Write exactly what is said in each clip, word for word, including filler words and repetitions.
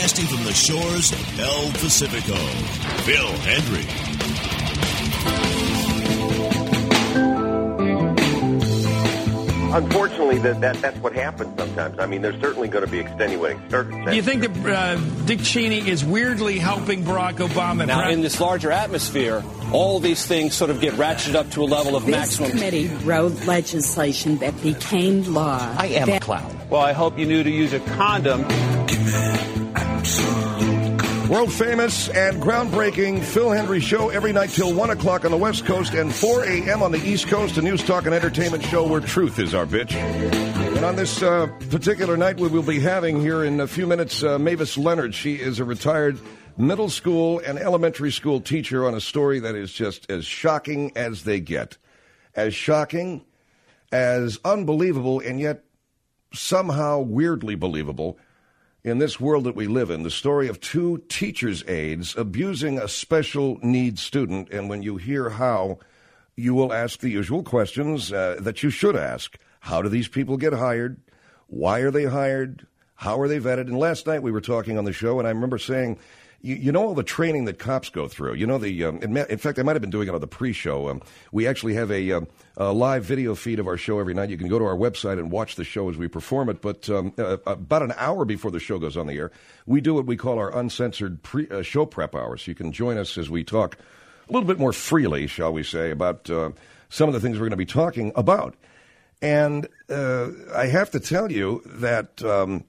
Broadcasting from the shores of El Pacifico, Phil Hendrie. Unfortunately, that, that that's what happens sometimes. I mean, there's certainly going to be extenuating circumstances. Do you think that uh, Dick Cheney is weirdly helping Barack Obama? Now, in this larger atmosphere, all these things sort of get ratcheted up to a level of this maximum. This committee wrote legislation that became law. I am that- a clown. Well, I hope you knew to use a condom. World famous and groundbreaking Phil Hendrie Show every night till one o'clock on the West Coast and four a.m. on the East Coast, a news, talk, and entertainment show where truth is our bitch. And on this uh, particular night, we will be having here in a few minutes uh, Mavis Leonard. She is a retired middle school and elementary school teacher on a story that is just as shocking as they get. As shocking, as unbelievable, and yet somehow weirdly believable. In this world that we live in, the story of two teachers' aides abusing a special needs student. And when you hear how, you will ask the usual questions uh, that you should ask. How do these people get hired? Why are they hired? How are they vetted? And last night we were talking on the show, and I remember saying, you, you know all the training that cops go through. You know, the. Um, in, in fact, I might have been doing it on the pre-show. Um, we actually have a, um, a live video feed of our show every night. You can go to our website and watch the show as we perform it. But um, uh, about an hour before the show goes on the air, we do what we call our uncensored pre, uh, show prep hours. You can join us as we talk a little bit more freely, shall we say, about uh, some of the things we're going to be talking about. And uh, I have to tell you that... Um,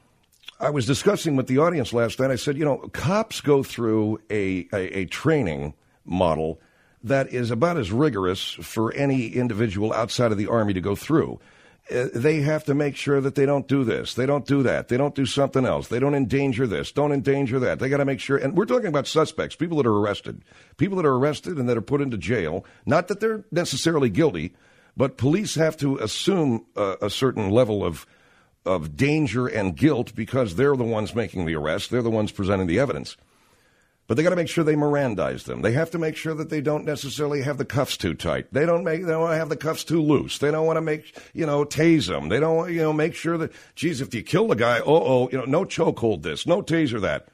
I was discussing with the audience last night. I said, you know, cops go through a, a, a training model that is about as rigorous for any individual outside of the Army to go through. Uh, they have to make sure that they don't do this. They don't do that. They don't do something else. They don't endanger this. Don't endanger that. They got to make sure. And we're talking about suspects, people that are arrested, people that are arrested and that are put into jail. Not that they're necessarily guilty, but police have to assume uh, a certain level of of danger and guilt because they're the ones making the arrest. They're the ones presenting the evidence. But they got to make sure they Mirandize them. They have to make sure that they don't necessarily have the cuffs too tight. They don't make, they don't want to have the cuffs too loose. They don't want to make, you know, tase them. They don't want, you know, make sure that, geez, if you kill the guy, oh, oh, you know, no chokehold this, no taser that.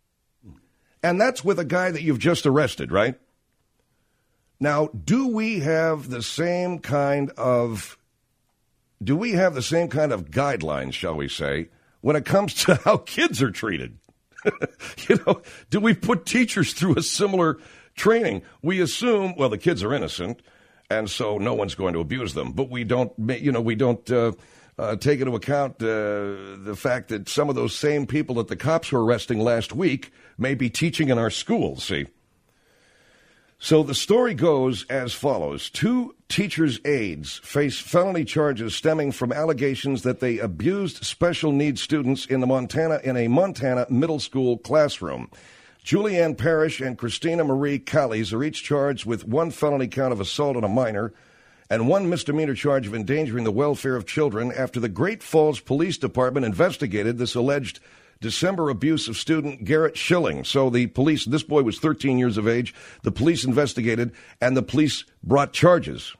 And that's with a guy that you've just arrested, right? Now, do we have the same kind of Do we have the same kind of guidelines, shall we say, when it comes to how kids are treated? You know, do we put teachers through a similar training? We assume, well, the kids are innocent, and so no one's going to abuse them. But we don't, you know, we don't uh, uh, take into account uh, the fact that some of those same people that the cops were arresting last week may be teaching in our schools, see? So the story goes as follows. Two teachers' aides face felony charges stemming from allegations that they abused special needs students in the Montana in a Montana middle school classroom. Julianne Parrish and Christina Marie Callies are each charged with one felony count of assault on a minor and one misdemeanor charge of endangering the welfare of children after the Great Falls Police Department investigated this alleged December abuse of student Garrett Schilling. So the police, this boy was thirteen years of age, the police investigated, and the police brought charges.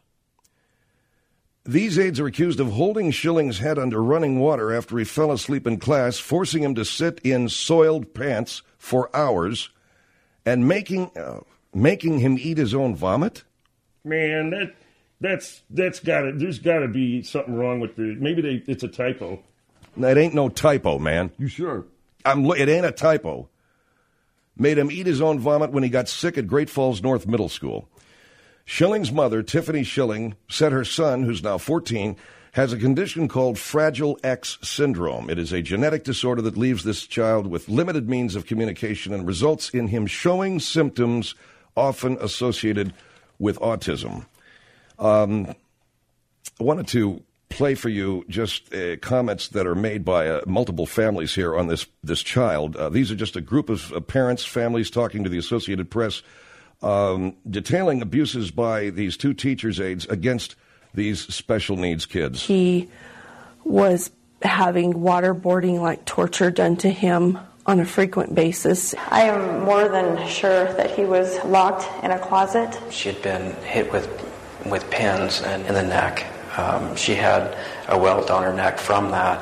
These aides are accused of holding Schilling's head under running water after he fell asleep in class, forcing him to sit in soiled pants for hours, and making uh, making him eat his own vomit? Man, that that's that's got to, there's got to be something wrong with the, maybe they, it's a typo. That ain't no typo, man. You sure? I'm, it ain't a typo. Made him eat his own vomit when he got sick at Great Falls North Middle School. Schilling's mother, Tiffany Schilling, said her son, who's now fourteen, has a condition called Fragile X syndrome. It is a genetic disorder that leaves this child with limited means of communication and results in him showing symptoms often associated with autism. Um, I wanted to play for you just uh, comments that are made by uh, multiple families here on this this child. Uh, these are just a group of uh, parents, families talking to the Associated Press, um, detailing abuses by these two teachers' aides against these special needs kids. He was having waterboarding like torture done to him on a frequent basis. I am more than sure that he was locked in a closet. She had been hit with, with pins and in the neck. Um, she had a welt on her neck from that,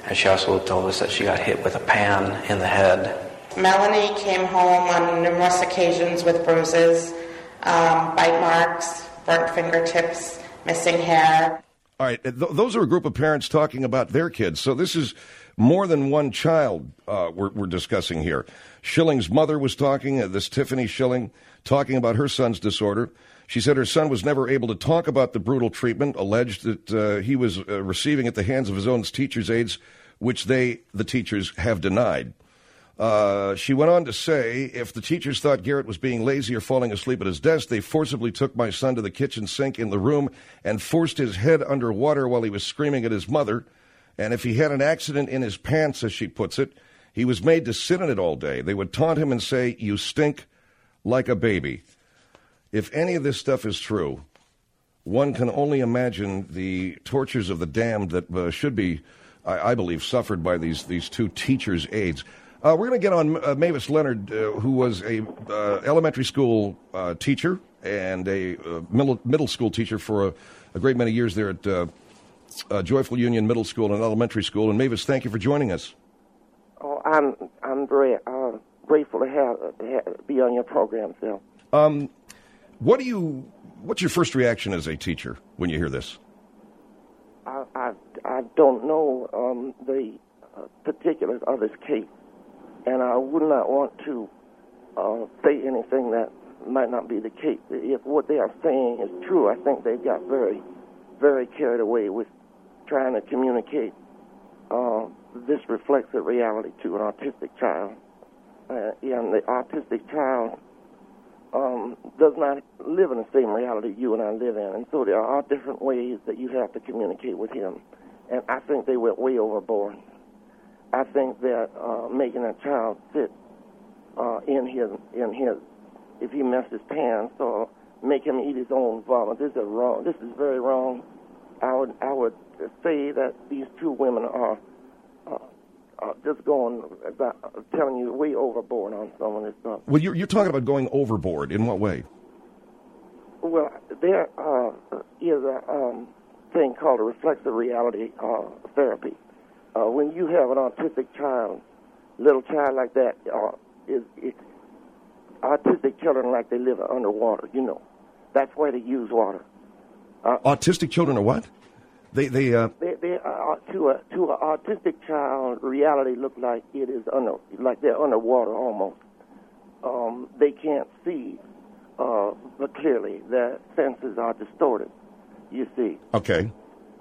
and she also told us that she got hit with a pan in the head. Melanie came home on numerous occasions with bruises, um, bite marks, burnt fingertips, missing hair. All right, th- those are a group of parents talking about their kids. So this is more than one child uh, we're, we're discussing here. Schilling's mother was talking, uh, this Tiffany Schilling, talking about her son's disorder. She said her son was never able to talk about the brutal treatment, alleged that uh, he was uh, receiving at the hands of his own teacher's aides, which they, the teachers, have denied. Uh, she went on to say, if the teachers thought Garrett was being lazy or falling asleep at his desk, they forcibly took my son to the kitchen sink in the room and forced his head under water while he was screaming at his mother. And if he had an accident in his pants, as she puts it, he was made to sit in it all day. They would taunt him and say, you stink like a baby. If any of this stuff is true, one can only imagine the tortures of the damned that uh, should be, I, I believe, suffered by these, these two teachers' aides. Uh, we're going to get on uh, Mavis Leonard, uh, who was a uh, elementary school uh, teacher and a uh, middle, middle school teacher for a, a great many years there at uh, uh, Joyful Union Middle School and Elementary School. And Mavis, thank you for joining us. Oh, I'm I'm very uh, grateful to have, to have be on your program, Phil. Um, what do you? What's your first reaction as a teacher when you hear this? I I, I don't know um, the uh, particulars of this case. And I would not want to uh, say anything that might not be the case. If what they are saying is true, I think they got very, very carried away with trying to communicate uh, this reflects a reality to an autistic child. Uh, and the autistic child um, does not live in the same reality you and I live in. And so there are different ways that you have to communicate with him. And I think they went way overboard. I think that uh, making a child sit uh, in his in his if he messed his pants or make him eat his own vomit. This is wrong. This is very wrong. I would I would say that these two women are, uh, are just going about telling you way overboard on some of this stuff. Well, you're you're talking about going overboard. In what way? Well, there uh, is a um, thing called a reflexive reality uh, therapy. Uh, when you have an autistic child, little child like that, uh, is it, autistic children like they live underwater. You know, that's why they use water. Uh, autistic children are what? They they uh. They, they uh, to a to an autistic child, reality look like it is under like they're underwater almost. Um, they can't see, uh, but clearly their senses are distorted. You see. Okay.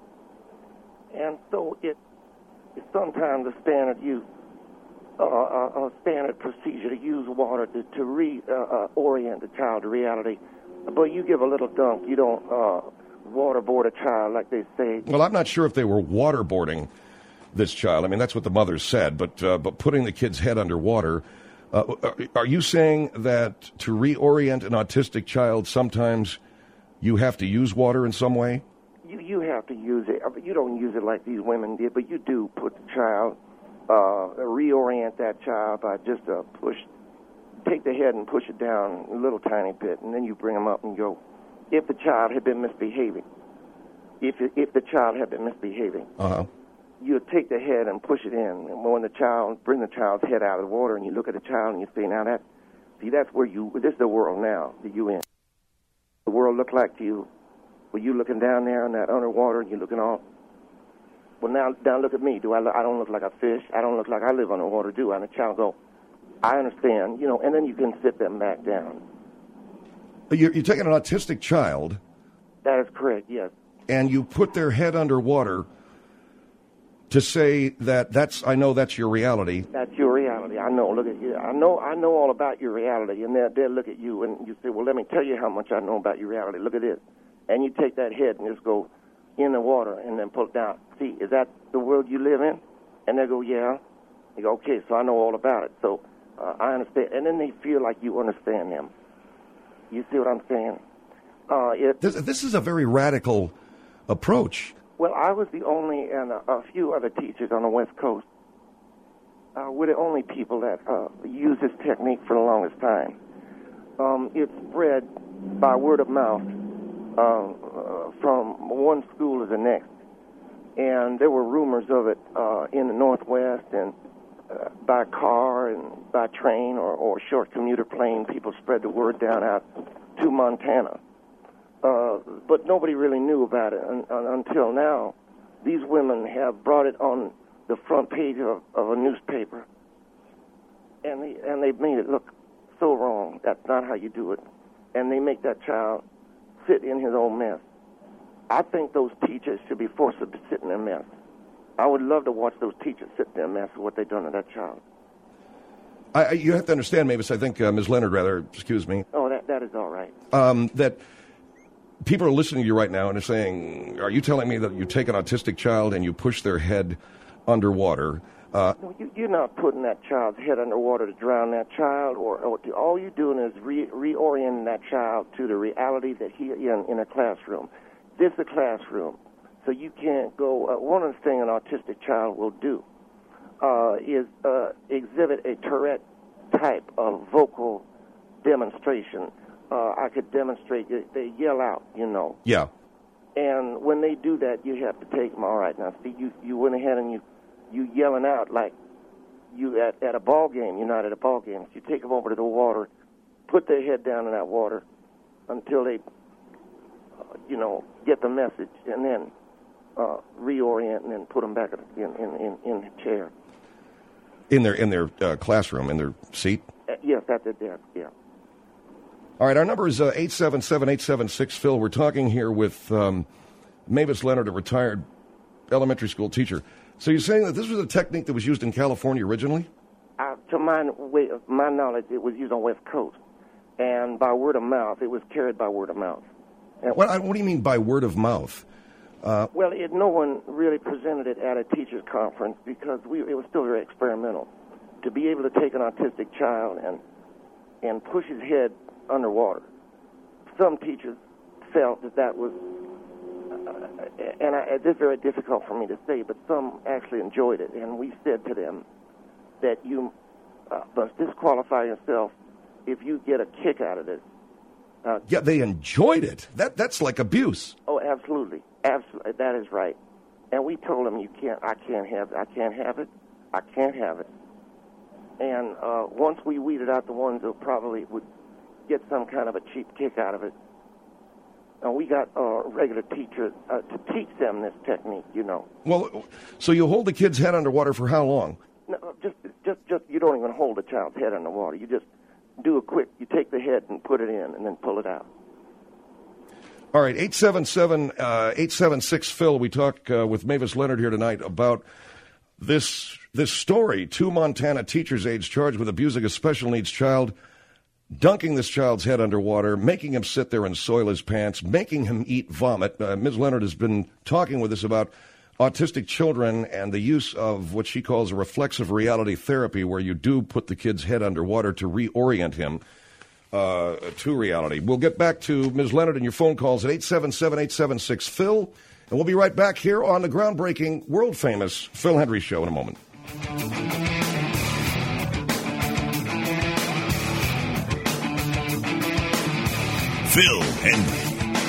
And so it. It's sometimes a standard use, uh, a, a standard procedure to use water to, to re-orient uh, uh, the child to reality. But you give a little dunk, you don't uh, waterboard a child like they say. Well, I'm not sure if they were waterboarding this child. I mean, that's what the mother said, but uh, but putting the kid's head underwater. Uh, are you saying that to reorient an autistic child, sometimes you have to use water in some way? You you have to use it. You don't use it like these women did, but you do put the child, uh, reorient that child by just a push, take the head and push it down a little tiny bit, and then you bring them up and go. If the child had been misbehaving, if it, if the child had been misbehaving, uh-huh. you take the head and push it in, and when the child, bring the child's head out of the water, and you look at the child and you say, now that, see, that's where you. This is the world now that you in. The world look like to you. Were you looking down there in that underwater and you're looking all, well, now, now look at me. Do I look, I don't look like a fish. I don't look like I live underwater, do I? And the child go, I understand, you know, and then you can sit them back down. You're, you're taking an autistic child. That is correct, yes. And you put their head underwater to say that that's, I know that's your reality. That's your reality. I know. Look at you. I know, I know all about your reality. And they'll, they'll look at you and you say, well, let me tell you how much I know about your reality. Look at this. And you take that head and just go in the water and then pull it down. See, is that the world you live in? And they go, yeah. They go, okay, so I know all about it. So uh, I understand. And then they feel like you understand them. You see what I'm saying? Uh, it, this, this is a very radical approach. Well, I was the only, and a, a few other teachers on the West Coast, uh, we're the only people that uh, use this technique for the longest time. Um, it's spread by word of mouth. Uh, uh, from one school to the next. and there were rumors of it uh, in the Northwest, and uh, by car and by train or, or short commuter plane, people spread the word down out to Montana. Uh, but nobody really knew about it un- un- until now. These women have brought it on the front page of, of a newspaper, and they, and they've made it look so wrong. That's not how you do it. And they make that child sit in his own mess. I think those teachers should be forced to sit in their mess. I would love to watch those teachers sit in their mess of what they've done to that child. I, I, you have to understand, Mavis, I think, uh, Miz Leonard, rather, excuse me. Oh, that that is all right. Um, that people are listening to you right now and are saying, are you telling me that you take an autistic child and you push their head underwater? Uh, no, you, you're not putting that child's head underwater to drown that child, or, or to, all you're doing is re, reorienting that child to the reality that he in in a classroom. This is a classroom, so you can't go. Uh, one of the things an autistic child will do uh, is uh, exhibit a Tourette type of vocal demonstration. Uh, I could demonstrate. They yell out, you know. Yeah. And when they do that, you have to take them. All right, now see, you you went ahead and you you yelling out like you at at a ball game. You're not at a ball game. You take them over to the water, put their head down in that water until they, uh, you know, get the message, and then uh, reorient and then put them back in in in, in the chair. In their in their uh, classroom, in their seat. Uh, yes, at their desk. Yeah. All right, our number is uh, eight seven seven, eight seven six, Phil. We're talking here with um, Mavis Leonard, a retired elementary school teacher. So you're saying that this was a technique that was used in California originally? Uh, to my way, my knowledge, it was used on West Coast, and by word of mouth, it was carried by word of mouth. And what, what do you mean by word of mouth? Uh, well, it, no one really presented it at a teachers' conference because we, it was still very experimental. To be able to take an autistic child and and push his head underwater, some teachers felt that that was, uh, and I, this is very difficult for me to say, but some actually enjoyed it. And we said to them that you uh, must disqualify yourself if you get a kick out of this. Uh, yeah, they enjoyed it. That That's like abuse. Oh, absolutely. Absolutely. That is right. And we told them, you can't, I can't have, I can't have it. I can't have it. And uh, once we weeded out the ones who probably would get some kind of a cheap kick out of it, uh, we got uh, regular teachers uh, to teach them this technique, you know. Well, so you hold the kid's head underwater for how long? No, just, just, just, you don't even hold the child's head underwater. You just do a quick, you take the head and put it in and then pull it out. All right, eight seven seven, eight seven six, Phil. We talk uh, with Mavis Leonard here tonight about this this story. Two Montana teachers' aides charged with abusing a special needs child, dunking this child's head underwater, making him sit there and soil his pants, making him eat vomit. Uh, Miz Leonard has been talking with us about autistic children and the use of what she calls a reflexive reality therapy, where you do put the kid's head underwater to reorient him uh, to reality. We'll get back to Miz Leonard and your phone calls at eight seven seven, eight seven six, Phil, and we'll be right back here on the groundbreaking, world-famous Phil Hendrie Show in a moment. Phil Hendrie.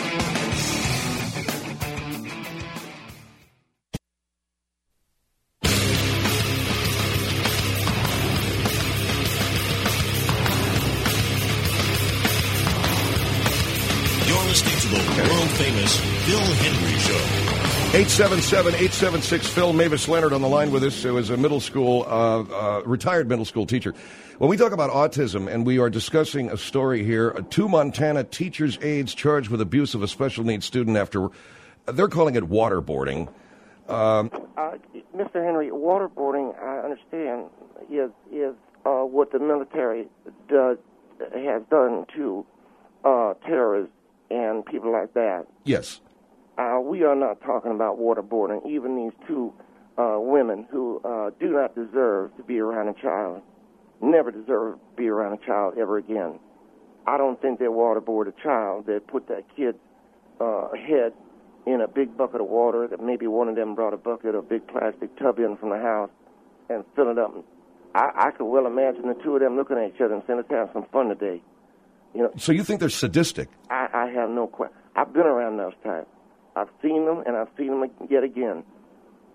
You're listening to the world-famous Phil Hendrie Show. eight seven seven, eight seven six, Phil. Mavis Leonard on the line with us. It was a middle school, uh, uh, retired middle school teacher. When we talk about autism, and we are discussing a story here, uh, two Montana teachers' aides charged with abuse of a special needs student after, uh, they're calling it waterboarding. Um, uh, Mister Henry, waterboarding, I understand, is is uh, what the military does, has done to uh, terrorists and people like that. Yes. Uh, we are not talking about waterboarding. Even these two uh, women who uh, do not deserve to be around a child, never deserve to be around a child ever again. I don't think they waterboard a child. They put that kid's uh, head in a big bucket of water, that maybe one of them brought a bucket or a big plastic tub in from the house and fill it up. I, I could well imagine the two of them looking at each other and saying, let's have some fun today. You know. So you think they're sadistic? I, I have no question. I've been around those types. I've seen them, and I've seen them yet again.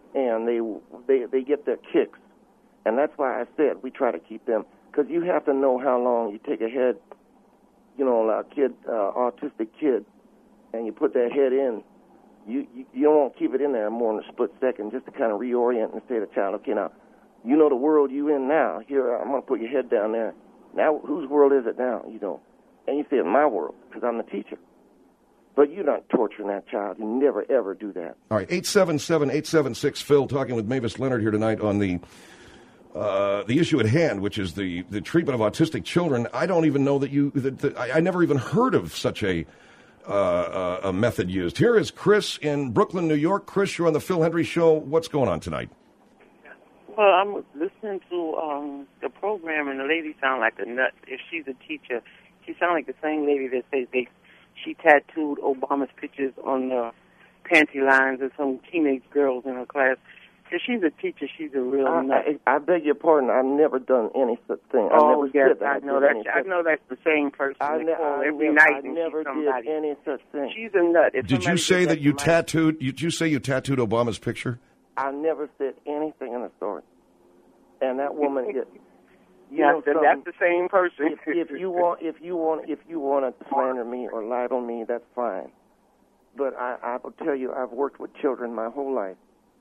and they they they get their kicks, and that's why I said we try to keep them, because you have to know how long you take a head, you know, a kid, uh, autistic kid, and you put that head in. You, you you don't want to keep it in there more than a split second, just to kind of reorient and say to the child, okay, now, you know the world you in now. Here, I'm going to put your head down there. Now, whose world is it now? You know, and you say it's my world because I'm the teacher. But you're not torturing that child. You never, ever do that. All right, eight seven seven, eight seven six, Phil, talking with Mavis Leonard here tonight on the uh, the issue at hand, which is the, the treatment of autistic children. I don't even know that you, that, that, I, I never even heard of such a, uh, uh, a method used. Here is Chris in Brooklyn, New York. Chris, you're on the Phil Hendry Show. What's going on tonight? Well, I'm listening to um, the program, and the lady sounds like a nut. If she's a teacher, she sounds like the same lady that says they, she tattooed Obama's pictures on the panty lines of some teenage girls in her class. If she's a teacher, she's a real I, nut. I, I beg your pardon. I've never done any such thing. I Oh, never yes, said that I know did that. any I know that's the same person I they ne- call I every never, night, I and never she's somebody. did any such thing. She's a nut. If Did you somebody say did that you to my- tattooed, did you say you tattooed Obama's picture? I never said anything in the story. And that woman, it, you Yeah, know, that- something, that's the same person. If, if you want, if you want, if you want to slander me or lie on me, that's fine. But I, I will tell you, I've worked with children my whole life,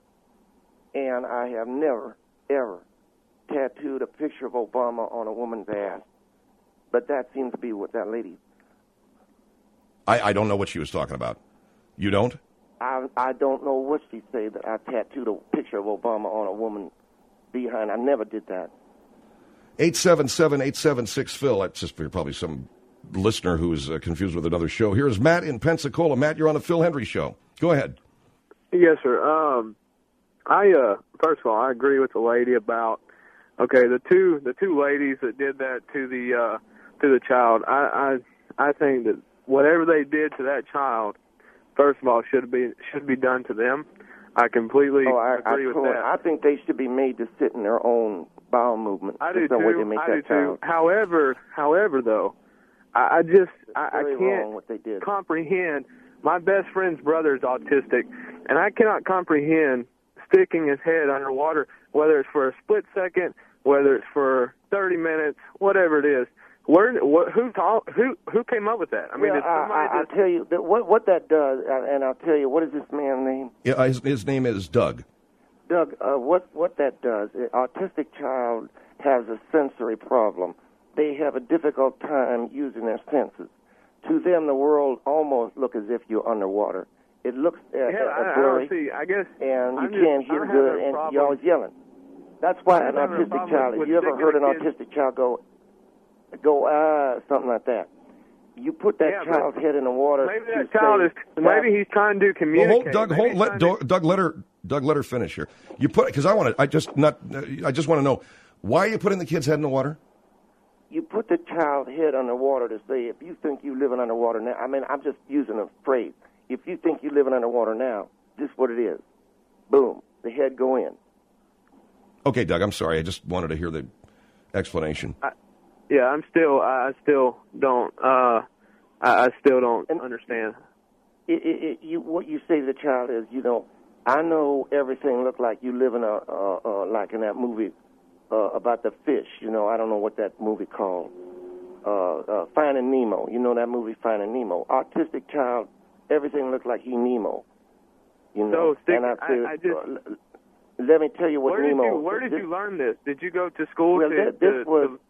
and I have never, ever tattooed a picture of Obama on a woman's ass. But that seems to be what that lady. I, I don't know what she was talking about. You don't? I I don't know what she say that I tattooed a picture of Obama on a woman behind. I never did that. eight seven seven, eight seven six, Phil. That's just probably some listener who's uh, confused with another show. Here's Matt in Pensacola. Matt, you're on the Phil Hendry Show. Go ahead. Yes, sir. Um, I uh, first of all, I agree with the lady about okay the two the two ladies that did that to the uh, to the child. I, I I think that whatever they did to that child, first of all, should be should be done to them. I completely oh, I, agree I with totally, that. I think they should be made to sit in their own bowel movement. I do There's no way too. they make I do that child. too. However, however, though, I, I just I, I very can't wrong what they did. comprehend. My best friend's brother is autistic, and I cannot comprehend sticking his head underwater, whether it's for a split second, whether it's for thirty minutes, whatever it is. Where, what, who, taught, who, who came up with that? I mean, well, did somebody I, I, just... I'll tell you that what what that does, and I'll tell you what is this man's name? Yeah, his, his name is Doug. Doug, uh, what what that does, an autistic child has a sensory problem. They have a difficult time using their senses. To them, the world almost looks as if you're underwater. It looks uh, Yeah, uh, I, I blurry, don't see. I guess and you I'm just- can't I'm hear having good, a and problem. you're always yelling. That's why I'm an having a autistic problem child, with if you ever sticking heard an a kid- autistic child go, go, ah, something like that, you put that Yeah, but child's head in the water. Maybe to that child say, is. Maybe he's trying to Well, communicate. hold, Doug, Maybe hold, he's let trying Do, to- Doug let her Doug let her finish here. You put because I want to. I just not. I just want to know why are you putting the kid's head in the water? You put the child's head underwater to say, if you think you're living underwater now, I mean, I'm just using a phrase. If you think you're living underwater now, this is what it is. Boom, the head go in. Okay, Doug, I'm sorry. I just wanted to hear the explanation. I, yeah, I'm still. I still don't. Uh, I, I still don't And- understand. It, it, it, you, what you say to the child is, you know, I know everything look like you live in a, uh, uh, like in that movie uh, about the fish. You know, I don't know what that movie called. Uh, uh, Finding Nemo. You know that movie, Finding Nemo. Autistic child, everything looks like he Nemo. You know, So, Stick, and I, I- said, I just- uh, let me tell you what Where did Nemo. you Where did this, you learn this? Did you go to school Well, to, this, this to, was, to?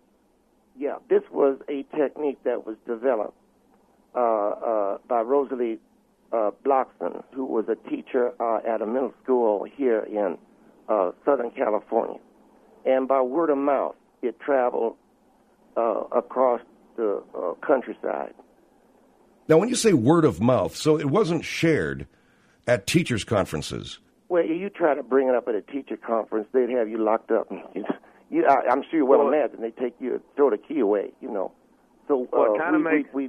yeah, this was a technique that was developed uh, uh, by Rosalie uh, Bloxon, who was a teacher uh, at a middle school here in uh, Southern California. And by word of mouth, it traveled uh, across the uh, countryside. Now, when you say word of mouth, so it wasn't shared at teachers' conferences. Well, you try to bring it up at a teacher conference, they'd have you locked up. You, you, I, I'm sure you well, Well, imagine they take you, throw the key away, you know. So Well, it uh, kinda we, makes- we, we,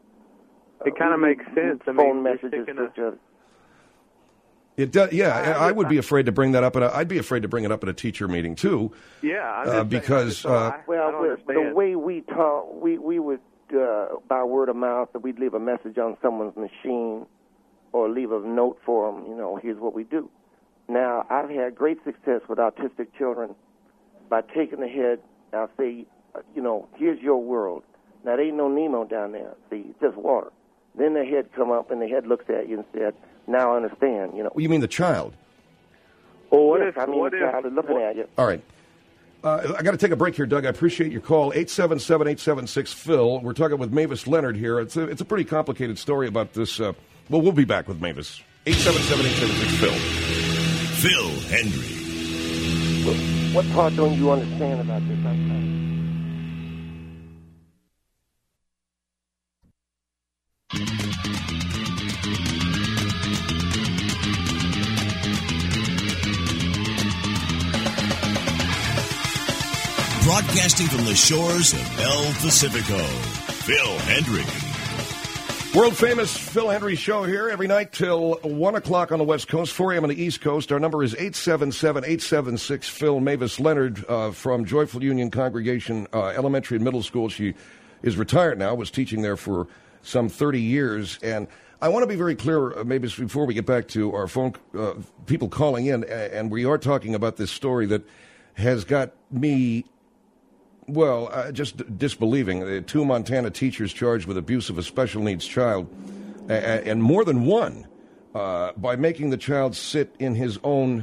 It kind of we- makes we sense. I phone mean, you're messages sticking to a- each other. It does, yeah. I- I, I would be afraid to bring that up. At a, I'd be afraid to bring it up at a teacher meeting too. Yeah, I'm Uh, just saying, because, so uh, I, Well, I don't we- understand. the way we talk, we we would uh, by word of mouth, that we'd leave a message on someone's machine, or leave a note for them. You know, here's what we do. Now, I've had great success with autistic children by taking the head. I'll say, uh, you know, here's your world. Now, there ain't no Nemo down there. See, it's just water. Then the head come up, and the head looks at you and said, now I understand, you know. Well, you mean the child? Oh, what yes, if, I mean what the if, child is looking what, at you. All right. Uh, I got to take a break here, Doug. I appreciate your call. eight seven seven, eight seven six, Phil. We're talking with Mavis Leonard here. It's a, it's a pretty complicated story about this. Uh, well, we'll be back with Mavis. eight seven seven, eight seven six, Phil. Phil Hendry. What part don't you understand about this? I'm Broadcasting from the shores of El Pacifico, Phil Hendry. World famous Phil Hendry show here every night till one o'clock on the West Coast, four a.m. on the East Coast. Our number is eight seven seven, eight seven six, Phil. Mavis Leonard uh, from Joyful Union Congregation uh, Elementary and Middle School. She is retired now, was teaching there for some thirty years. And I want to be very clear, uh, Mavis, before we get back to our phone uh, people calling in, and we are talking about this story that has got me... Well, uh, just disbelieving. Uh, two Montana teachers charged with abuse of a special needs child, uh, and more than one, uh, by making the child sit in his own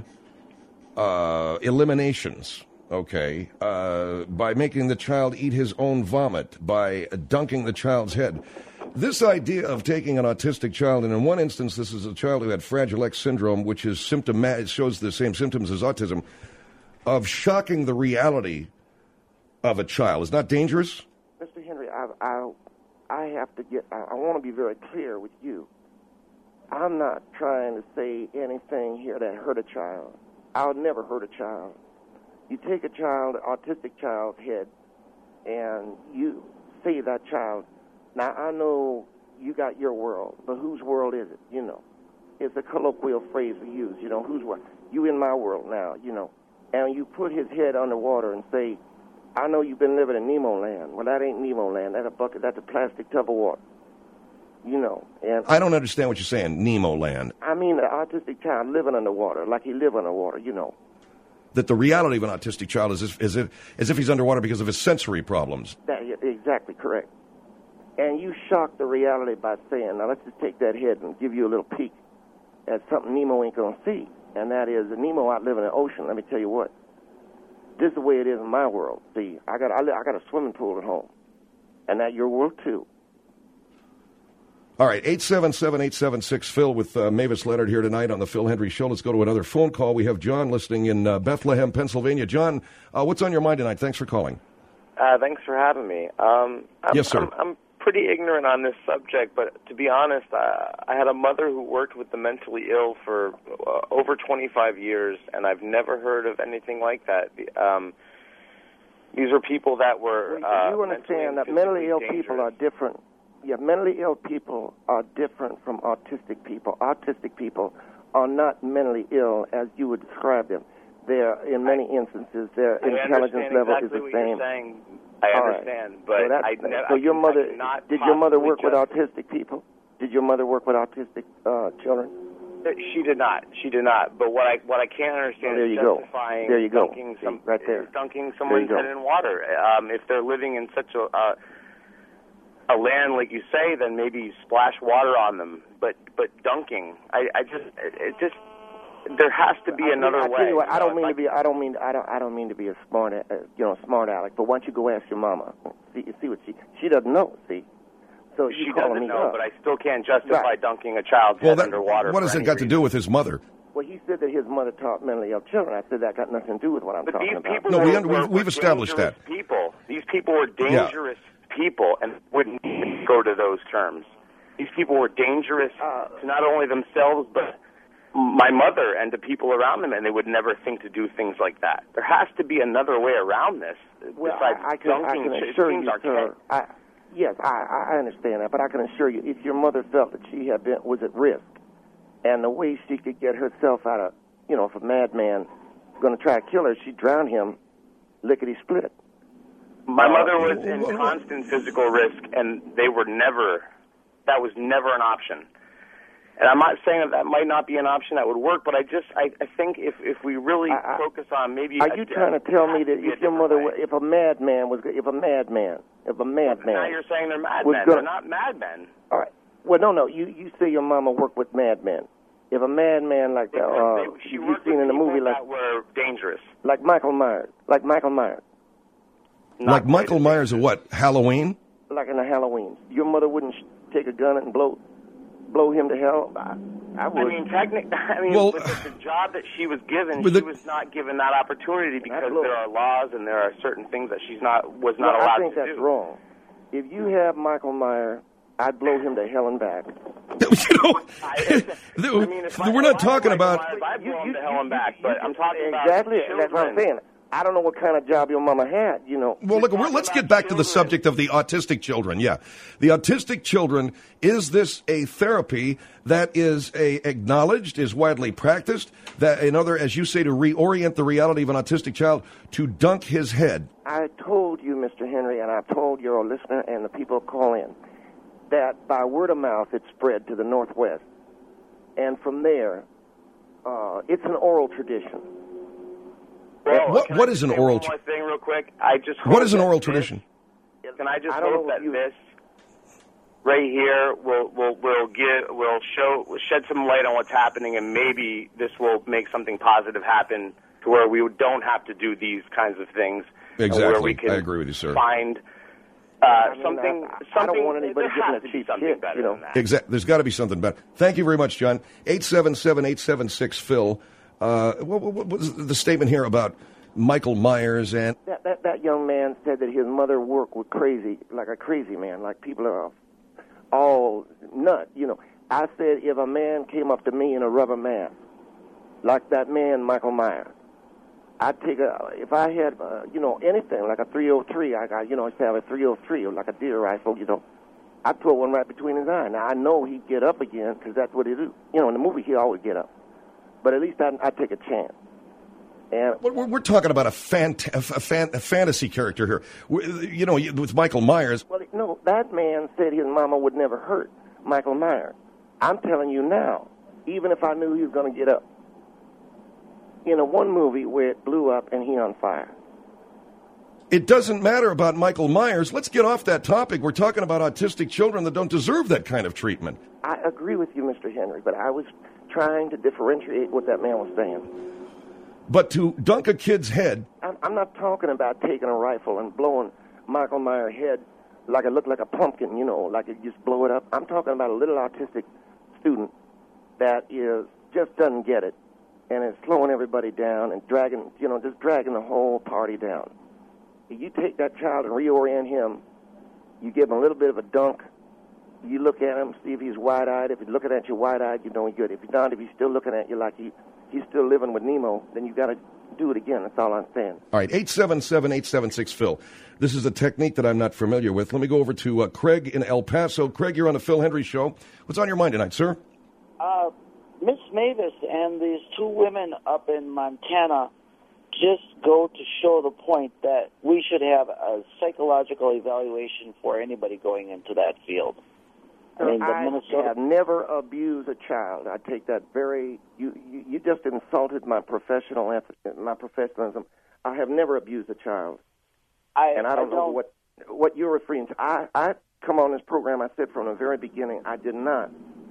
uh, eliminations, okay, uh, by making the child eat his own vomit, by dunking the child's head. This idea of taking an autistic child, and in one instance, this is a child who had Fragile X syndrome, which is symptomatic, shows the same symptoms as autism, of shocking the reality of a child. Is not dangerous? Mister Henry, I, I, I have to get, I, I want to be very clear with you. I'm not trying to say anything here that hurt a child. I'll never hurt a child. You take a child, an autistic child's head, and you say that child, now I know you got your world, but whose world is it? You know, it's a colloquial phrase we use, you know, whose world? You in my world now, you know. And you put his head underwater and say, I know you've been living in Nemo land. Well, that ain't Nemo land. That's a bucket. That's a plastic tub of water. You know. And I don't understand what you're saying, Nemo land. I mean, an autistic child living underwater, like he live underwater. You know. That the reality of an autistic child is as, as if as if he's underwater because of his sensory problems. That, exactly correct. And you shock the reality by saying, now let's just take that head and give you a little peek at something Nemo ain't gonna see, and that is the Nemo out living in the ocean. Let me tell you what. This is the way it is in my world. See, I got I, I got a swimming pool at home, and that your world too. All right, eight seven seven, eight seven six, Phil with uh, Mavis Leonard here tonight on the Phil Hendry Show. Let's go to another phone call. We have John listening in uh, Bethlehem, Pennsylvania. John, uh, what's on your mind tonight? Thanks for calling. Uh, thanks for having me. Um, I'm, yes, sir. I'm, I'm pretty ignorant on this subject, but to be honest, I, I had a mother who worked with the mentally ill for uh, over twenty-five years, and I've never heard of anything like that. Um, these were people that were... Uh, you understand that mentally ill dangerous. people are different. Yeah, mentally ill people are different from autistic people. Autistic people are not mentally ill as you would describe them. They're, in many instances, their I intelligence level exactly is the what same. You're saying. I All understand, right. but so, that, I, so I, your mother I did your mother work with just, autistic people? Did your mother work with autistic uh, children? She did not. She did not. But what I what I can't understand oh, there is you justifying go. There you go. dunking See, some right there. dunking someone's head in water. Um, if they're living in such a uh, a land like you say, then maybe splash water on them. But but dunking, I, I just it, it just. There has to be I another mean, I way. Tell you what, I don't know, mean like, to be. I don't mean. I don't. I don't mean to be a smart, uh, you know, smart aleck. But once you go ask your mama, see, see what she. She doesn't know. See, so she you calling doesn't me know. up. But I still can't justify right. dunking a child's well, head that, underwater. What has it got reason. to do with his mother? Well, he said that his mother taught mentally ill children. I said that got nothing to do with what I'm but talking these about. people No, were, we, were, we've, we've were established that. People. These people were dangerous yeah. people, and wouldn't even go to those terms. These people were dangerous uh, to not only themselves, but my mother and the people around them, and they would never think to do things like that. There has to be another way around this. Well, besides I, I can, I dunking. can assure you, archaic. sir. I, yes, I, I understand that, but I can assure you, if your mother felt that she had been was at risk, and the way she could get herself out of, you know, if a madman going to try to kill her, she'd drown him, lickety split. My mother was in constant physical risk, and they were never. That was never an option. And I'm not saying that that might not be an option that would work, but I just I, I think if if we really I, I, focus on maybe. Are a, you trying to tell me that if your mother, way. if a madman was, if a madman, if a madman, now you're saying they're madmen? Gonna, they're not madmen. All right. Well, no, no. You you say your mama worked with madmen. If a madman like that, uh, they, she you've seen in the movie like that were dangerous, like Michael Myers, like Michael Myers, not like Michael Myers of what? Halloween? Like in the Halloween, your mother wouldn't sh- take a gun and blow blow him to hell. I, I would. I mean, technically, I mean, well, with the, the job that she was given, the, she was not given that opportunity because there are laws and there are certain things that she's not was not well, allowed I think to that's do. wrong. If you have Michael Myers, I'd blow him to hell and back. You know, I, I mean, if we're not talking about. Myers, I'd blow him to hell and back, but I'm talking exactly, about exactly. That's what I'm saying. I don't know what kind of job your mama had, you know. Well, look, we're, let's get back children. to the subject of the autistic children. Yeah. The autistic children, is this a therapy that is a acknowledged, is widely practiced, that in other, as you say, to reorient the reality of an autistic child, to dunk his head? I told you, Mister Henry, and I've told your listener and the people who call in, that by word of mouth it spread to the Northwest. And from there, uh, it's an oral tradition. Well, what what is an oral tradition? One more thing real quick. I just what is an oral this, tradition? Can I just I hope that you... this right here will will will give will show shed some light on what's happening, and maybe this will make something positive happen to where we don't have to do these kinds of things. Exactly. Where we can I agree with you, sir. Find uh, I mean, something. I, something. I don't want anybody there getting a cheap something hit, better you know. than that. Exactly. There's got to be something better. Thank you very much, John. eight seven seven, eight seven six, Phil. Uh, what, what, what was the statement here about Michael Myers and that, that that young man said that his mother worked with crazy, like a crazy man, like people are all nut. You know, I said if a man came up to me in a rubber mask, like that man Michael Myers, I'd take a. If I had, uh, you know, anything like a three oh three, I got, you know, I used to have a three oh three or like a deer rifle, you know, I'd put one right between his eyes. Now I know he'd get up again because that's what he do. You know, in the movie he always get up, but at least I'd, I'd take a chance. And we're, we're talking about a, fant- a, fan- a fantasy character here. We, you know, with Michael Myers. Well, no, that man said his mama would never hurt Michael Myers. I'm telling you now, even if I knew he was going to get up. In a one movie where it blew up and he on fire. It doesn't matter about Michael Myers. Let's get off that topic. We're talking about autistic children that don't deserve that kind of treatment. I agree with you, Mister Henry, but I was trying to differentiate what that man was saying. But to dunk a kid's head... I'm, I'm not talking about taking a rifle and blowing Michael Myers' head like it looked like a pumpkin, you know, like it just blow it up. I'm talking about a little autistic student that is just doesn't get it and is slowing everybody down and dragging, you know, just dragging the whole party down. If you take that child and reorient him, you give him a little bit of a dunk, you look at him, see if he's wide-eyed. If he's looking at you wide-eyed, you know he's good. If he's not, if he's still looking at you like he... he's still living with Nemo, then you got to do it again. That's all I'm saying. All right, eight seven seven, eight seven six, Phil. This is a technique that I'm not familiar with. Let me go over to uh, Craig in El Paso. Craig, you're on the Phil Hendry Show. What's on your mind tonight, sir? Uh, Miss Mavis and these two women up in Montana just go to show the point that we should have a psychological evaluation for anybody going into that field. I mean, the I Minnesota... have never abused a child. I take that very. You, you you just insulted my professional my professionalism. I have never abused a child, I, and I don't, I don't know what what you're referring to. I I come on this program. I said from the very beginning, I did not.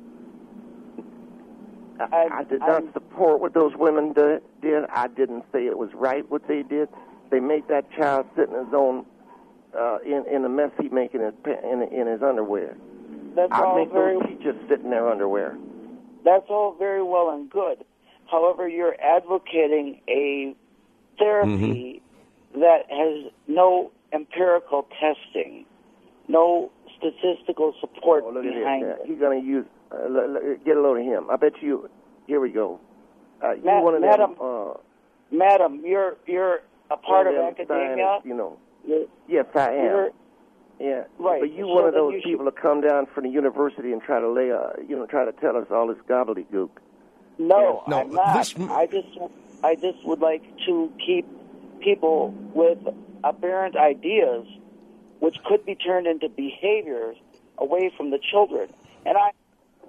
I, I, I did not I'm, support what those women did, did. I didn't say it was right what they did. They made that child sit in his own uh, in in the mess he make in his in, in his underwear. That's I all make very, those teachers sit in their underwear. That's all very well and good. However, you're advocating a therapy mm-hmm. that has no empirical testing, no statistical support oh, look behind at it. He's going to use, uh, l- l- get a load of him. I bet you, here we go. Uh, you Ma- one of Madam, them, uh, Madam, you're, you're a part of them academia. You know. You're, yes, I am. You're, Yeah, right. But you so one of those you people should... that come down from the university and try to lay, a, you know, try to tell us all this gobbledygook. No, no I'm not. This... I just, I just would like to keep people with aberrant ideas, which could be turned into behaviors, away from the children. And I.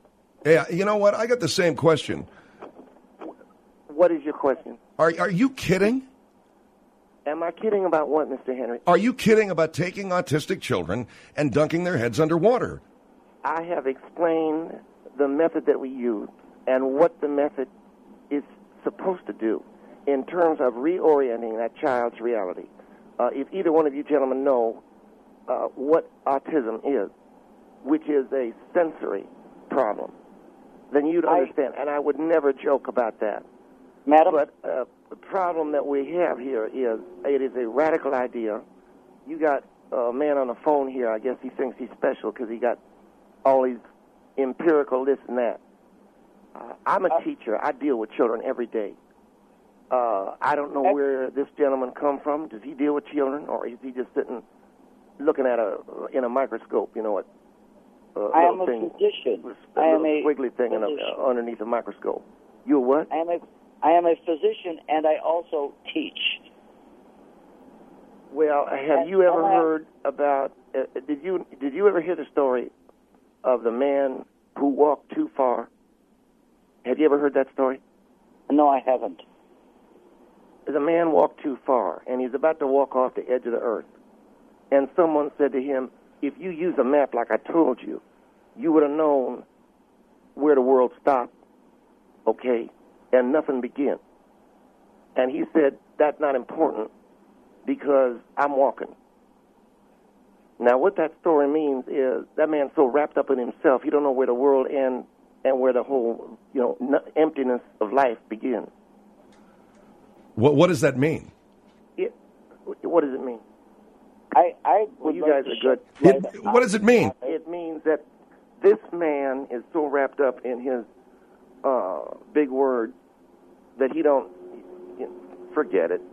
Yeah, you know what? I got the same question. What is your question? Are are you kidding? Am I kidding about what, Mister Henry? Are you kidding about taking autistic children and dunking their heads underwater? I have explained the method that we use and what the method is supposed to do in terms of reorienting that child's reality. Uh, if either one of you gentlemen know uh, what autism is, which is a sensory problem, then you'd understand. And I would never joke about that. Madam? But uh, the problem that we have here is it is a radical idea. You got a man on the phone here. I guess he thinks he's special because he got all these empirical this and that. Uh, I'm a teacher. I deal with children every day. Uh, I don't know where this gentleman come from. Does he deal with children, or is he just sitting looking at a in a microscope? You know what? Uh, I am a thing, physician. A I am little a squiggly thing in a, uh, underneath a microscope. You a what? I am a I am a physician, and I also teach. Well, have And- you ever and I- heard about? Uh, did you did you ever hear the story of the man who walked too far? Have you ever heard that story? No, I haven't. The man walked too far, and he's about to walk off the edge of the earth. And someone said to him, if you use a map like I told you, you would have known where the world stopped, okay, and nothing began. And he said, that's not important because I'm walking. Now, what that story means is that man's so wrapped up in himself, he don't know where the world ends and where the whole, you know, n- emptiness of life begins. What what does that mean? It, what does it mean? I, I well, you like guys are good. It, what does it mean? It means that this man is so wrapped up in his uh, big word that he don't you know, forget it.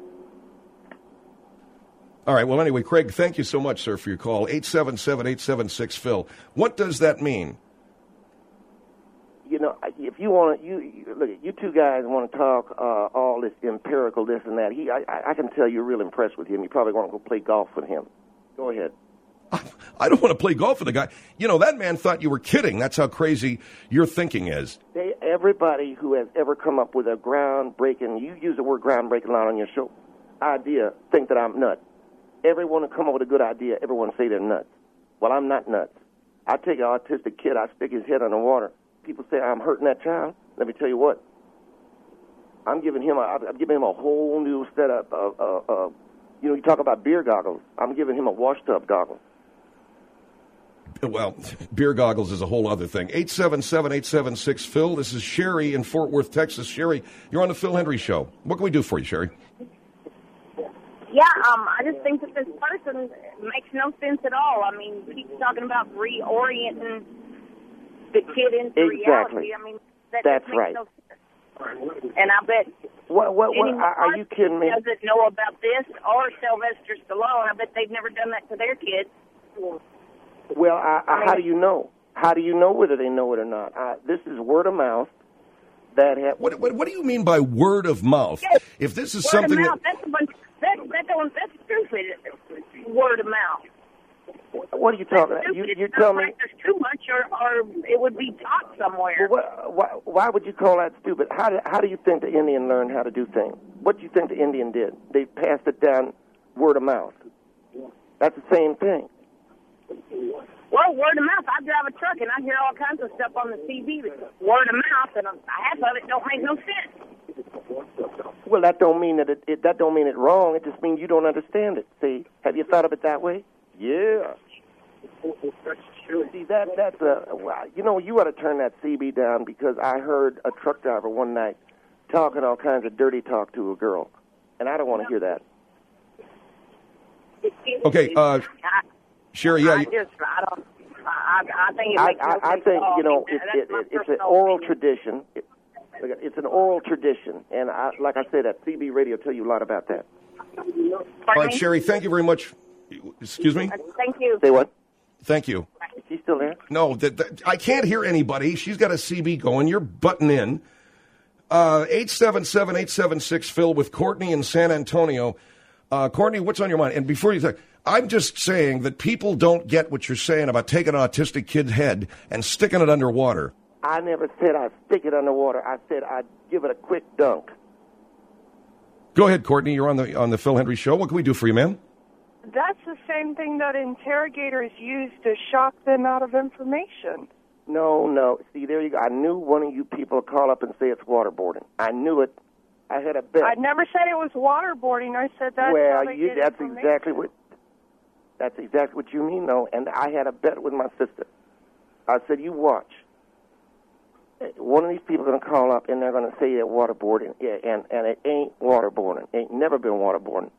All right. Well, anyway, Craig, thank you so much, sir, for your call. eight seven seven, eight seven six, Phil. What does that mean? You know, if you want to, you, you look. You two guys want to talk uh, all this empirical, this and that. He, I, I can tell you're real impressed with him. You probably want to go play golf with him. Go ahead. I don't want to play golf with the guy. You know, that man thought you were kidding. That's how crazy your thinking is. They, everybody who has ever come up with a groundbreaking, you use the word groundbreaking a lot on your show, idea, think that I'm nuts. Everyone who come up with a good idea, everyone say they're nuts. Well, I'm not nuts. I take an autistic kid, I stick his head underwater. People say I'm hurting that child. Let me tell you what. I'm giving him a, I'm giving him a whole new setup of, uh, uh, you know, you talk about beer goggles. I'm giving him a washtub goggle. Well, beer goggles is a whole other thing. eight seven seven, eight seven six, Phil. This is Sherry in Fort Worth, Texas. Sherry, you're on the Phil Hendry Show. What can we do for you, Sherry? Yeah, um, I just think that this person makes no sense at all. I mean, keeps talking about reorienting the kid into Exactly. reality. I mean, that That's just makes right. no sense. And I bet What, what, what, anyone are, are you kidding me? doesn't know about this or Sylvester Stallone. I bet they've never done that to their kids. Well, I, I, how do you know? How do you know whether they know it or not? Uh, this is word of mouth. That ha- what, what, what do you mean by word of mouth? Yes. If this is Word something of that... mouth, that's a bunch. That that don't that's stupid. Word of mouth. What are you talking about? You, you tell me. There's too much, or, or it would be taught somewhere. Well, what, why, why would you call that stupid? How do, how do you think the Indian learned how to do things? What do you think the Indian did? They passed it down word of mouth. That's the same thing. Well, word of mouth. I drive a truck and I hear all kinds of stuff on the T V. Word of mouth, and half of it don't make no sense. Well, that don't mean that it, it that don't mean it wrong. It just means you don't understand it. See, have you thought of it that way? Yeah. See, that that's a well, you know, you ought to turn that C B down because I heard a truck driver one night talking all kinds of dirty talk to a girl, and I don't want to hear that. Okay, uh, Sherry, yeah. I You, just, I don't, I, I think it I, makes no I, I sense think at all. you know That's it, it, my it, it's an personal oral opinion. tradition. It, it's an oral tradition, and I, like I said, that C B radio tell you a lot about that. all right, Sherry, thank you very much. Excuse me? Thank you. Say what? Thank you. Is she still there? No, that, that, I can't hear anybody. She's got a C B going. You're butting in. Uh, eight seven seven, eight seven six, Phil, with Courtney in San Antonio. Uh, Courtney, what's on your mind? And before you say, I'm just saying that people don't get what you're saying about taking an autistic kid's head and sticking it underwater. I never said I'd stick it underwater. I said I'd give it a quick dunk. Go ahead, Courtney. You're on the on the Phil Hendry Show. What can we do for you, ma'am? That's the same thing that interrogators use to shock them out of information. No, no. See, there you go. I knew one of you people would call up and say it's waterboarding. I knew it. I had a bet. I never said it was waterboarding. I said that's well, how they you, get that's information. exactly what that's exactly what you mean, though. And I had a bet with my sister. I said, "You watch. One of these people are going to call up and they're going to say that waterboarding, yeah, and and it ain't waterboarding. It ain't never been waterboarding.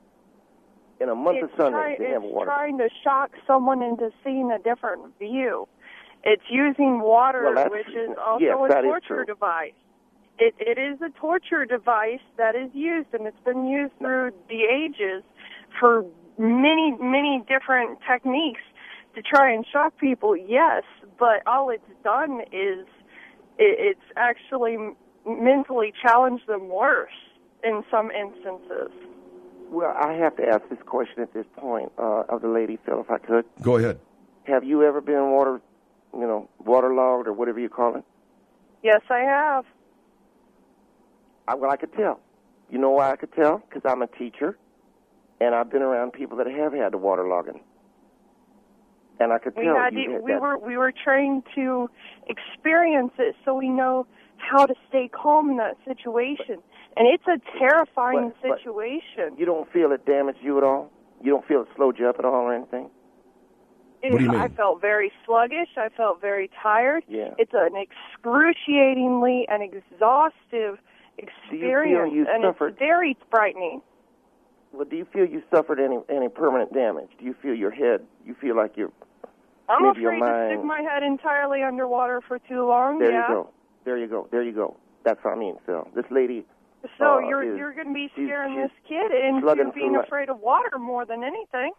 In a month It's, of Sunday, try, they it's never waterboarding. trying to shock someone into seeing a different view. It's using water, Well, that's- which is also yes, a that is torture true. device. It, it is a torture device that is used, and it's been used through the ages for many, many different techniques to try and shock people, yes, but all it's done is it, it's actually mentally challenged them worse in some instances. Well, I have to ask this question at this point uh, of the lady, Phil, if I could. Go ahead. Have you ever been water, you know, waterlogged or whatever you call it? Yes, I have. I, well, I could tell. You know why I could tell? Because I'm a teacher, and I've been around people that have had the waterlogging. And I could We tell had you the, had we that. were we were trained to experience it, so we know how to stay calm in that situation. And it's a terrifying But- but situation. You don't feel it damaged you at all? You don't feel it slowed you up at all or anything? It- What do you mean? I felt very sluggish. I felt very tired. Yeah. It's an excruciatingly and exhaustive experience, you and suffered- it's very frightening. Well, do you feel you suffered any any permanent damage? Do you feel your head, you feel like you're, I'm maybe your afraid to mind... stick my head entirely underwater for too long. There yeah. you go. There you go. There you go. That's what I mean, Phil. This lady... So uh, you're is- you're going to be she's- scaring she's this kid into slugging being through afraid of water more than anything.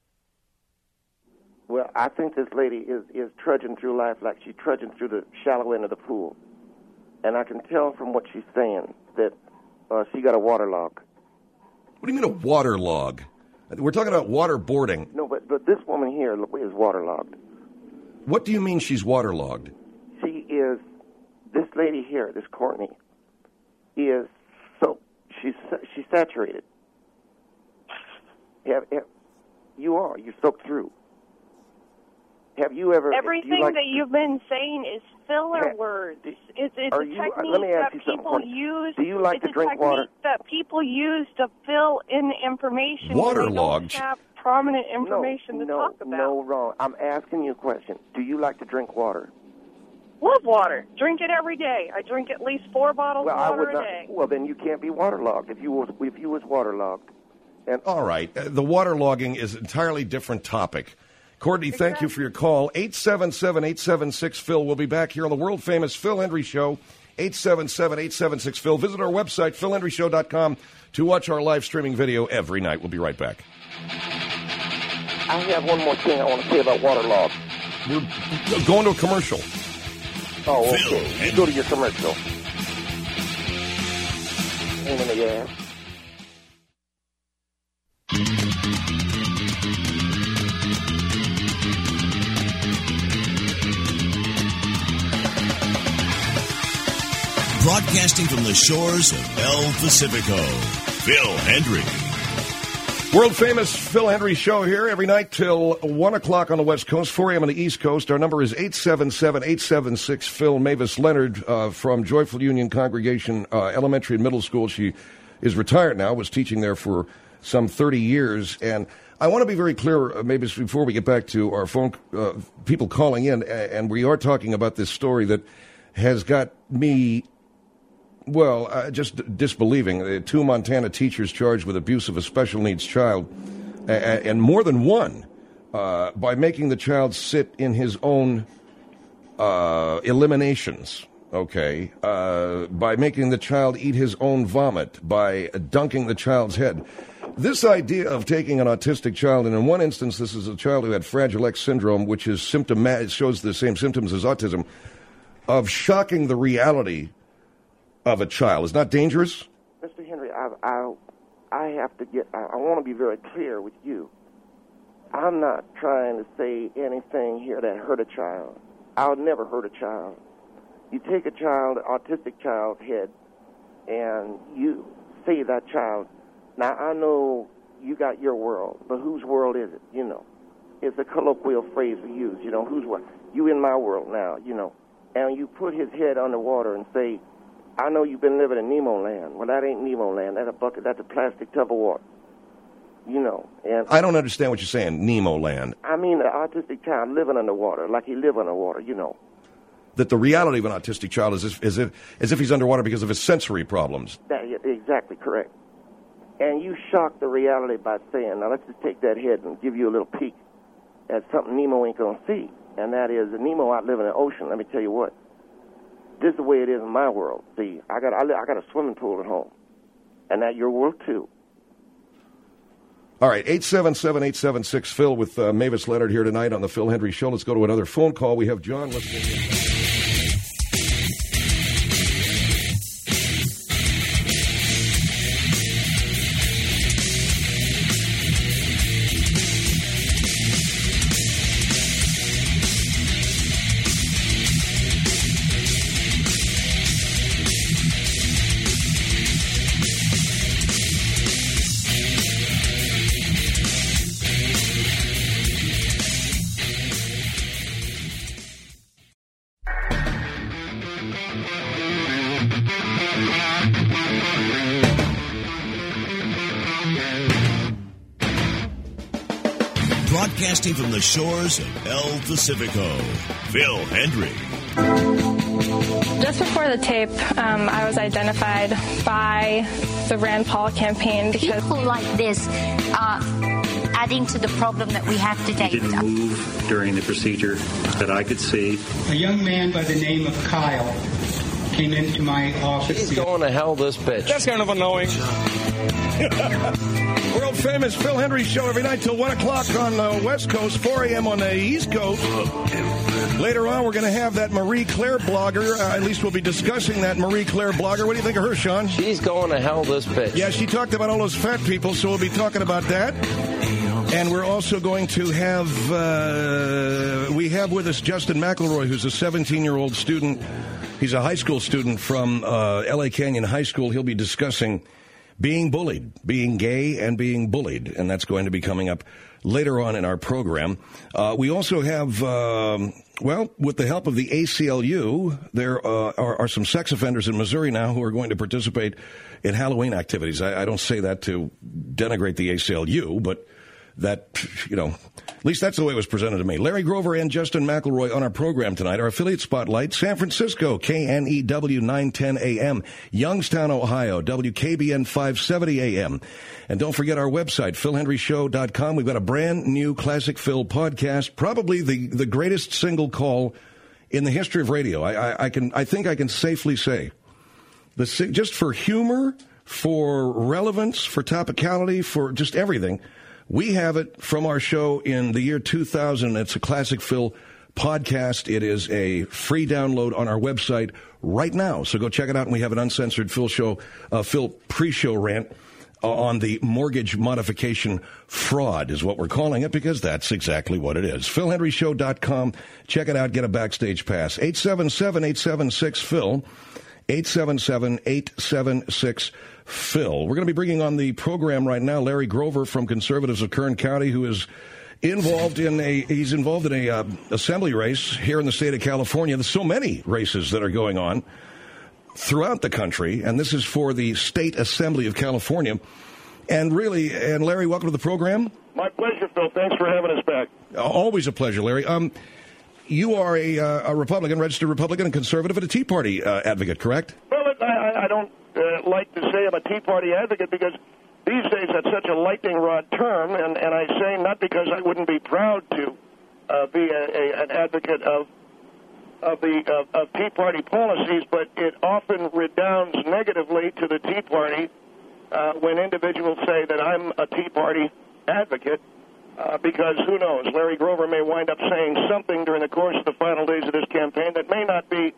Well, I think this lady is, is trudging through life like she's trudging through the shallow end of the pool. And I can tell from what she's saying that uh, she got a waterlog. What do you mean a waterlog? We're talking about waterboarding. No, but, but this woman here is waterlogged. What do you mean she's waterlogged? She is, this lady here, this Courtney, is so, she's she's saturated. Have, have, you are, you're soaked through. Have you ever... Everything you like, that you've been saying is filler Ha- words. It's, it's are a you- uh, technique let me ask that you something, people Courtney. use. Do you like it's to a drink technique water? that people use to fill in information when they Waterlogged. don't have prominent information no, to no, talk about. No, wrong. I'm asking you a question. Do you like to drink water? Love water. Drink it every day. I drink at least four bottles Well, of I water would a not. day. Well, then you can't be waterlogged. If you was if you was waterlogged, and All right. Uh, the waterlogging is an entirely different topic. Courtney, thank you for your call. eight seven seven, eight seven six, Phil. We'll be back here on the world-famous Phil Hendry Show, eight seven seven, eight seven six, Phil. Visit our website, phil hendry show dot com, to watch our live streaming video every night. We'll be right back. I have one more thing I want to say about waterlogged. We're going to a commercial. Oh, okay. You go to your commercial. Pain in the ass. Broadcasting from the shores of El Pacifico, Phil Hendry. World-famous Phil Hendry Show here every night till one o'clock on the West Coast, four a.m. on the East Coast. Our number is eight seven seven, eight seven six, Phil. Mavis Leonard uh, from Joyful Union Congregation uh, Elementary and Middle School. She is retired now, was teaching there for some thirty years. And I want to be very clear, uh, Mavis, before we get back to our phone, uh, people calling in, and we are talking about this story that has got me... Well, uh, just disbelieving. Uh, two Montana teachers charged with abuse of a special needs child, uh, and more than one, uh, by making the child sit in his own uh, eliminations, okay, uh, by making the child eat his own vomit, by dunking the child's head. This idea of taking an autistic child, and in one instance, this is a child who had Fragile X syndrome, which is symptomatic, shows the same symptoms as autism, of shocking the reality of a child. Is not dangerous? Mister Henry, I, I, I have to get, I, I want to be very clear with you. I'm not trying to say anything here that hurt a child. I'll never hurt a child. You take a child, autistic child's head, and you say that child, now I know you got your world, but whose world is it? You know, it's a colloquial phrase we use. You know, whose world? You in my world now. You know, and you put his head underwater and say, I know you've been living in Nemo land. Well, that ain't Nemo land. That's a bucket. That's a plastic tub of water. You know, and I don't understand what you're saying, Nemo land. I mean, an autistic child living underwater, like he live underwater. You know. That the reality of an autistic child is as, as if as if he's underwater because of his sensory problems. That, exactly correct. And you shock the reality by saying, now let's just take that head and give you a little peek at something Nemo ain't going to see. And that is, the Nemo out living in the ocean, let me tell you what. This is the way it is in my world. See, I got I, I got a swimming pool at home. And that your world, too. All right, eight seven seven, eight seven six, Phil with uh, Mavis Leonard here tonight on the Phil Hendry Show. Let's go to another phone call. We have John listening. Broadcasting from the shores of El Pacifico, Phil Hendry. Just before the tape, um, I was identified by the Rand Paul campaign because people like this are adding to the problem that we have today. He didn't move during the procedure that I could see. A young man by the name of Kyle came into my office. He's going to hell, this bitch. That's kind of annoying. World famous Phil Hendry Show every night till one o'clock on the West Coast, four a.m. on the East Coast. Later on, we're going to have that Marie Claire blogger. Uh, at least we'll be discussing that Marie Claire blogger. What do you think of her, Sean? She's going to hell, this bitch. Yeah, she talked about all those fat people, so we'll be talking about that. And we're also going to have, uh, we have with us Justin McElroy, who's a seventeen-year-old student. He's a high school student from uh, L A Canyon High School. He'll be discussing being bullied, being gay and being bullied, and that's going to be coming up later on in our program. Uh, we also have, um, well, with the help of the A C L U, there uh, are, are some sex offenders in Missouri now who are going to participate in Halloween activities. I, I don't say that to denigrate the A C L U, but that, you know, at least that's the way it was presented to me. Larry Grover and Justin McElroy on our program tonight. Our affiliate spotlight, San Francisco, K N E W nine ten A M. Youngstown, Ohio, W K B N five seventy A M. And don't forget our website, phil hendry show dot com. We've got a brand new Classic Phil podcast, probably the, the greatest single call in the history of radio. I, I, I can, I think I can safely say, the just for humor, for relevance, for topicality, for just everything. We have it from our show in the year two thousand. It's a Classic Phil podcast. It is a free download on our website right now. So go check it out. And we have an uncensored Phil show, uh, Phil pre-show rant uh, on the mortgage modification fraud is what we're calling it, because that's exactly what it is. phil hendry show dot com. Check it out. Get a backstage pass. eight seven seven, eight seven six, Phil. eight seven seven, eight seven six, Phil. We're going to be bringing on the program right now Larry Grover from Conservatives of Kern County, who is involved in a he's involved in a uh, assembly race here in the state of California. There's so many races that are going on throughout the country, and this is for the State Assembly of California. And really, and Larry, welcome to the program. My pleasure, Phil. Thanks for having us back. Always a pleasure, Larry. Um, you are a, uh, a Republican, registered Republican and conservative, and a Tea Party uh, advocate, correct? Well, I, I don't uh, like to say I'm a Tea Party advocate because these days that's such a lightning rod term, and, and I say not because I wouldn't be proud to uh, be a, a, an advocate of of the of, of Tea Party policies, but it often redounds negatively to the Tea Party uh, when individuals say that I'm a Tea Party advocate. Uh, because who knows, Larry Grover may wind up saying something during the course of the final days of this campaign that may not be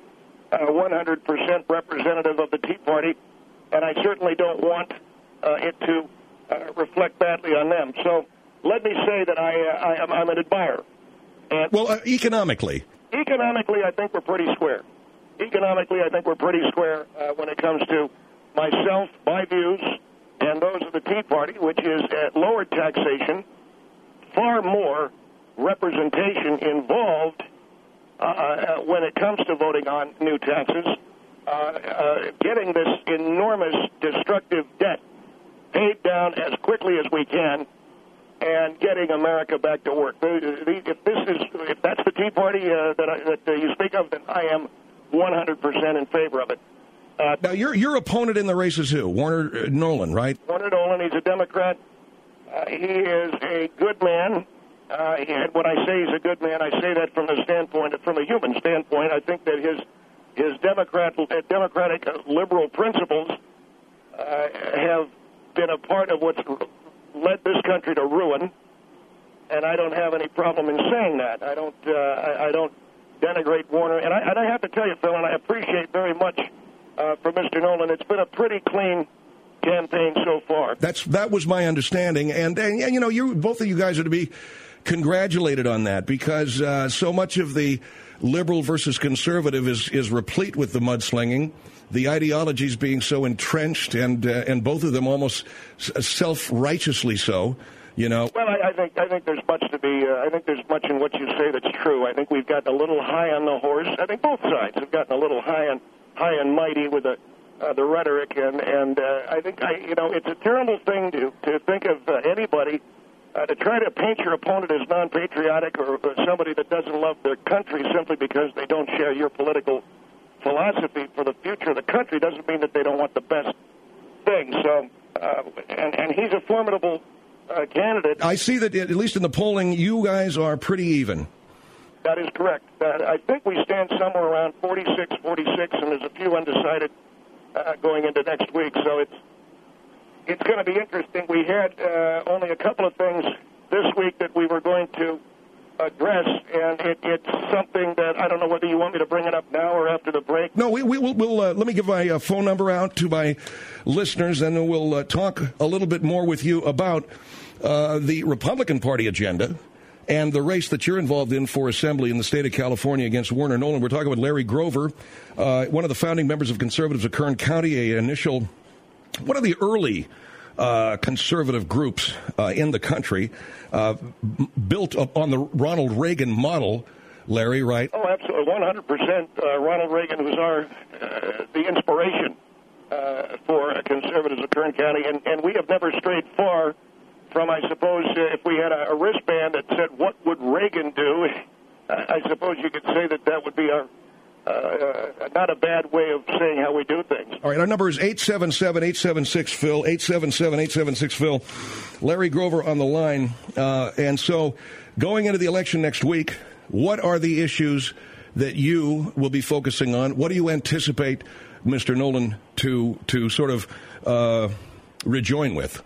uh, one hundred percent representative of the Tea Party, and I certainly don't want uh, it to uh, reflect badly on them. So let me say that I, uh, I am, I'm an admirer. And well, uh, economically. Economically, I think we're pretty square. economically, I think we're pretty square uh, when it comes to myself, my views, and those of the Tea Party, which is at lower taxation, far more representation involved uh, uh, when it comes to voting on new taxes, uh, uh, getting this enormous destructive debt paid down as quickly as we can, and getting America back to work. If this is, if that's the Tea Party uh, that, I, that uh, you speak of, then I am one hundred percent in favor of it. Uh, now, your your opponent in the race is who? Warner Nolan, right? Warner Nolan, he's a Democrat. Uh, he is a good man. Uh, and when I say he's a good man, I say that from the standpoint, from a human standpoint. I think that his his Democrat, uh, democratic uh, liberal principles uh, have been a part of what's led this country to ruin, and I don't have any problem in saying that. I don't, uh, I, I don't denigrate Warner, and I, and I have to tell you, Phil, and I appreciate very much uh, for Mister Nolan. It's been a pretty clean campaign so far. That's that was my understanding, and, and you know, you both of you guys are to be congratulated on that, because uh, so much of the liberal versus conservative is is replete with the mudslinging. The ideologies being so entrenched, and uh, and both of them almost self-righteously so, you know. Well, I, I think I think there's much to be. Uh, I think there's much in what you say that's true. I think we've gotten a little high on the horse. I think both sides have gotten a little high and high and mighty with the uh, the rhetoric, and and uh, I think I you know it's a terrible thing to to think of uh, anybody uh, to try to paint your opponent as non-patriotic or, or somebody that doesn't love their country simply because they don't share your political philosophy for the future of the country. Doesn't mean that they don't want the best thing. So, uh, and, and he's a formidable uh, candidate. I see that, at least in the polling, you guys are pretty even. That is correct. Uh, I think we stand somewhere around forty-six, forty-six, and there's a few undecided uh, going into next week. So it's it's going to be interesting. We had uh, only a couple of things this week that we were going to address, and it, it's something that I don't know whether you want me to bring it up now or after the break. No, we, we will. We'll, uh, let me give my uh, phone number out to my listeners, and then we'll uh, talk a little bit more with you about uh, the Republican Party agenda and the race that you're involved in for Assembly in the state of California against Warner Nolan. We're talking with Larry Grover, uh, one of the founding members of Conservatives of Kern County, a initial, one of the early Uh, conservative groups uh, in the country, uh, b- built up on the Ronald Reagan model, Larry, right? Oh, absolutely, one hundred percent. Uh, Ronald Reagan was our uh, the inspiration uh, for conservatives of Kern County, and, and we have never strayed far from, I suppose, uh, if we had a, a wristband that said, what would Reagan do, I, I suppose you could say that that would be our Uh, uh, not a bad way of saying how we do things. All right, our number is eight seven seven, eight seven six, Phil, eight seven seven, eight seven six, Phil. Larry Grover on the line. Uh, and so going into the election next week, what are the issues that you will be focusing on? What do you anticipate Mister Nolan to to sort of uh, rejoin with?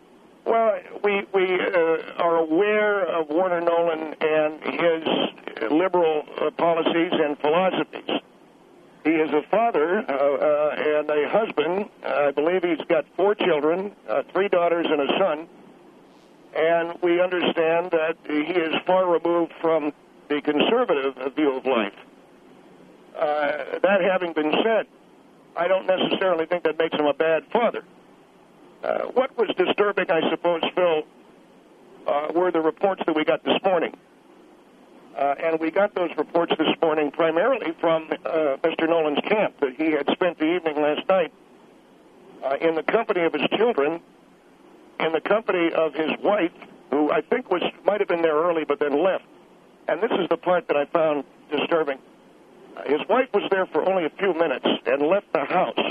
Well, we, we uh, are aware of Warner Nolan and his liberal uh, policies and philosophies. He is a father uh, uh, and a husband. Uh, I believe he's got four children, uh, three daughters and a son. And we understand that he is far removed from the conservative view of life. Uh, that having been said, I don't necessarily think that makes him a bad father. Uh, what was disturbing, I suppose, Phil, uh, were the reports that we got this morning. Uh, and we got those reports this morning primarily from uh, Mister Nolan's camp, that he had spent the evening last night uh, in the company of his children, in the company of his wife, who I think was might have been there early but then left. And this is the part that I found disturbing. Uh, his wife was there for only a few minutes and left the house.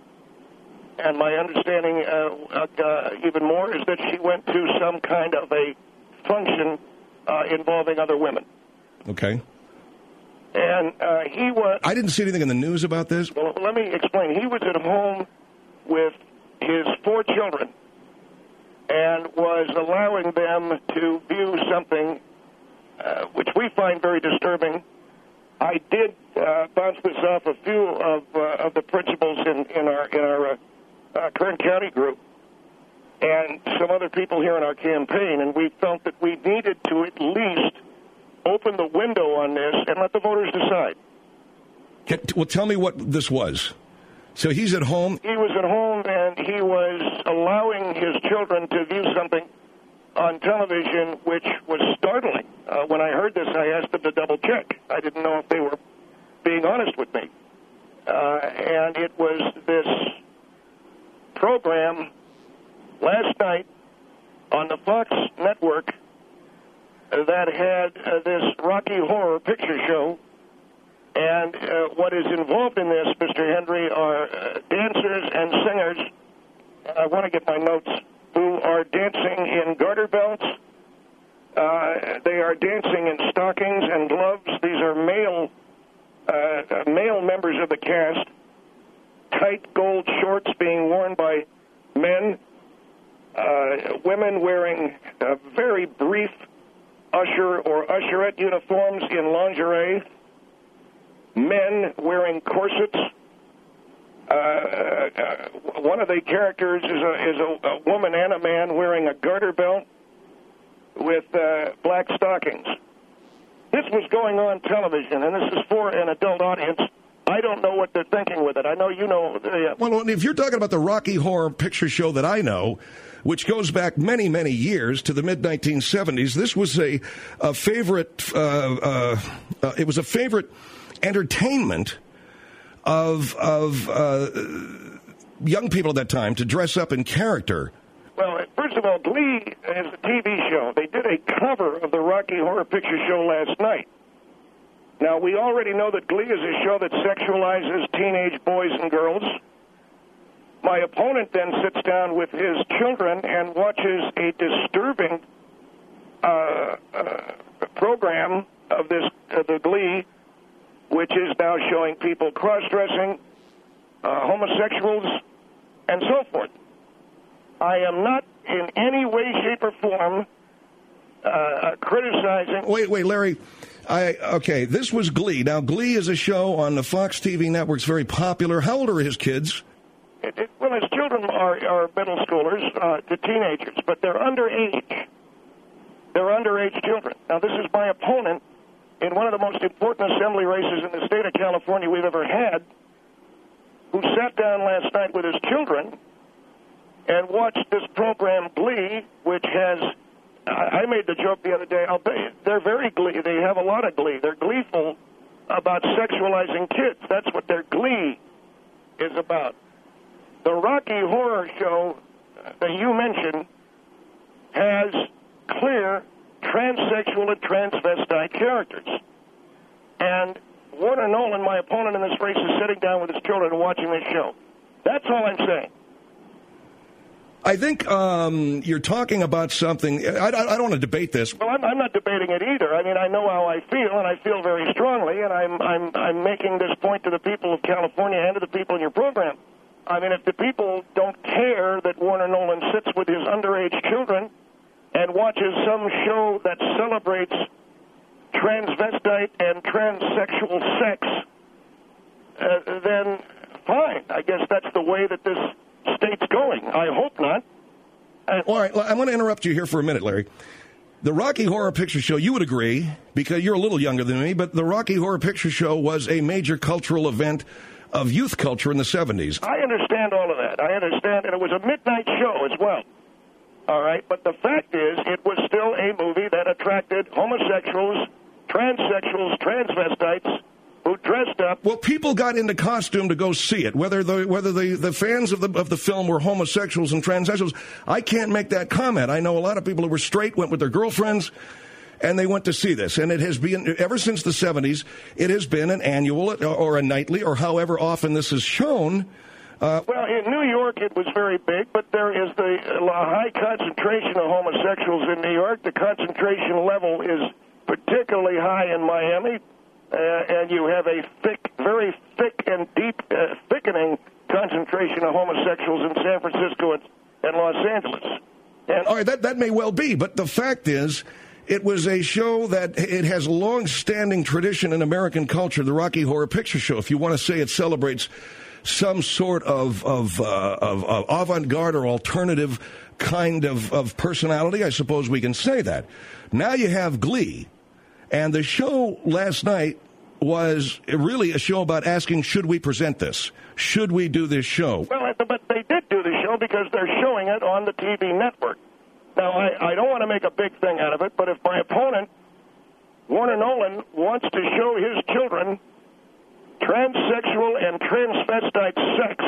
And my understanding, uh, uh, even more, is that she went to some kind of a function uh, involving other women. Okay. And uh, he was... I didn't see anything in the news about this. Well, let me explain. He was at home with his four children and was allowing them to view something uh, which we find very disturbing. I did uh, bounce this off a few of uh, of the principals in, in our in our uh, uh, Kern County group and some other people here in our campaign, and we felt that we needed to at least open the window on this and let the voters decide. Can, well, tell me what this was. So he's at home. He was at home, and he was allowing his children to view something on television, which was startling. Uh, when I heard this, I asked them to double check. I didn't know if they were being honest with me. Uh, and it was this program last night on the Fox network that had uh, this Rocky Horror Picture Show. And uh, what is involved in this, Mister Henry, are uh, dancers and singers. I want to get my notes. Who are dancing in garter belts. Uh, they are dancing in stockings and gloves. These are male uh, male members of the cast. Tight gold shorts being worn by men. Uh, women wearing uh, very brief usher or usherette uniforms in lingerie. Men wearing corsets. Uh, uh, one of the characters is a is a, a woman and a man wearing a garter belt with uh, black stockings. This was going on television, and this is for an adult audience. I don't know what they're thinking with it. I know you know. Uh, well, if you're talking about the Rocky Horror Picture Show that I know, which goes back many, many years to the mid nineteen seventies, this was a, a favorite. Uh, uh, uh, it was a favorite entertainment of of uh, young people at that time to dress up in character. Well, first of all, Glee is a T V show. They did a cover of the Rocky Horror Picture Show last night. Now, we already know that Glee is a show that sexualizes teenage boys and girls. My opponent then sits down with his children and watches a disturbing uh, uh, program of this uh, the Glee, which is now showing people cross-dressing, uh, homosexuals, and so forth. I am not in any way, shape, or form uh, criticizing... Wait, wait, Larry. I, okay, this was Glee. Now, Glee is a show on the Fox T V network. It's very popular. How old are his kids? It, it, well, his children are, are middle schoolers uh, to teenagers, but they're underage. They're underage children. Now, this is my opponent in one of the most important assembly races in the state of California we've ever had, who sat down last night with his children and watched this program, Glee, which has, I made the joke the other day, I'll bet you, they're very glee, they have a lot of glee. They're gleeful about sexualizing kids. That's what their Glee is about. The Rocky Horror Show that you mentioned has clear transsexual and transvestite characters. And Warner Nolan, my opponent in this race, is sitting down with his children and watching this show. That's all I'm saying. I think um, you're talking about something. I, I, I don't want to debate this. Well, I'm, I'm not debating it either. I mean, I know how I feel, and I feel very strongly, and I'm, I'm, I'm making this point to the people of California and to the people in your program. I mean, if the people don't care that Warner Nolan sits with his underage children and watches some show that celebrates transvestite and transsexual sex, uh, then fine. I guess that's the way that this state's going. I hope not. Uh, All right, I'm going to interrupt you here for a minute, Larry. The Rocky Horror Picture Show, you would agree, because you're a little younger than me, but the Rocky Horror Picture Show was a major cultural event of youth culture in the seventies. I understand all of that. I understand, and it was a midnight show as well. All right, but the fact is, it was still a movie that attracted homosexuals, transsexuals, transvestites who dressed up. Well, people got into costume to go see it, whether the whether the, the fans of the of the film were homosexuals and transsexuals. I can't make that comment. I know a lot of people who were straight went with their girlfriends, and they went to see this. And it has been, ever since the seventies, it has been an annual or a nightly or however often this is shown. Uh, well, in New York, it was very big, but there is the uh, high concentration of homosexuals in New York. The concentration level is particularly high in Miami, uh, and you have a thick, very thick and deep, uh, thickening concentration of homosexuals in San Francisco and, and Los Angeles. And, all right, that, that may well be, but the fact is, it was a show that it has a long-standing tradition in American culture, the Rocky Horror Picture Show. If you want to say it celebrates some sort of of, uh, of, of avant-garde or alternative kind of, of personality, I suppose we can say that. Now you have Glee, and the show last night was really a show about asking, should we present this? Should we do this show? Well, but they did do the show because they're showing it on the T V network. Now, I, I don't want to make a big thing out of it, but if my opponent, Warner Nolan, wants to show his children transsexual and transvestite sex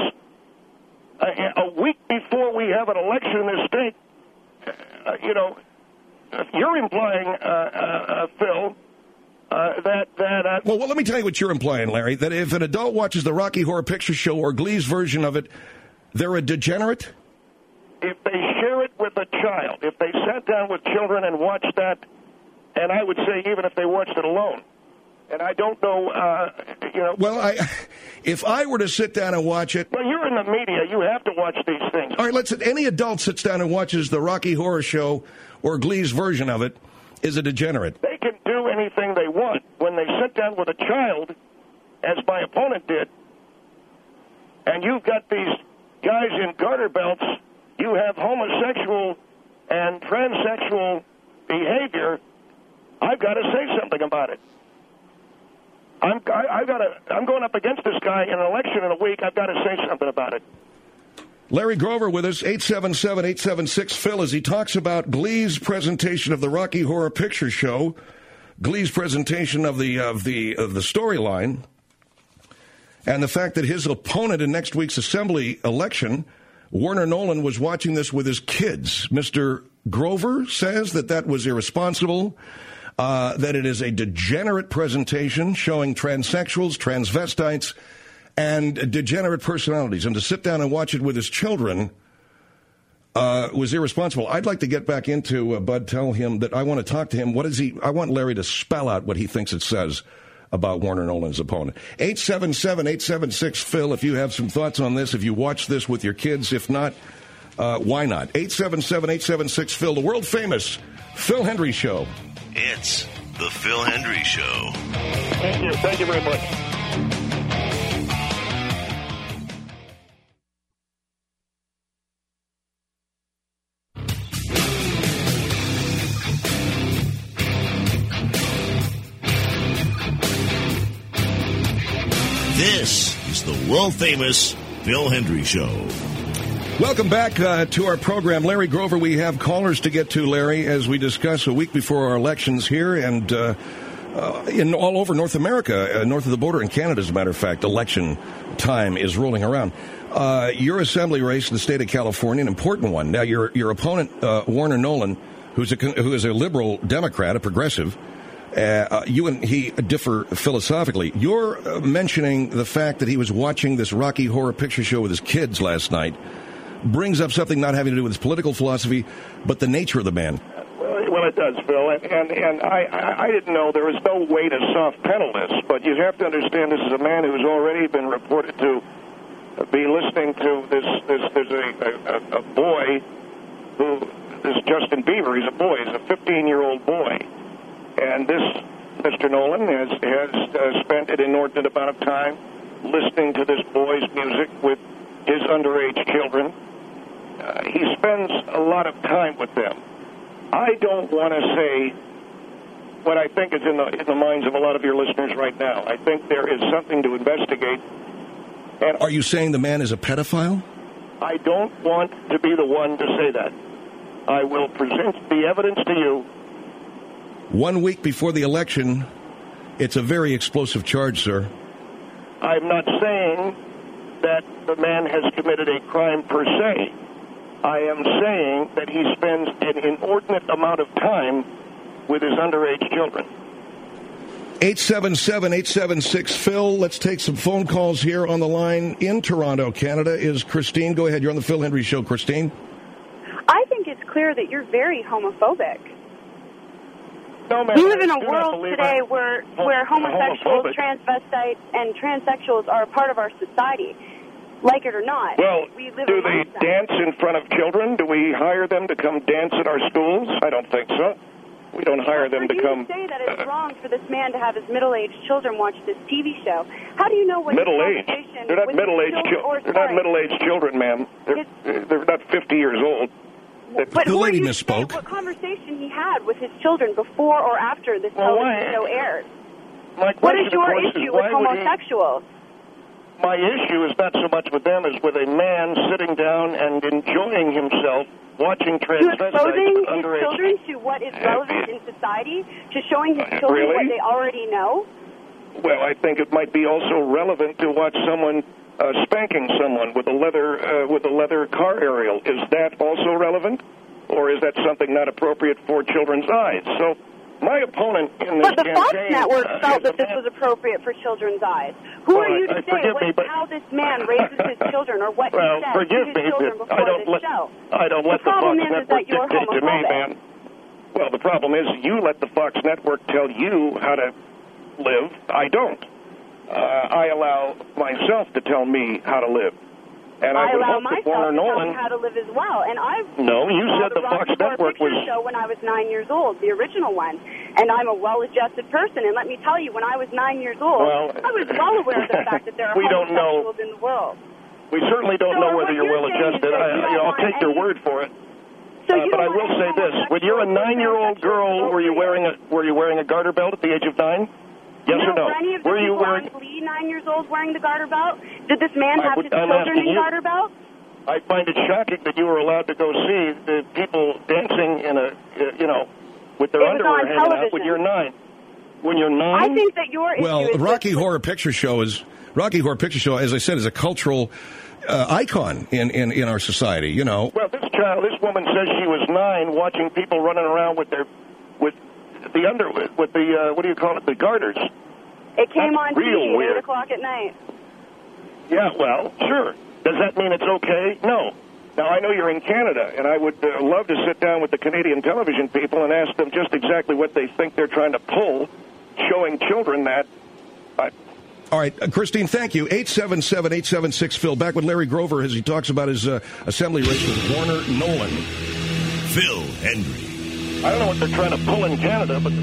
a, a week before we have an election in this state, uh, you know, you're implying, uh, uh, uh, Phil, uh, that... that uh, well, well, let me tell you what you're implying, Larry, that if an adult watches the Rocky Horror Picture Show or Glee's version of it, they're a degenerate? If they share it with a child, if they sat down with children and watched that, and I would say even if they watched it alone, and I don't know, uh, you know... Well, I, if I were to sit down and watch it... Well, you're in the media. You have to watch these things. All right, let's... Any adult sits down and watches the Rocky Horror Show or Glee's version of it is a degenerate. They can do anything they want. When they sit down with a child, as my opponent did, and you've got these guys in garter belts, you have homosexual and transsexual behavior, I've got to say something about it. I'm, I, I've got to, I'm going up against this guy in an election in a week. I've got to say something about it. Larry Grover with us, eight seven seven, eight seven six, Phil, as he talks about Glee's presentation of the Rocky Horror Picture Show, Glee's presentation of the of the of the storyline, and the fact that his opponent in next week's Assembly election, Warner Nolan, was watching this with his kids. Mister Grover says that that was irresponsible, uh, that it is a degenerate presentation showing transsexuals, transvestites, and degenerate personalities. And to sit down and watch it with his children uh, was irresponsible. I'd like to get back into, uh, Bud, tell him that I want to talk to him. What is he? I want Larry to spell out what he thinks it says about Warner Nolan's opponent. eight seven seven, eight seven six, Phil, if you have some thoughts on this, if you watch this with your kids. If not, uh, why not? eight seven seven, eight seven six, Phil, the world-famous Phil Hendrie Show. It's the Phil Hendrie Show. Thank you. Thank you very much. This is the world-famous Phil Hendrie Show. Welcome back uh, to our program. Larry Grover, we have callers to get to, Larry, as we discuss a week before our elections here and uh, uh, in all over North America, uh, north of the border in Canada, as a matter of fact, election time is rolling around. Uh, your assembly race in the state of California, an important one. Now, your your opponent, uh, Warner Nolan, who's a, who is a liberal Democrat, a progressive, Uh, you and he differ philosophically. You're uh, mentioning the fact that he was watching this Rocky Horror Picture Show with his kids last night. Brings up something not having to do with his political philosophy, but the nature of the man. Well, well it does, Phil. And, and, and I, I, I didn't know there was no way to soft pedal this, but you have to understand this is a man who's already been reported to be listening to this. this there's a, a, a boy who, this Justin Bieber, he's a boy, he's a fifteen-year-old boy. And this, Mister Nolan, has, has uh, spent an inordinate amount of time listening to this boy's music with his underage children. Uh, he spends a lot of time with them. I don't want to say what I think is in the, in the minds of a lot of your listeners right now. I think there is something to investigate. And are you saying the man is a pedophile? I don't want to be the one to say that. I will present the evidence to you. One week before the election, it's a very explosive charge, sir. I'm not saying that the man has committed a crime per se. I am saying that he spends an inordinate amount of time with his underage children. eight seven seven, eight seven six, Phil. Let's take some phone calls here on the line in Toronto, Canada. Is Christine? Go ahead. You're on the Phil Hendrie Show, Christine. I think it's clear that you're very homophobic. No, we live in a world today where where homosexuals, transvestites, and transsexuals are a part of our society, like it or not. Well, we live do they them. dance in front of children? Do we hire them to come dance at our schools? I don't think so. We don't hire them for to you come. To say that it's uh, wrong for this man to have his middle-aged children watch this T V show. How do you know what middle-aged? They're not middle-aged children. They're not middle-aged children, ma'am. They're they're not fifty years old. But the who lady are you misspoke. What conversation he had with his children before or after this well, television why? show aired? my question, What is your of course, issue is with why would he- homosexuals? My issue is not so much with them as with a man sitting down and enjoying himself watching To transvestites exposing his underage. children to what is relevant in society, to showing his children Really? what they already know. Well, I think it might be also relevant to watch someone uh, spanking someone with a leather uh, with a leather car aerial. Is that also relevant, or is that something not appropriate for children's eyes? So, my opponent in this But the Fox campaign Network uh, felt is that a this man- was appropriate for children's eyes. Who Well, are you I- to I- say forgive what, me, but- how this man raises his children or what Well, he says forgive to his me, children but before I don't this let show? I don't let the the, problem Fox is, is Network that you're dictate to me, homophobic. man. Well, the problem is you let the Fox Network tell you how to live. I don't. Uh, I allow myself to tell me how to live. And I, I would allow hope that myself Warner to tell Nolan. me how to live as well. And I've No, you saw said the Fox Rocky Horror Network Picture was- Show when I was nine years old, the original one. And I'm a well-adjusted person. And let me tell you, when I was nine years old, Well, I was well aware of the fact that there are we don't know. homosexuals in the world. We certainly don't So know what whether you're you're well saying is adjusted. that I, you you don't know, I'll want take your any- word for it. So Uh, you but don't I want will any say this: when you're a homosexuals or nine-year-old girl, were you wearing a were you wearing a garter belt at the age of nine? Yes no, or no? Were any of the were you people wearing? on Glee nine years old wearing the garter belt? Did this man I have would- his I'm children asking in you. garter belts? I find it shocking that you were allowed to go see the people dancing in a, uh, you know, with their It was underwear on hanging out when television. you're nine. When you're nine? I think that your issue Well, is Rocky Horror Picture Show is Rocky Horror Picture Show, as I said, is a cultural uh, icon in, in, in our society. You know, Well, this child, this woman says she was nine, watching people running around with their, with the under, with the uh, what do you call it, the garters. It came That's on T real V at weird. eight o'clock at night. Yeah, well, sure. Does that mean it's okay? No. Now, I know you're in Canada, and I would uh, love to sit down with the Canadian television people and ask them just exactly what they think they're trying to pull, showing children that. I, all right, uh, Christine, thank you. eight seven seven, eight seven six, Phil. Back with Larry Grover as he talks about his uh, assembly race with Warner Nolan. Phil Hendry. I don't know what they're trying to pull in Canada, but...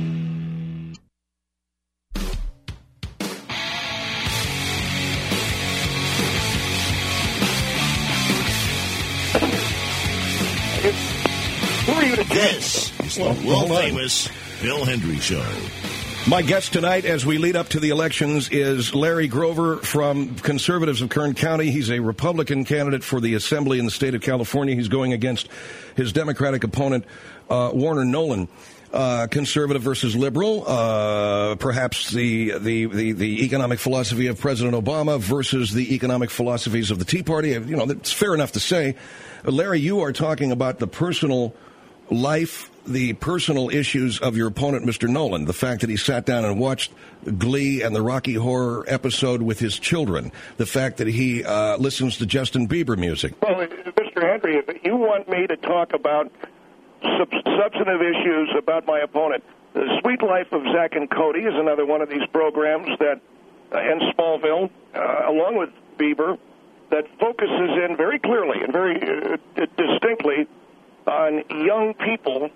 Who are you to This is the Well, hold on. world-famous Phil Hendry Show. My guest tonight, as we lead up to the elections, is Larry Grover from Conservatives of Kern County. He's a Republican candidate for the Assembly in the state of California. He's going against his Democratic opponent, uh, Warner Nolan. Uh, conservative versus liberal, uh, perhaps the, the, the, the economic philosophy of President Obama versus the economic philosophies of the Tea Party. You know, it's fair enough to say. Uh, Larry, you are talking about the personal life, the personal issues of your opponent, Mister Nolan, the fact that he sat down and watched Glee and the Rocky Horror episode with his children, the fact that he uh, listens to Justin Bieber music. Well, Mister Henry, if you want me to talk about sub- substantive issues about my opponent, The Sweet Life of Zach and Cody is another one of these programs that, uh, and Smallville, uh, along with Bieber, that focuses in very clearly and very uh, distinctly on young people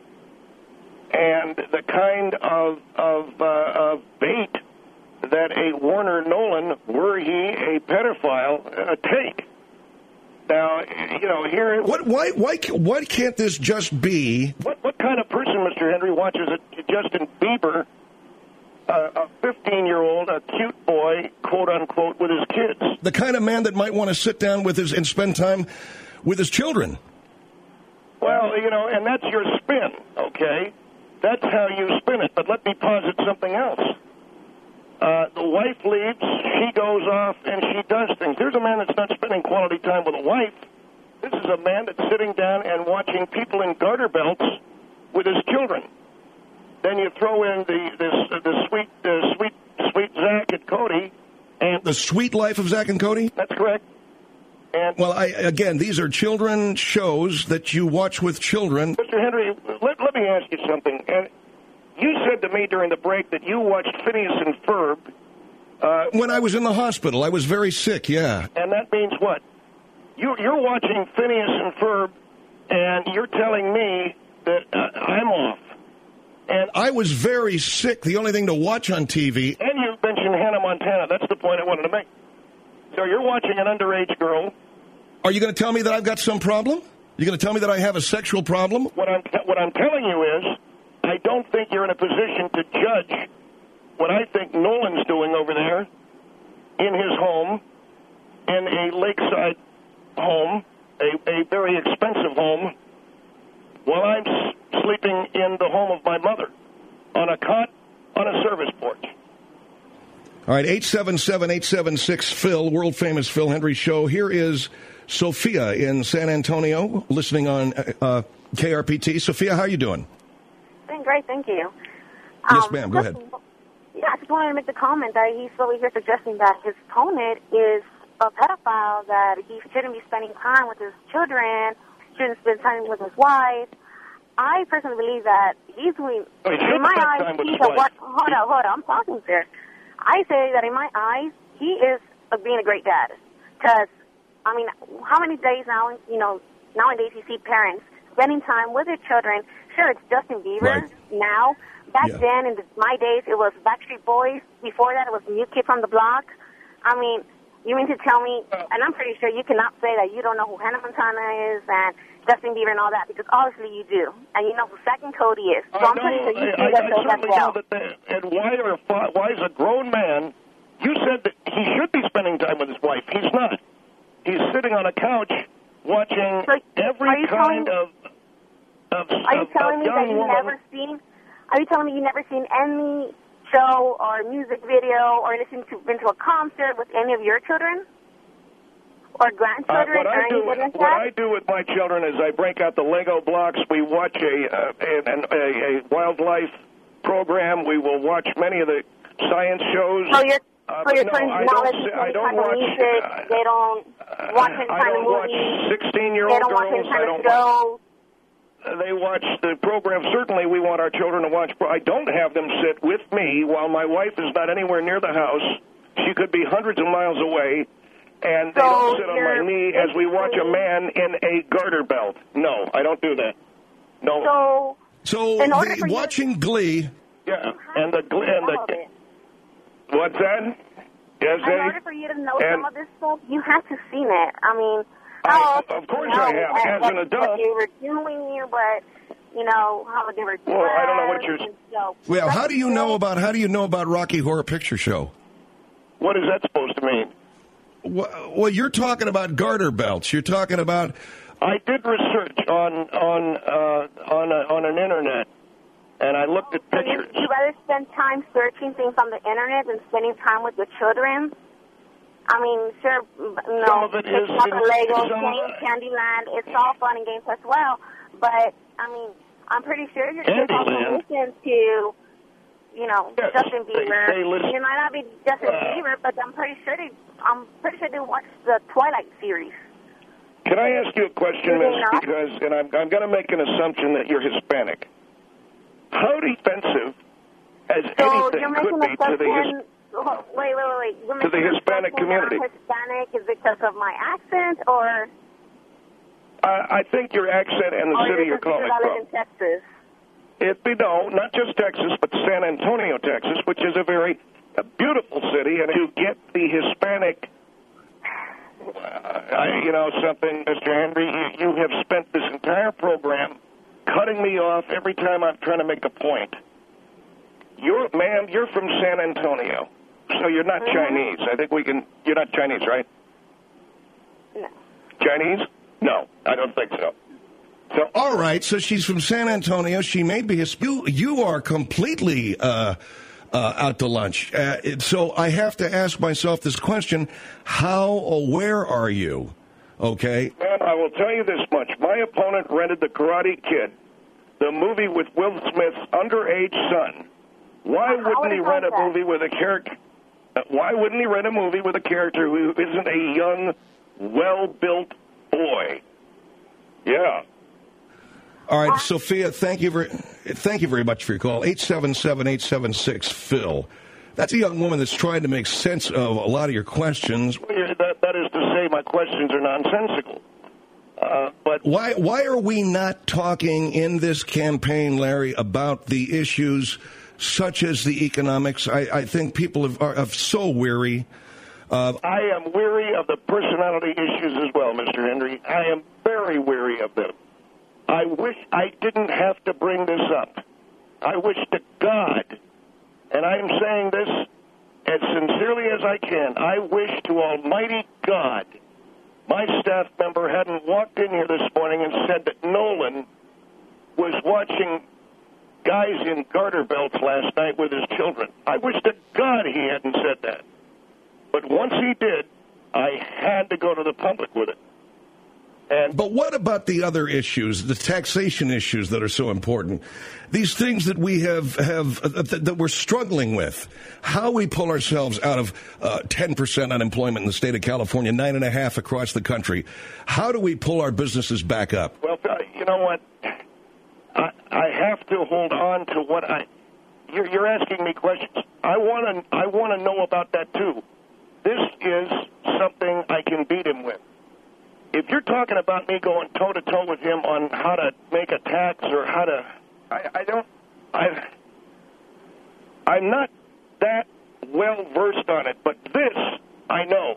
and the kind of of, uh, of bait that a Warner Nolan, were he a pedophile, uh, take. Now, you know, here... What? Why? Why? Why can't this just be? What, what kind of person, Mister Henry, watches a Justin Bieber, uh, a fifteen-year-old, a cute boy, quote-unquote, with his kids? The kind of man that might want to sit down with his and spend time with his children. Well, you know, and that's your spin, okay? That's how you spin it. But let me posit something else. Uh, the wife leaves, she goes off, and she does things. Here's a man that's not spending quality time with a wife. This is a man that's sitting down and watching people in garter belts with his children. Then you throw in the this uh, the sweet uh, sweet sweet Zach and Cody, and The Sweet Life of Zach and Cody? that's correct. And Well, I, again, these are children shows that you watch with children. Mister Henry, let, let me ask you something. And you said to me during the break that you watched Phineas and Ferb. Uh, When I was in the hospital, I was very sick, yeah. And that means what? You, you're watching Phineas and Ferb, and you're telling me that uh, I'm off. And I was very sick. The only thing to watch on T V. And you mentioned Hannah Montana. That's the point I wanted to make. So you're watching an underage girl. Are you going to tell me that I've got some problem? You're going to tell me that I have a sexual problem? What I'm what I'm telling you is, I don't think you're in a position to judge what I think Nolan's doing over there in his home, in a lakeside home, a, a very expensive home, while I'm s- sleeping in the home of my mother on a cot on a service porch. All right, eight seven seven, eight seven six, Phil, world-famous Phil Hendry Show. Here is Sophia in San Antonio, listening on uh, K R P T. Sophia, how are you doing? Doing great, thank you. Yes, Um, ma'am, go just- ahead. Yeah, I just wanted to make the comment that he's over here suggesting that his opponent is a pedophile, that he shouldn't be spending time with his children, shouldn't spend time with his wife. I personally believe that he's doing, Oh, he in shouldn't my spend eyes, time with he's his a wife. what, hold on, hold on, I'm talking, sir. I say that in my eyes, he is a, being a great dad. Because, I mean, how many days now, you know, nowadays you see parents spending time with their children. Sure, it's Justin Bieber Right. now. Back Yeah. then, in the, my days, it was Backstreet Boys. Before that, it was New Kid from the Block. I mean, you mean to tell me, and I'm pretty sure you cannot say that you don't know who Hannah Montana is and Justin Bieber and all that, because obviously you do. And you know who Zack and Cody is. So I I'm know, pretty sure you I, see I, that I show as certainly well. know that. They, and why are fa- why is a grown man? You said that he should be spending time with his wife. He's not. He's sitting on a couch watching So, every are you kind telling- of of, Are you of, telling of me young that you've woman. never seen? Are you telling me you've never seen any show or music video or listened to been to a concert with any of your children or Uh, grandchildren what or I do, anyone like what that? I do with my children is I break out the Lego blocks. We watch a uh, a, a, a wildlife program. We will watch many of the science shows. So your Uh, so your no, children I do not don't listen see- to I any don't kind of watch, music. uh, They don't watch any I kind don't of watch movies. sixteen-year-old They don't watch any girls. kind I of don't shows. Uh, They watch the program. Certainly, we want our children to watch. I don't have them sit with me while my wife is not anywhere near the house. She could be hundreds of miles away, and they So don't sit on my you're knee as we watch a basically- man in a garter belt. No, I don't do that. No. So So, In order the, for you- watching Glee, Yeah, and the gl- and all of the it. what's that? Yes, In Eddie? order for you to know And- some of this stuff, you have to seen it. I mean, I- how else of do you course know I have, what- as what, an adult. what they were doing, but you know how they were. Well, I don't know what dressed you're- and so- well, how do you know about how do you know about Rocky Horror Picture Show? What is that supposed to mean? Well, well, you're talking about garter belts. You're talking about I did research on on uh, on a, on an internet, and I looked at So you, pictures. you rather spend time searching things on the internet than spending time with your children? I mean, sure, no, Some of it picking is up in- a Lego some- game, Candyland, it's all fun and games as well. But, I mean, I'm pretty sure your kids also Candyland? listen to, you know, Yes, Justin they- Bieber. they listen- It might not be Justin Uh, Bieber, but I'm pretty sure they, I'm pretty sure they watch the Twilight series. Can I ask you a question, Do they Miss? not? Because, and I'm I'm going to make an assumption that you're Hispanic. How defensive as So anything you're could making be a to the His- assumption. oh, Wait, wait, wait, wait. You're to the making an Hispanic assumption that community. I'm Hispanic is because of my accent, or I I think your accent and the or city is you're it because calling I live from. in Texas? It be no, not just Texas, but San Antonio, Texas, which is a very a beautiful city, and to get the Hispanic, uh, I, you know something, Mister Henry, you, you have spent this entire program cutting me off every time I'm trying to make a point. You're, ma'am, you're from San Antonio, so you're not Mm-hmm. Chinese. I think we can. You're not Chinese, right? No. Chinese? No, I don't think so. So, all right. So she's from San Antonio. She may be his. You, you are completely uh, uh, out to lunch. Uh, it- so I have to ask myself this question: how or where are you? Okay. Man, I will tell you this much. My opponent rented The Karate Kid, the movie with Will Smith's underage son. Why Well, how wouldn't he would I rent a find that? movie with a character? uh, Why wouldn't he rent a movie with a character who isn't a young, well-built boy? Yeah. All right, Sophia. Thank you very, thank you very much for your call. Eight seven seven eight seven six Phil. That's a young woman that's trying to make sense of a lot of your questions. That, that is to say, my questions are nonsensical. Uh, but Why why are we not talking in this campaign, Larry, about the issues such as the economics? I, I think people have, are, are so weary. Uh, I am weary of the personality issues as well, Mister Henry. I am very weary of them. I wish I didn't have to bring this up. I wish to God and I'm saying this as sincerely as I can, I wish to Almighty God my staff member hadn't walked in here this morning and said that Nolan was watching guys in garter belts last night with his children. I wish to God he hadn't said that. But once he did, I had to go to the public with it. And but what about the other issues, the taxation issues that are so important? These things that we have, have uh, th- that we're struggling with. How we pull ourselves out of uh, ten percent unemployment in the state of California, nine and a half across the country. How do we pull our businesses back up? Well, you know what? I, I have to hold on to what I... You're, you're asking me questions. I want to I want to know about that, too. This is something I can beat him with. If you're talking about me going toe-to-toe with him on how to make a tax or how to... I, I don't... I, I'm not that well-versed on it, but this I know.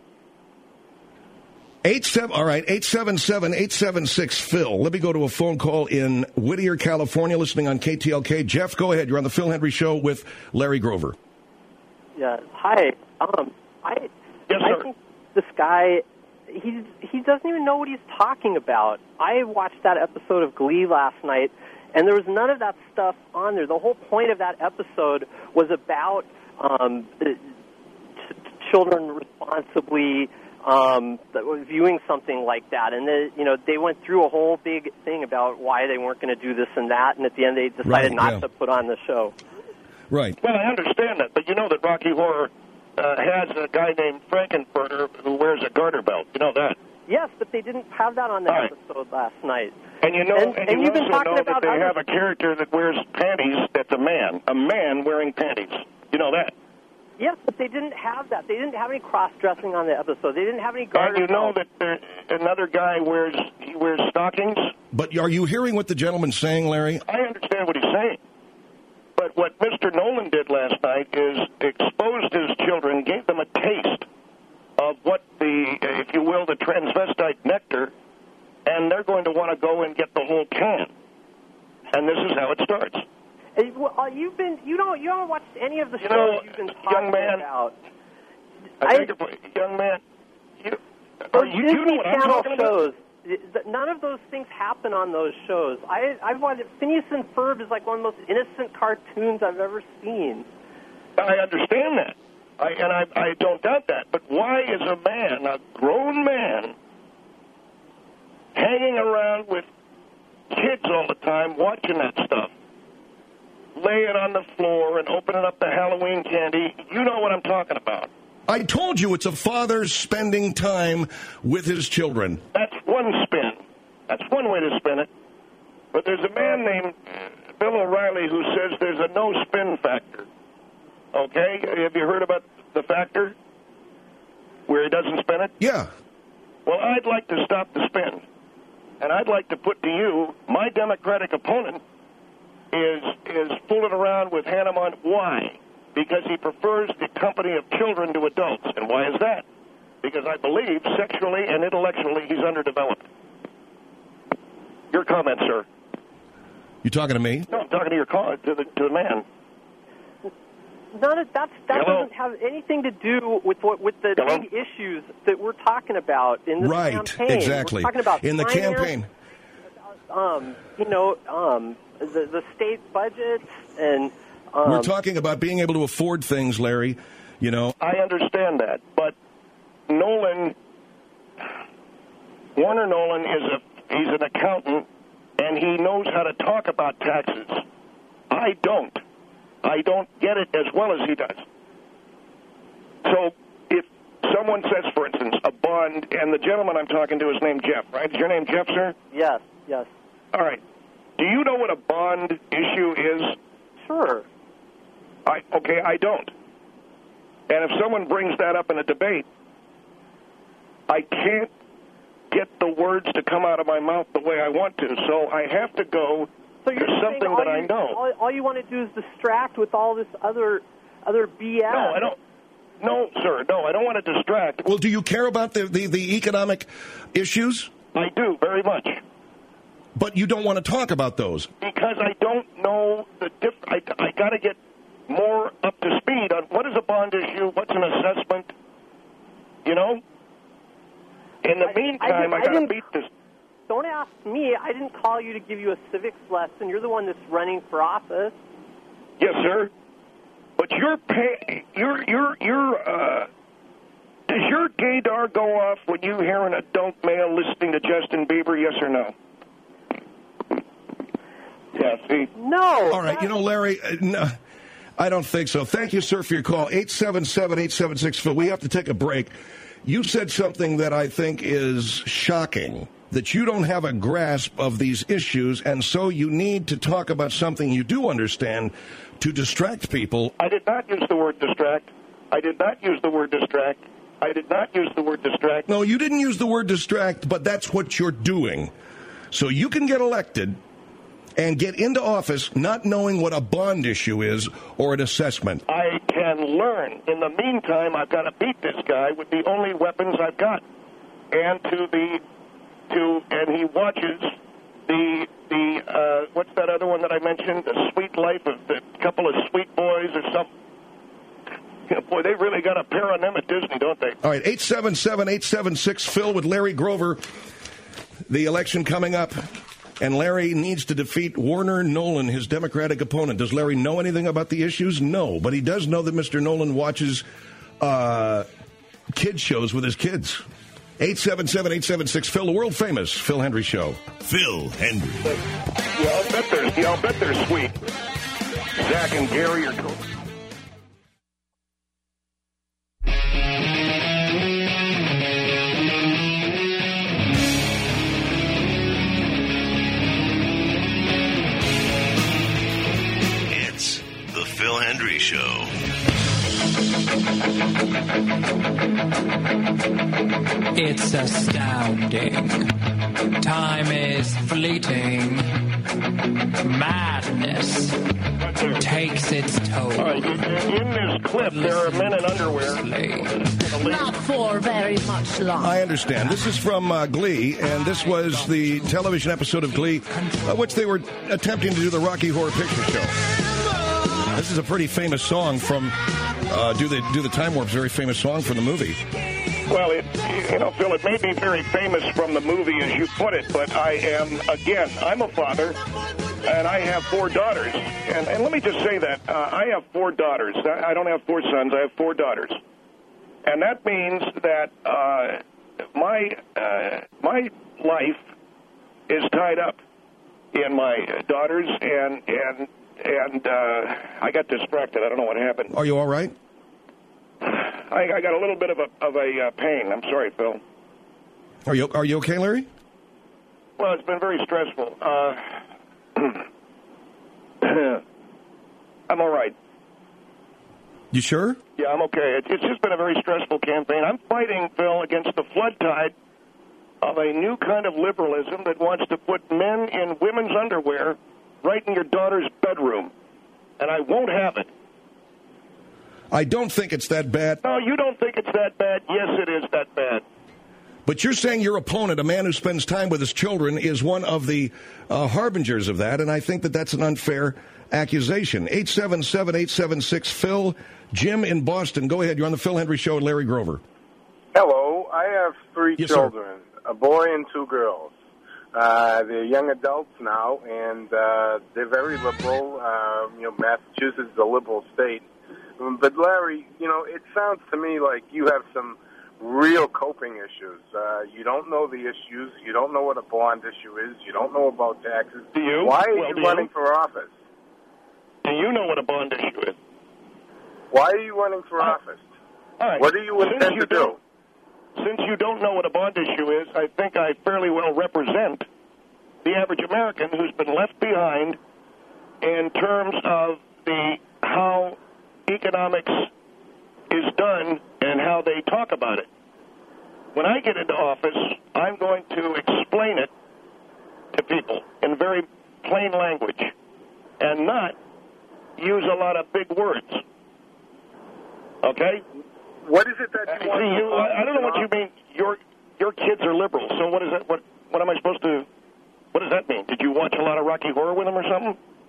Eight seven, all right, eight seven seven, eight seven six, Phil. Let me go to a phone call in Whittier, California, listening on K T L K. Jeff, go ahead. You're on the Phil Hendry Show with Larry Grover. Yeah, hi. Um, I, yes, I sir. think this guy... He he doesn't even know what he's talking about. I watched that episode of Glee last night, and there was none of that stuff on there. The whole point of that episode was about um, ch- children responsibly um, viewing something like that. And the, you know, they went through a whole big thing about why they weren't going to do this and that, and at the end they decided right, not yeah. to put on the show. Right. Well, I understand that, but you know that Rocky Horror uh, has a guy named Frankenfurter who wears a garter belt. You know that? Yes, but they didn't have that on the right. episode last night. And you know, and, and, and you you've been also talking know about that they other... have a character that wears panties that's a man. A man wearing panties. You know that? Yes, but they didn't have that. They didn't have any cross-dressing on the episode. They didn't have any garter And you know belts. that there, another guy wears he wears stockings? But are you hearing what the gentleman's saying, Larry? I understand what he's saying. But what Mister Nolan did last night is exposed his children, gave them a taste of what the, if you will, the transvestite nectar, and they're going to want to go and get the whole can. And this is how it starts. Hey, well, uh, you've been, you don't, you haven't watched any of the You shows know, you've been talking young man, about. I think, if, young man, you, are you, you know what I'm Channel talking shows. about? None of those things happen on those shows. I, I've watched Phineas and Ferb is like one of the most innocent cartoons I've ever seen. I understand that, I, and I, I don't doubt that. But why is a man, a grown man, hanging around with kids all the time, watching that stuff, laying on the floor and opening up the Halloween candy? You know what I'm talking about. I told you it's a father spending time with his children. That's one spin. That's one way to spin it. But there's a man named Bill O'Reilly who says there's a no-spin factor. Okay? Have you heard about the factor where he doesn't spin it? Yeah. Well, I'd like to stop the spin. And I'd like to put to you, my Democratic opponent is is fooling around with Hanneman. Why? Because he prefers the company of children to adults. And why is that? Because I believe sexually and intellectually he's underdeveloped. Your comment, sir. You talking to me? No, I'm talking to your call, to the to the man. None of that's, that Hello? doesn't have anything to do with what with the Hello? big issues that we're talking about in this Right, campaign. exactly. We're talking about in the finance, campaign. Um, you know, um, the the state budgets and. Um, We're talking about being able to afford things, Larry. You know. I understand that, but Nolan, Warner Nolan is a he's an accountant, and he knows how to talk about taxes. I don't. I don't get it as well as he does. So if someone says, for instance, a bond, and the gentleman I'm talking to is named Jeff, right? Is your name Jeff, sir? Yes, yes. All right. Do you know what a bond issue is? Sure. I, okay, I don't. And if someone brings that up in a debate, I can't get the words to come out of my mouth the way I want to, so I have to go so to something that you, I know. All, all you want to do is distract with all this other other B S. No, I don't. No, sir, no, I don't want to distract. Well, do you care about the, the, the economic issues? I do, very much. But you don't want to talk about those? Because I don't know the diff. I, I got to get more up to speed on what is a bond issue, what's an assessment, you know? In the meantime, I, I, I got to beat this. Don't ask me. I didn't call you to give you a civics lesson. You're the one that's running for office. Yes, sir. But you're pay, you're you're you're uh does your gaydar go off when you hear an adult male listening to Justin Bieber, yes or no? Yeah, see? No. All right, you know, Larry, uh, no, I don't think so. Thank you, sir, for your call. eight seven seven, eight seven six, Phil. We have to take a break. You said something that I think is shocking, that you don't have a grasp of these issues, and so you need to talk about something you do understand to distract people. I did not use the word distract. I did not use the word distract. I did not use the word distract. No, you didn't use the word distract, but that's what you're doing. So you can get elected and get into office not knowing what a bond issue is or an assessment. I can learn. In the meantime, I've got to beat this guy with the only weapons I've got. And to the to and he watches the the uh, what's that other one that I mentioned? The Sweet Life of the couple of sweet boys or something. You know, boy, they really got a pair on them at Disney, don't they? All right, eight seven seven, eight seven six, Phil with Larry Grover. The election coming up, and Larry needs to defeat Warner Nolan, his Democratic opponent. Does Larry know anything about the issues? No, but he does know that Mister Nolan watches uh, kid shows with his kids. eight seven seven, eight seven six, Phil, the world-famous Phil Hendry Show. Phil Hendry. Yeah, I'll bet they're, yeah, I'll bet they're sweet. Zach and Gary are cool. It's the Phil Hendry Show. It's astounding. Time is fleeting. Madness takes its toll. All right, in this clip, there are men in underwear. Not for very much longer. I understand. This is from uh, Glee, and this was the television episode of Glee, uh, which they were attempting to do the Rocky Horror Picture Show. This is a pretty famous song from uh, Do the Do the Time Warp's very famous song from the movie. Well, it, you know, Phil, it may be very famous from the movie, as you put it, but I am, again, I'm a father, and I have four daughters. And, and let me just say that. Uh, I have four daughters. I don't have four sons. I have four daughters. And that means that uh, my uh, my life is tied up in my daughters, and, and, and uh, I got distracted. I don't know what happened. Are you all right? I, I got a little bit of a of a uh, pain. I'm sorry, Phil. Are you Are you okay, Larry? Well, it's been very stressful. Uh, I'm all right. You sure? Yeah, I'm okay. It, it's just been a very stressful campaign. I'm fighting, Phil, against the flood tide of a new kind of liberalism that wants to put men in women's underwear right in your daughter's bedroom, and I won't have it. I don't think it's that bad. No, you don't think it's that bad. Yes, it is that bad. But you're saying your opponent, a man who spends time with his children, is one of the uh, harbingers of that, and I think that that's an unfair accusation. eight seven seven, eight seven six, Phil. Jim in Boston. Go ahead. You're on the Phil Hendry Show with Larry Grover. Hello. I have three yes, children, sir. a boy and two girls. Uh, they're young adults now, and uh, they're very liberal. Uh, you know, Massachusetts is a liberal state. But, Larry, you know, it sounds to me like you have some real coping issues. Uh, you don't know the issues. You don't know what a bond issue is. You don't know about taxes. Do you? Why are well, you running you? for office? Do you know what a bond issue is? Why are you running for uh, office? All right. What do you Since intend you to do? Since you don't know what a bond issue is, I think I fairly well represent the average American who's been left behind in terms of the how economics is done and how they talk about it. When I get into office, I'm going to explain it to people in very plain language and not use a lot of big words. Okay? What is it that you uh, want? See, you, I, I don't know what you mean. Your your kids are liberals. So what is that? What what am I supposed to? What does that mean? Did you watch a lot of Rocky Horror with them or something?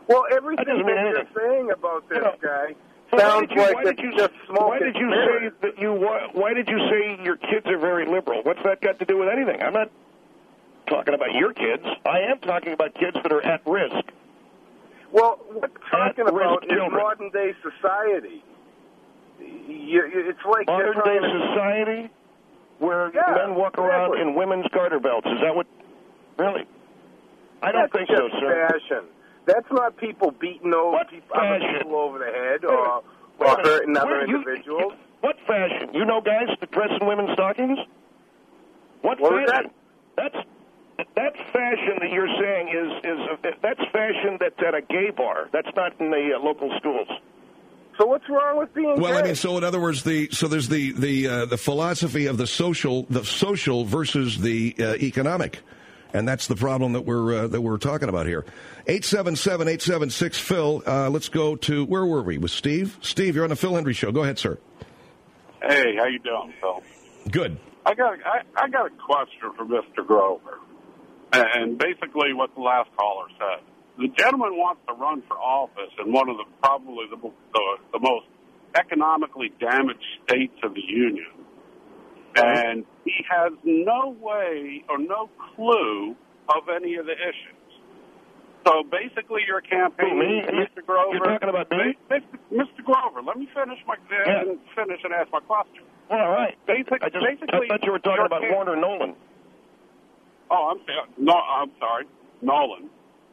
Well, everything That doesn't mean that anything. you're saying about this You know, guy So why sounds did you, like why it's did you, just smoke Why and did you mirrors. say that you? Why, why did you say your kids are very liberal? What's that got to do with anything? I'm not talking about your kids. I am talking about kids that are at risk. Well, what we're talking At-risk about is children. modern day society. You, you, it's like Modern they're day trying to- society where Yeah, men walk around exactly. in women's garter belts. Is that what? Really? I don't That's think so, just sir. fashion. That's not people beating over What people, other fashion? people over the head Wait a or, Wait a or minute. hurting other Where you- individuals. What fashion? You know guys that dress in women's stockings? What, What was fashion? That's that fashion that you're saying is is that's fashion that's at a gay bar. That's not in the uh, local schools. So what's wrong with being Well, gay? I mean, so in other words, the so there's the the uh, the philosophy of the social the social versus the uh, economic, and that's the problem that we're uh, that we're talking about here. eight seven seven, eight seven six, Phil. Uh, let's go to where were we with Steve? Steve, you're on the Phil Hendry Show. Go ahead, sir. Hey, how you doing, Phil? Good. I got I, I got a question for Mister Grover, and basically what the last caller said. The gentleman wants to run for office in one of the probably the, the, the most economically damaged states of the union, and he has no way or no clue of any of the issues. So basically, your campaign, Who, me? Mister Grover. You're talking about me? Mister Grover, let me finish my Yeah. and finish and ask my question. All right. Basic, I just basically, I thought you were talking your about cam- Warner Nolan. Oh, I'm sorry. No, I'm sorry, Nolan.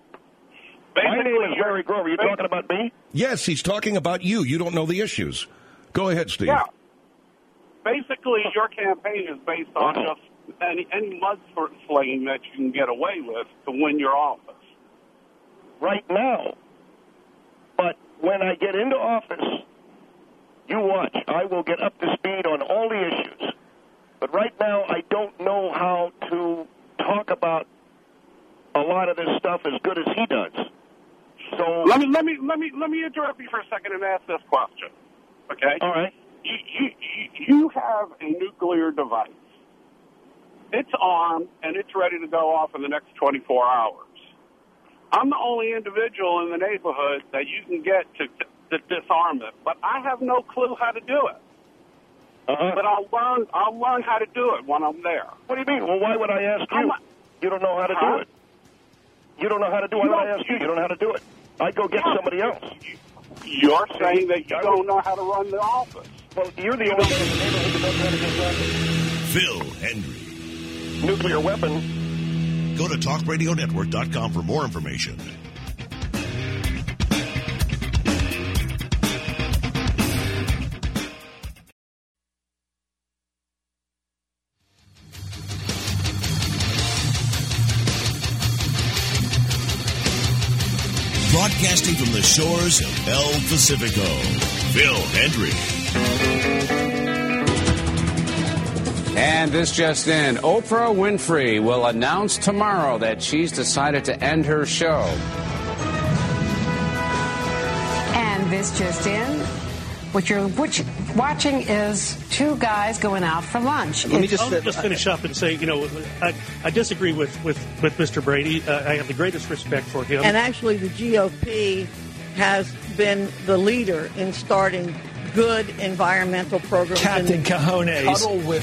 My name Basically, is you're- Larry Grover. You basi- talking about me? Yes, he's talking about you. You don't know the issues. Go ahead, Steve. Yeah. Basically, your campaign is based on Wow. just any any mudslinging that you can get away with to win your office. Right now. But when I get into office, you watch. I will get up to speed on all the issues. But right now, I don't know how to talk about a lot of this stuff as good as he does. So Let me let me let me let me interrupt you for a second and ask this question. Okay. All right. You you you have a nuclear device. It's armed and it's ready to go off in the next twenty-four hours. I'm the only individual in the neighborhood that you can get to, to, to disarm it, but I have no clue how to do it. Uh-huh. But I'll learn. I'll learn how to do it when I'm there. What do you mean? Well, why would I ask you? You don't know how to Huh? do it. You don't know how to do it. Why would I ask you? You don't know how to do it. I'd go get somebody else. You're saying that you don't know how to run the office. Well, you're the only guy in the neighborhood that knows how to get that Phil Hendry. nuclear weapon. Go to talk radio network dot com for more information. Broadcasting from the shores of El Pacifico, Phil Hendry. And this just in, Oprah Winfrey will announce tomorrow that she's decided to end her show. And this just in, what you're which, watching is two guys going out for lunch. Let me just, I'll just finish up and say, you know, I, I disagree with, with, with Mister Brady. Uh, I have the greatest respect for him. And actually, the G O P has been the leader in starting good environmental programs. Captain and Cajones. Cuddle with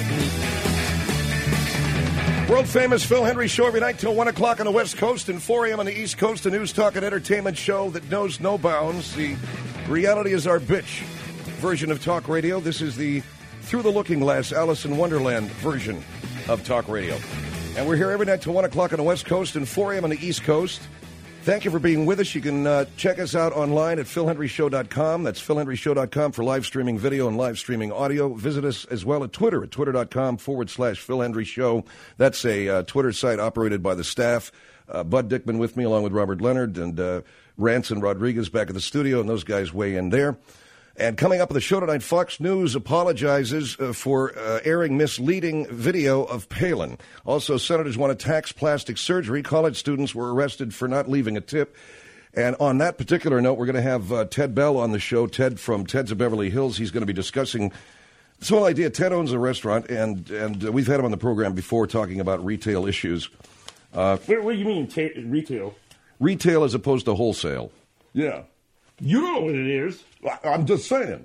me. World famous Phil Hendry Show every night till one o'clock on the West Coast and four a.m. on the East Coast, a news, talk, and entertainment show that knows no bounds. The reality is our bitch version of talk radio. This is the Through the Looking Glass Alice in Wonderland version of talk radio. And we're here every night till one o'clock on the West Coast and four a.m. on the East Coast. Thank you for being with us. You can uh, check us out online at phil hendry show dot com. That's phil hendry show dot com for live streaming video and live streaming audio. Visit us as well at Twitter at twitter.com forward slash Phil Hendry Show. That's a uh, Twitter site operated by the staff. Uh, Bud Dickman with me along with Robert Leonard and uh, Rance and Rodriguez back at the studio, and those guys weigh in there. And coming up on the show tonight, Fox News apologizes uh, for uh, airing misleading video of Palin. Also, senators want to tax plastic surgery. College students were arrested for not leaving a tip. And on that particular note, we're going to have uh, Ted Bell on the show. Ted from Ted's of Beverly Hills. He's going to be discussing this whole idea. Ted owns a restaurant, and, and uh, we've had him on the program before talking about retail issues. Uh, what, what do you mean ta- retail? Retail as opposed to wholesale. Yeah. You know what it is. I- I'm just saying.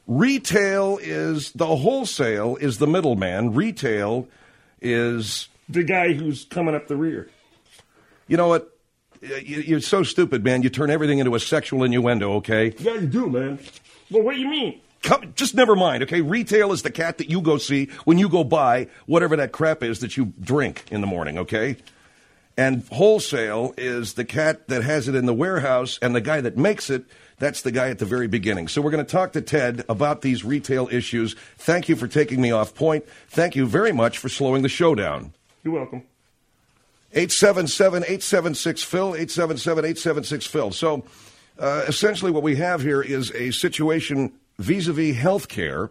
Retail is the wholesale is the middleman. Retail is the guy who's coming up the rear. You know what? You're so stupid, man. You turn everything into a sexual innuendo, okay? Yeah, you do, man. Well, what do you mean? Come, just never mind, okay? Retail is the cat that you go see when you go buy whatever that crap is that you drink in the morning, okay? And wholesale is the cat that has it in the warehouse, and the guy that makes it, that's the guy at the very beginning. So we're going to talk to Ted about these retail issues. Thank you for taking me off point. Thank you very much for slowing the show down. You're welcome. eight seven seven, eight seven six, Phil, eight seven seven, eight seven six, Phil. So uh, essentially what we have here is a situation vis-a-vis health care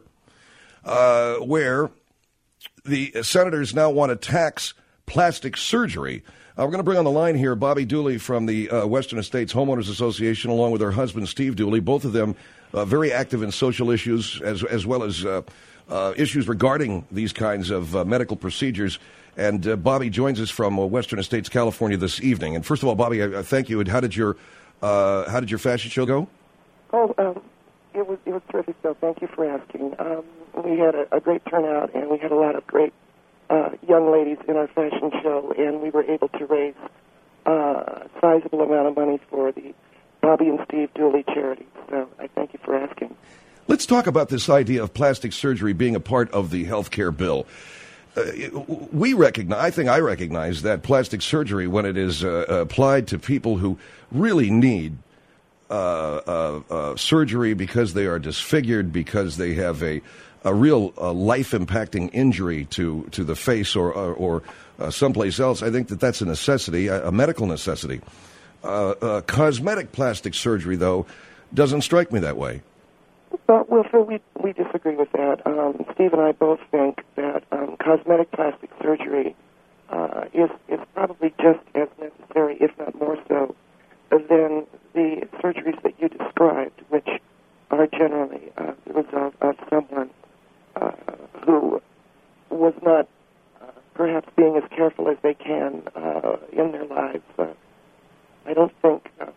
uh, where the senators now want to tax plastic surgery. Uh, we're going to bring on the line here Bobby Dooley from the uh, Western Estates Homeowners Association, along with her husband, Steve Dooley, both of them uh, very active in social issues as, as well as uh, uh, issues regarding these kinds of uh, medical procedures. And uh, Bobby joins us from uh, Western Estates, California this evening. And first of all, Bobby, I, I thank you. And how did your uh, how did your fashion show go? Oh, um, it was it was terrific, so thank you for asking. Um, we had a, a great turnout, and we had a lot of great Uh, young ladies in our fashion show, and we were able to raise uh, a sizable amount of money for the Bobby and Steve Dooley charity. So I thank you for asking. Let's talk about this idea of plastic surgery being a part of the health care bill. Uh, we recognize, I think I recognize that plastic surgery, when it is uh, applied to people who really need uh, uh, uh, surgery because they are disfigured, because they have a a real uh, life-impacting injury to, to the face or or, or uh, someplace else, I think that that's a necessity, a, a medical necessity. Uh, uh, cosmetic plastic surgery, though, doesn't strike me that way. Well, well Phil, we, we disagree with that. Um, Steve and I both think that um, cosmetic plastic surgery uh, is, is probably just as necessary, if not more so, than the surgeries that you described, which are generally uh, the result of someone Uh, who was not uh, perhaps being as careful as they can uh, in their lives. Uh, I don't think, uh,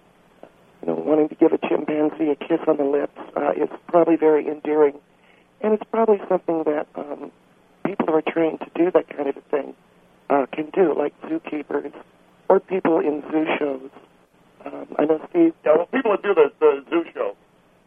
you know, wanting to give a chimpanzee a kiss on the lips uh, is probably very endearing, and it's probably something that um, people who are trained to do that kind of a thing uh, can do, like zookeepers or people in zoo shows. Um, I know Steve. Yeah, well, people that do the, the zoo show.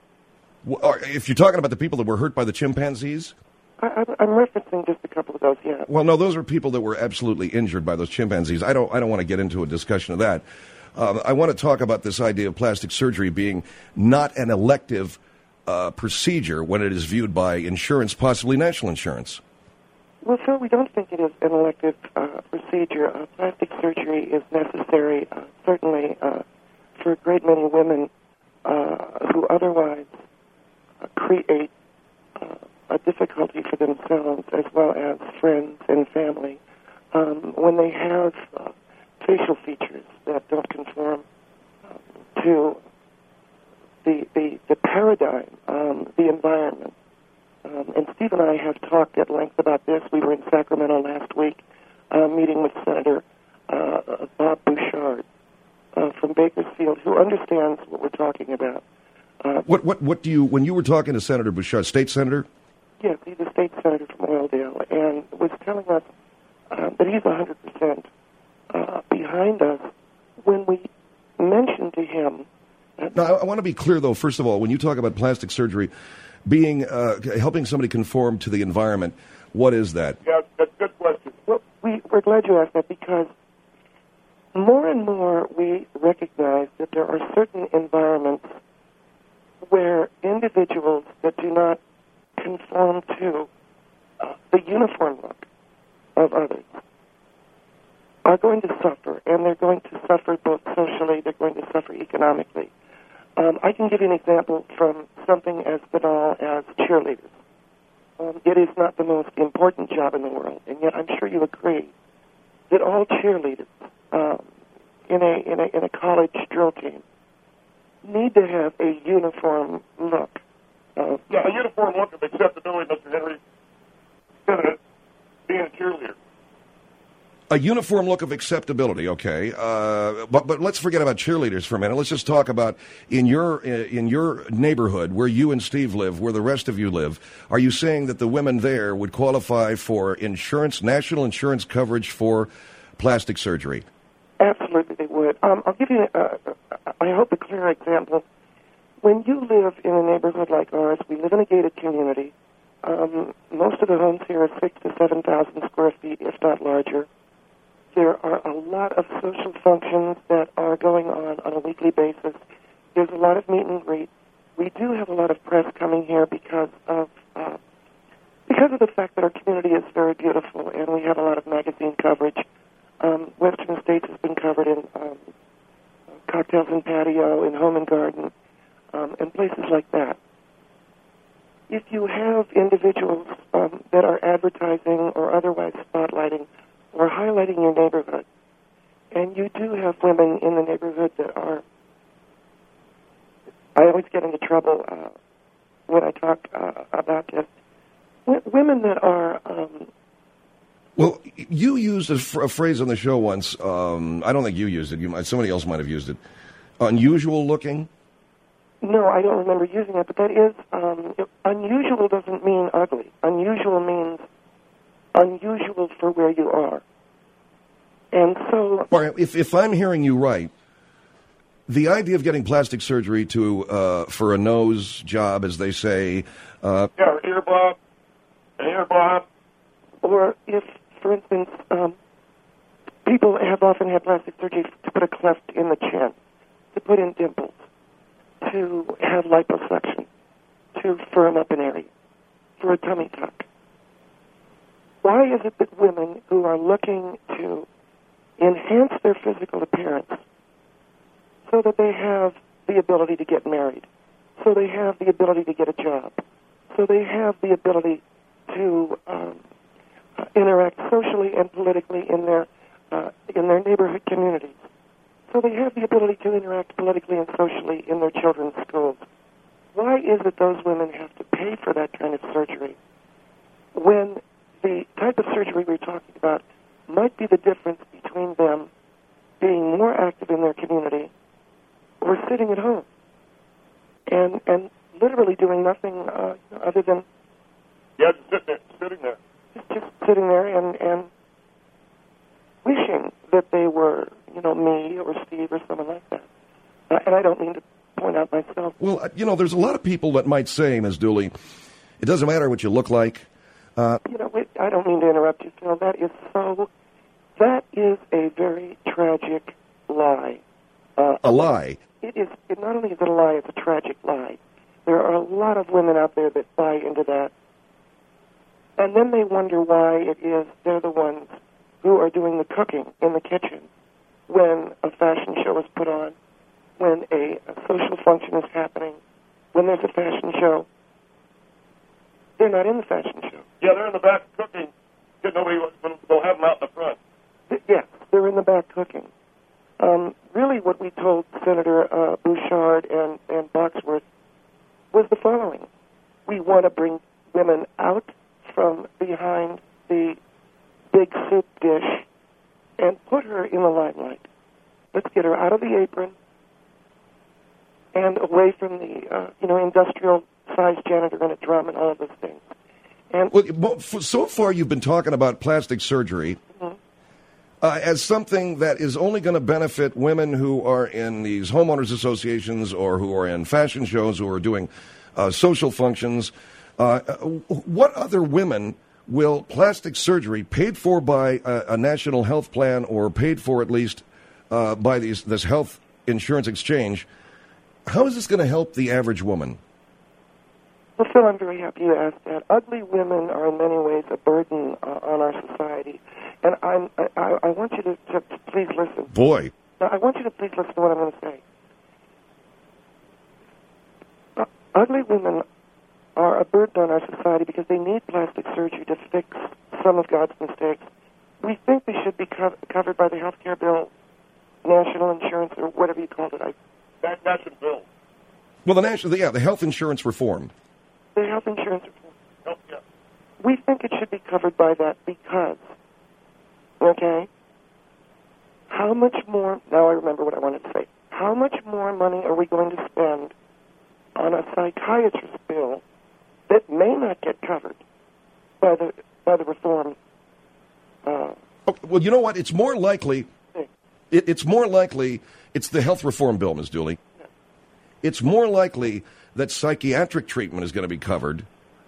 If you're talking about the people that were hurt by the chimpanzees? I, I'm referencing just a couple of those, yeah. Well, no, those are people that were absolutely injured by those chimpanzees. I don't I don't want to get into a discussion of that. Um, I want to talk about this idea of plastic surgery being not an elective uh, procedure when it is viewed by insurance, possibly national insurance. Well, Phil, we don't think it is an elective uh, procedure. Uh, plastic surgery is necessary, uh, certainly, uh, for a great many women uh, who otherwise create uh, a difficulty for themselves as well as friends and family um, when they have uh, facial features that don't conform um, to the, the, the paradigm, um, the environment. Um, and Steve and I have talked at length about this. We were in Sacramento last week uh, meeting with Senator uh, Bob Bouchard uh, from Bakersfield, who understands what we're talking about. Uh, what what what do you when you were talking to Senator Bouchard, state senator? Yes, he's a state senator from Oildale, and was telling us uh, that he's one hundred percent uh, behind us when we mentioned to him. Now, I, I want to be clear, though. First of all, when you talk about plastic surgery being uh, helping somebody conform to the environment, what is that? Yeah, that's a good question. Well, we, we're glad you asked that, because more and more we recognize that there are certain environments where individuals that do not conform to uh, the uniform look of others are going to suffer, and they're going to suffer both socially, they're going to suffer economically. Um, I can give you an example from something as banal as cheerleaders. Um, it is not the most important job in the world, and yet I'm sure you agree that all cheerleaders um, in a in a in a college drill team need to have a uniform look. Uh, yeah, a uniform look of acceptability, Mister Henry, being a cheerleader. A uniform look of acceptability, okay. Uh, but but let's forget about cheerleaders for a minute. Let's just talk about in your in your neighborhood where you and Steve live, where the rest of you live. Are you saying that the women there would qualify for insurance, national insurance coverage for plastic surgery? Absolutely, they would. Um, I'll give you, uh, I hope, a clear example. When you live in a neighborhood like ours, we live in a gated community. Um, most of the homes here are six to seven thousand square feet, if not larger. There are a lot of social functions that are going on on a weekly basis. There's a lot of meet and greet. We do have a lot of press coming here because of uh, because of the fact that our community is very beautiful, and we have a lot of magazine coverage. Um, Western States has been covered in um, Cocktails and Patio, in Home and Garden, um, and places like that. If you have individuals um, that are advertising or otherwise spotlighting or highlighting your neighborhood, and you do have women in the neighborhood that are, I always get into trouble uh, when I talk uh, about this, w- women that are... Um, Well, you used a, fr- a phrase on the show once. Um, I don't think you used it. You might, somebody else might have used it. Unusual looking? No, I don't remember using it, but that is, um, unusual doesn't mean ugly. Unusual means unusual for where you are. And so... All right, if, if I'm hearing you right, the idea of getting plastic surgery to uh, for a nose job, as they say... Uh, yeah, ear bob, ear bob. Or if, for instance, um, people have often had plastic surgery to put a cleft in the chin, to put in dimples, to have liposuction, to firm up an area, for a tummy tuck. Why is it that women who are looking to enhance their physical appearance so that they have the ability to get married, so they have the ability to get a job, so they have the ability to um, uh, interact socially and politically in their uh, in their neighborhood communities, so they have the ability to interact politically and socially in their children's schools? Why is it those women have to pay for that kind of surgery when the type of surgery we're talking about might be the difference between them being more active in their community or sitting at home and and literally doing nothing uh, other than yeah, just sitting there, sitting there, just, just sitting there and and wishing that they were, you know, me or Steve or someone like that. Uh, and I don't mean to point out myself. Well, you know, there's a lot of people that might say, Miz Dooley, it doesn't matter what you look like. Uh, you know, wait, I don't mean to interrupt you, Phil. That is so. That is a very tragic lie. Uh, a lie. It is. It not only is it a lie; it's a tragic lie. There are a lot of women out there that buy into that, and then they wonder why it is they're the ones who are doing the cooking in the kitchen when a fashion show is put on, when a, a social function is happening, when there's a fashion show. They're not in the fashion show. Yeah, they're in the back cooking. You know, we, they'll have them out in the front. Yes, they're in the back cooking. Um, really what we told Senator uh, Bouchard and, and Boxworth was the following. We want to bring women out from behind the big soup dish and put her in the limelight. Let's get her out of the apron and away from the, uh, you know, industrial-sized janitor and a drum and all of those things. And well, so far you've been talking about plastic surgery mm-hmm. uh, as something that is only going to benefit women who are in these homeowners associations or who are in fashion shows or are doing uh, social functions. Uh, what other women will plastic surgery paid for by a, a national health plan or paid for at least uh, by these, this health insurance exchange, how is this going to help the average woman? Well, Phil, I'm very happy you asked that. Ugly women are in many ways a burden uh, on our society. And I'm, I, I want you to, to, to please listen. Boy. Now, I want you to please listen to what I'm going to say. Uh, ugly women are a burden on our society because they need plastic surgery to fix some of God's mistakes. We think they should be co- covered by the health care bill, national insurance, or whatever you called it. I, that national bill. Well, the national, yeah, the health insurance reform. The health insurance reform. Oh, yeah. We think it should be covered by that because, okay, how much more, now I remember what I wanted to say, how much more money are we going to spend on a psychiatrist bill that may not get covered by the by the reform? Uh, oh, well, you know what? It's more likely. It, it's more likely. It's the health reform bill, Miz Dooley. Yeah. It's more likely that psychiatric treatment is going to be covered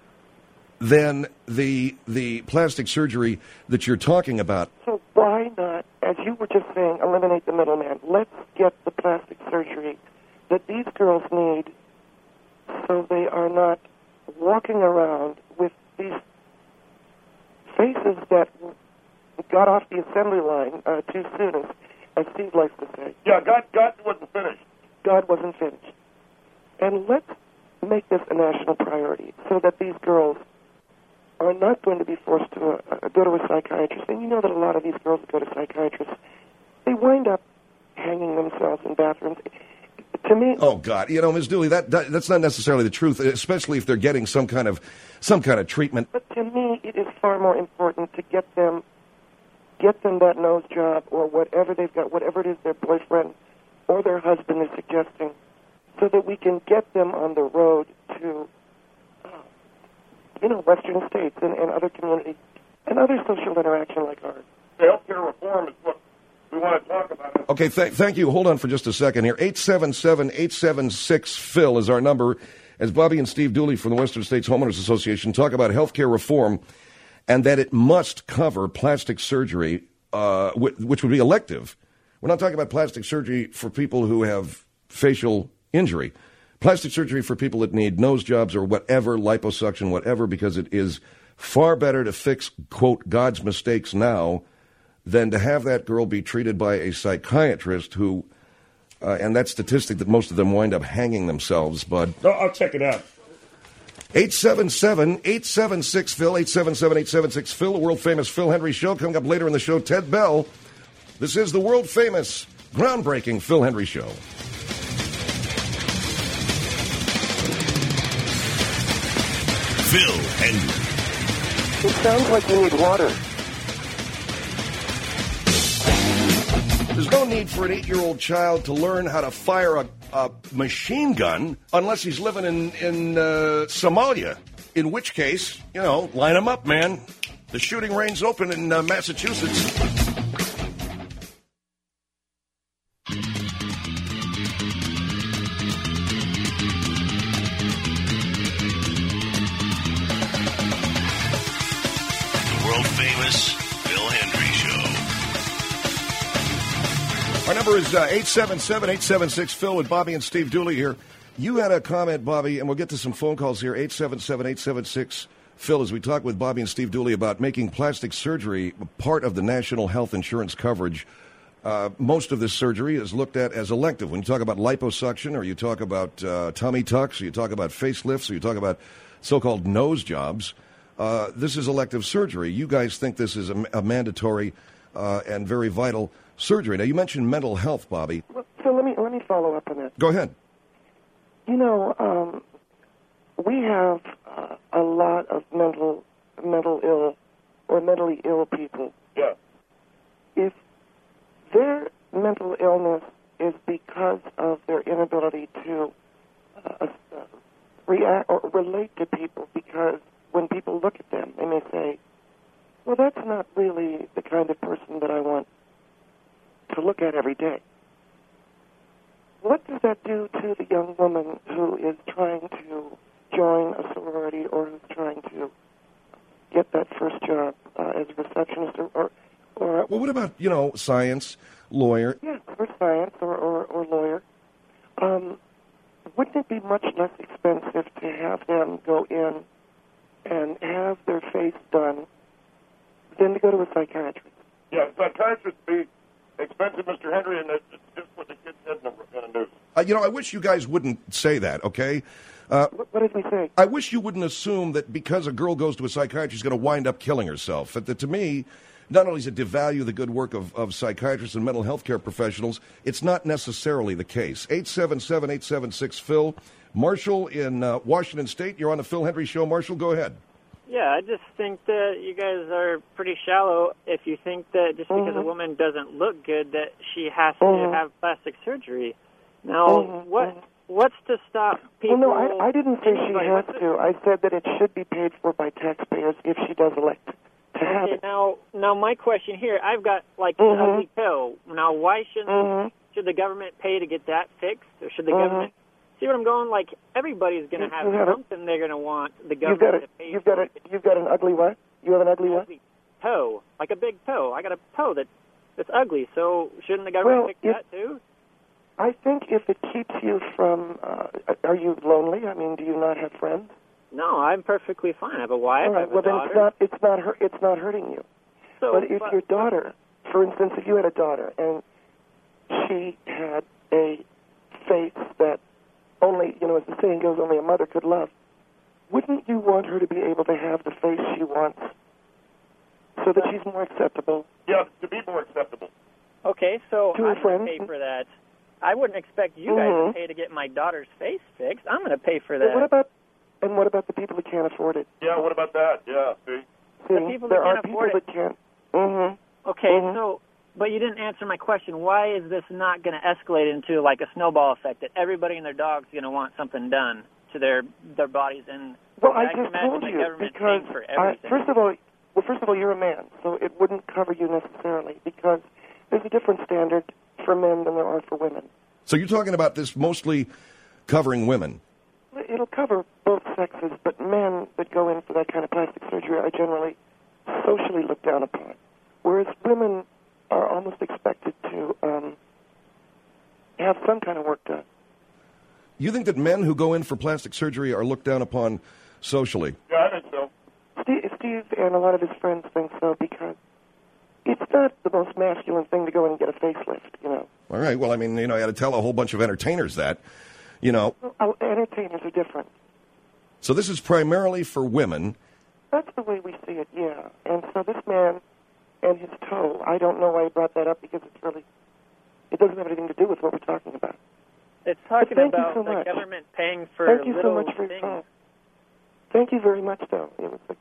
than the the plastic surgery that you're talking about. So why not, as you were just saying, eliminate the middleman? Let's get the plastic surgery that these girls need, so they are not walking around with these faces that got off the assembly line uh, too soon, as, as Steve likes to say. Yeah, God, God wasn't finished. God wasn't finished. And let's make this a national priority so that these girls are not going to be forced to uh, go to a psychiatrist. And you know that a lot of these girls that go to psychiatrists, they wind up hanging themselves in bathrooms. To me, oh God, you know, Miz Dooley, that, that that's not necessarily the truth, especially if they're getting some kind of some kind of treatment. But to me, it is far more important to get them get them that nose job or whatever they've got, whatever it is their boyfriend or their husband is suggesting, so that we can get them on the road to, uh, you know, Western states and, and other communities and other social interaction like ours. The healthcare reform is what we want to talk about. Okay, th- thank you. Hold on for just a second here. eight seven seven, eight seven six, Phil is our number. As Bobby and Steve Dooley from the Western States Homeowners Association talk about healthcare reform and that it must cover plastic surgery, uh, w- which would be elective. We're not talking about plastic surgery for people who have facial injury. Plastic surgery for people that need nose jobs or whatever, liposuction, whatever, because it is far better to fix, quote, God's mistakes now than to have that girl be treated by a psychiatrist who, uh, and that statistic that most of them wind up hanging themselves, bud. No, I'll check it out. eight seven seven, eight seven six, Phil, eight seven seven, eight seven six, Phil, the world-famous Phil Hendry Show. Coming up later in the show, Ted Bell. This is the world-famous, groundbreaking Phil Hendry Show. Phil Hendry. It sounds like you need water. There's no need for an eight-year-old child to learn how to fire a, a machine gun unless he's living in, in uh, Somalia, in which case, you know, line him up, man. The shooting range's open in uh, Massachusetts. World-famous Phil Hendry Show. Our number is uh, eight seven seven, eight seven six, Phil with Bobby and Steve Dooley here. You had a comment, Bobby, and we'll get to some phone calls here, eight seven seven, eight seven six, Phil, as we talk with Bobby and Steve Dooley about making plastic surgery part of the national health insurance coverage. Uh, most of this surgery is looked at as elective. When you talk about liposuction or you talk about uh, tummy tucks or you talk about facelifts or you talk about so-called nose jobs, uh, this is elective surgery. You guys think this is a, a mandatory uh, and very vital surgery. Now, you mentioned mental health, Bobby. Well, so let me let me follow up on that. Go ahead. You know, um, we have uh, a lot of mental mental ill or mentally ill people. Yeah. If their mental illness is because of their inability to uh, uh, react or relate to people, because when people look at them, they may say, well, that's not really the kind of person that I want to look at every day. What does that do to the young woman who is trying to join a sorority or who's trying to get that first job uh, as a receptionist or, or, or... Well, what about, you know, science, lawyer? Yeah, or science or, or, or lawyer. Um, wouldn't it be much less expensive to have them go in and have their face done than to go to a psychiatrist? Yeah, psychiatrists be expensive, Mister Hendry, and it's just what the kids said going to do. Uh, you know, I wish you guys wouldn't say that, okay? Uh, what, what did we say? I wish you wouldn't assume that because a girl goes to a psychiatrist, she's going to wind up killing herself. That, that to me, not only does it devalue the good work of, of psychiatrists and mental health care professionals, it's not necessarily the case. eight seven seven, eight seven six, Phil. Marshall in uh, Washington State, you're on the Phil Hendry Show. Marshall, go ahead. Yeah, I just think that you guys are pretty shallow if you think that just because Mm-hmm. a woman doesn't look good that she has to Mhm. have plastic surgery. Now, Mhm, what what's to stop people... Well, no, I, I didn't say she anybody- has what's to. I said that it should be paid for by taxpayers if she does elect to have Okay, it. now, now my question here, I've got like Mhm. an ugly toe. Now, why shouldn't Mhm. should the government pay to get that fixed, or should the Mhm. government? See what I'm going? Like everybody's going to You- have you have a- something they're going to want the You've got government a, to pay you've for. got a, you've got an ugly what? You have an ugly what? Toe, like a big toe. I got a toe that that's ugly. So shouldn't the government Well, fix if- that too? I think if it keeps you from, uh, are you lonely? I mean, do you not have friends? No, I'm perfectly fine. I have a wife. All I right. have Well, a then daughter. it's not, it's not, hurt, it's not hurting you. So, but if but- your daughter, for instance, if you had a daughter and she had a face that only, you know, as the saying goes, only a mother could love, wouldn't you want her to be able to have the face she wants so that she's more acceptable? Yeah, to be more acceptable. Okay, so To her I'm going to friends? pay for that. I wouldn't expect you guys Mhm. to pay to get my daughter's face fixed. I'm going to pay for But that. what about, and what about the people who can't afford it? Yeah, what about that? Yeah, see? See, The people there that can't are people afford it. that can't. Mm-hmm. Okay, Mhm. so, but you didn't answer my question. Why is this not going to escalate into like a snowball effect that everybody and their dog's going to want something done to their their bodies? And Well, I can just imagine told the you government because paying for I, everything. first of all, well, first of all, you're a man, so it wouldn't cover you necessarily because there's a different standard for men than there are for women. So you're talking about this mostly covering women. It'll cover both sexes, but men that go in for that kind of plastic surgery are generally socially looked down upon, whereas women are almost expected to um, have some kind of work done. You think that men who go in for plastic surgery are looked down upon socially? Yeah, I think so. Steve, Steve and a lot of his friends think so because it's not the most masculine thing to go in and get a facelift, you know. All right. Well, I mean, you know, I had to tell a whole bunch of entertainers that, you know. Well, entertainers are different. So this is primarily for women. That's the way we see it, yeah. And so this man and his toe, I don't know why he brought that up because it's really, it doesn't have anything to do with what we're talking about. It's talking But thank you about so the much. government paying for Thank you little so much for your things. call. Thank you very much, though. It was, a,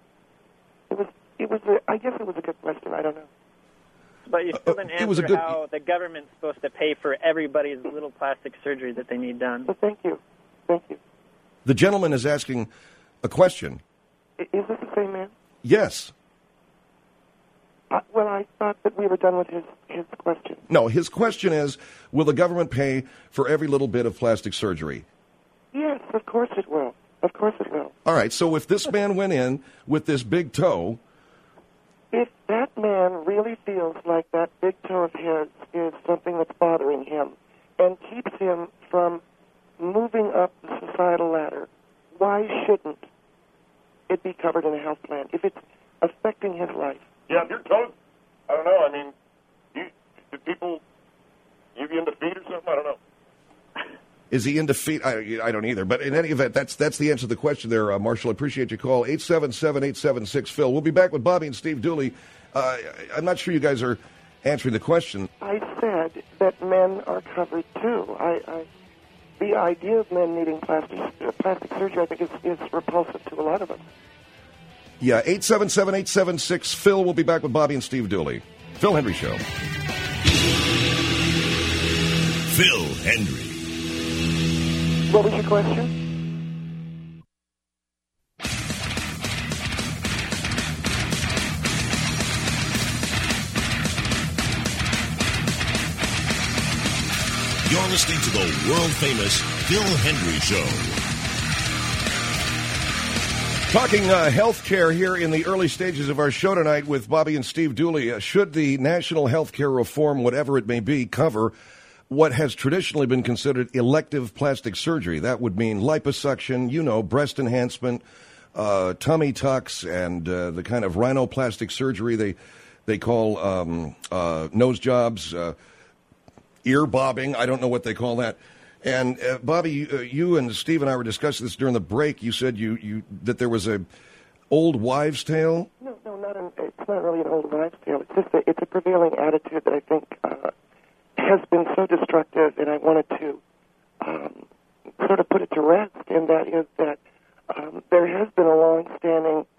it was, it was. A, I guess it was a good question. I don't know. But you still didn't Uh, it was a answer good- how the government's supposed to pay for everybody's little plastic surgery that they need done. But thank you. Thank you. The gentleman is asking a question. I- Is this the same man? Yes. Uh, well, I thought that we were done with his, his question. No, his question is, will the government pay for every little bit of plastic surgery? Yes, of course it will. Of course it will. All right, so if this man went in with this big toe, If that man really feels like that big toe of his is something that's bothering him and keeps him from moving up the societal ladder, why shouldn't it be covered in a health plan if it's affecting his life? Yeah, if your toes, I don't know, I mean, you, do people give you into feet or something? I don't know. is he into feet? I, I don't either. But in any event, that's that's the answer to the question there, uh, Marshall. I appreciate your call. eight seven seven, eight seven six, Phil. We'll be back with Bobby and Steve Dooley. Uh, I'm not sure you guys are answering the question. I said that men are covered too. I, I, the idea of men needing plastic, uh, plastic surgery, I think, is, is repulsive to a lot of us. Yeah, eight seven seven, eight seven six, Phil. We'll be back with Bobby and Steve Dooley. Phil Hendry Show. Phil Hendry. What was your question? You're listening to the world-famous Phil Hendry Show. Talking uh, health care here in the early stages of our show tonight with Bobby and Steve Dooley. Uh, should the national health care reform, whatever it may be, cover what has traditionally been considered elective plastic surgery? That would mean liposuction, you know, breast enhancement, uh, tummy tucks, and uh, the kind of rhinoplastic surgery they they call um, uh, nose jobs, uh, ear bobbing. I don't know what they call that. And uh, Bobby, uh, you and Steve and I were discussing this during the break. You said you, you that there was a old wives' tale. No, no, not an, it's not really an old wives' tale. It's just a, it's a prevailing attitude that I think uh, has been so destructive, and I wanted to um, sort of put it to rest. And that is that um, there has been a long-standing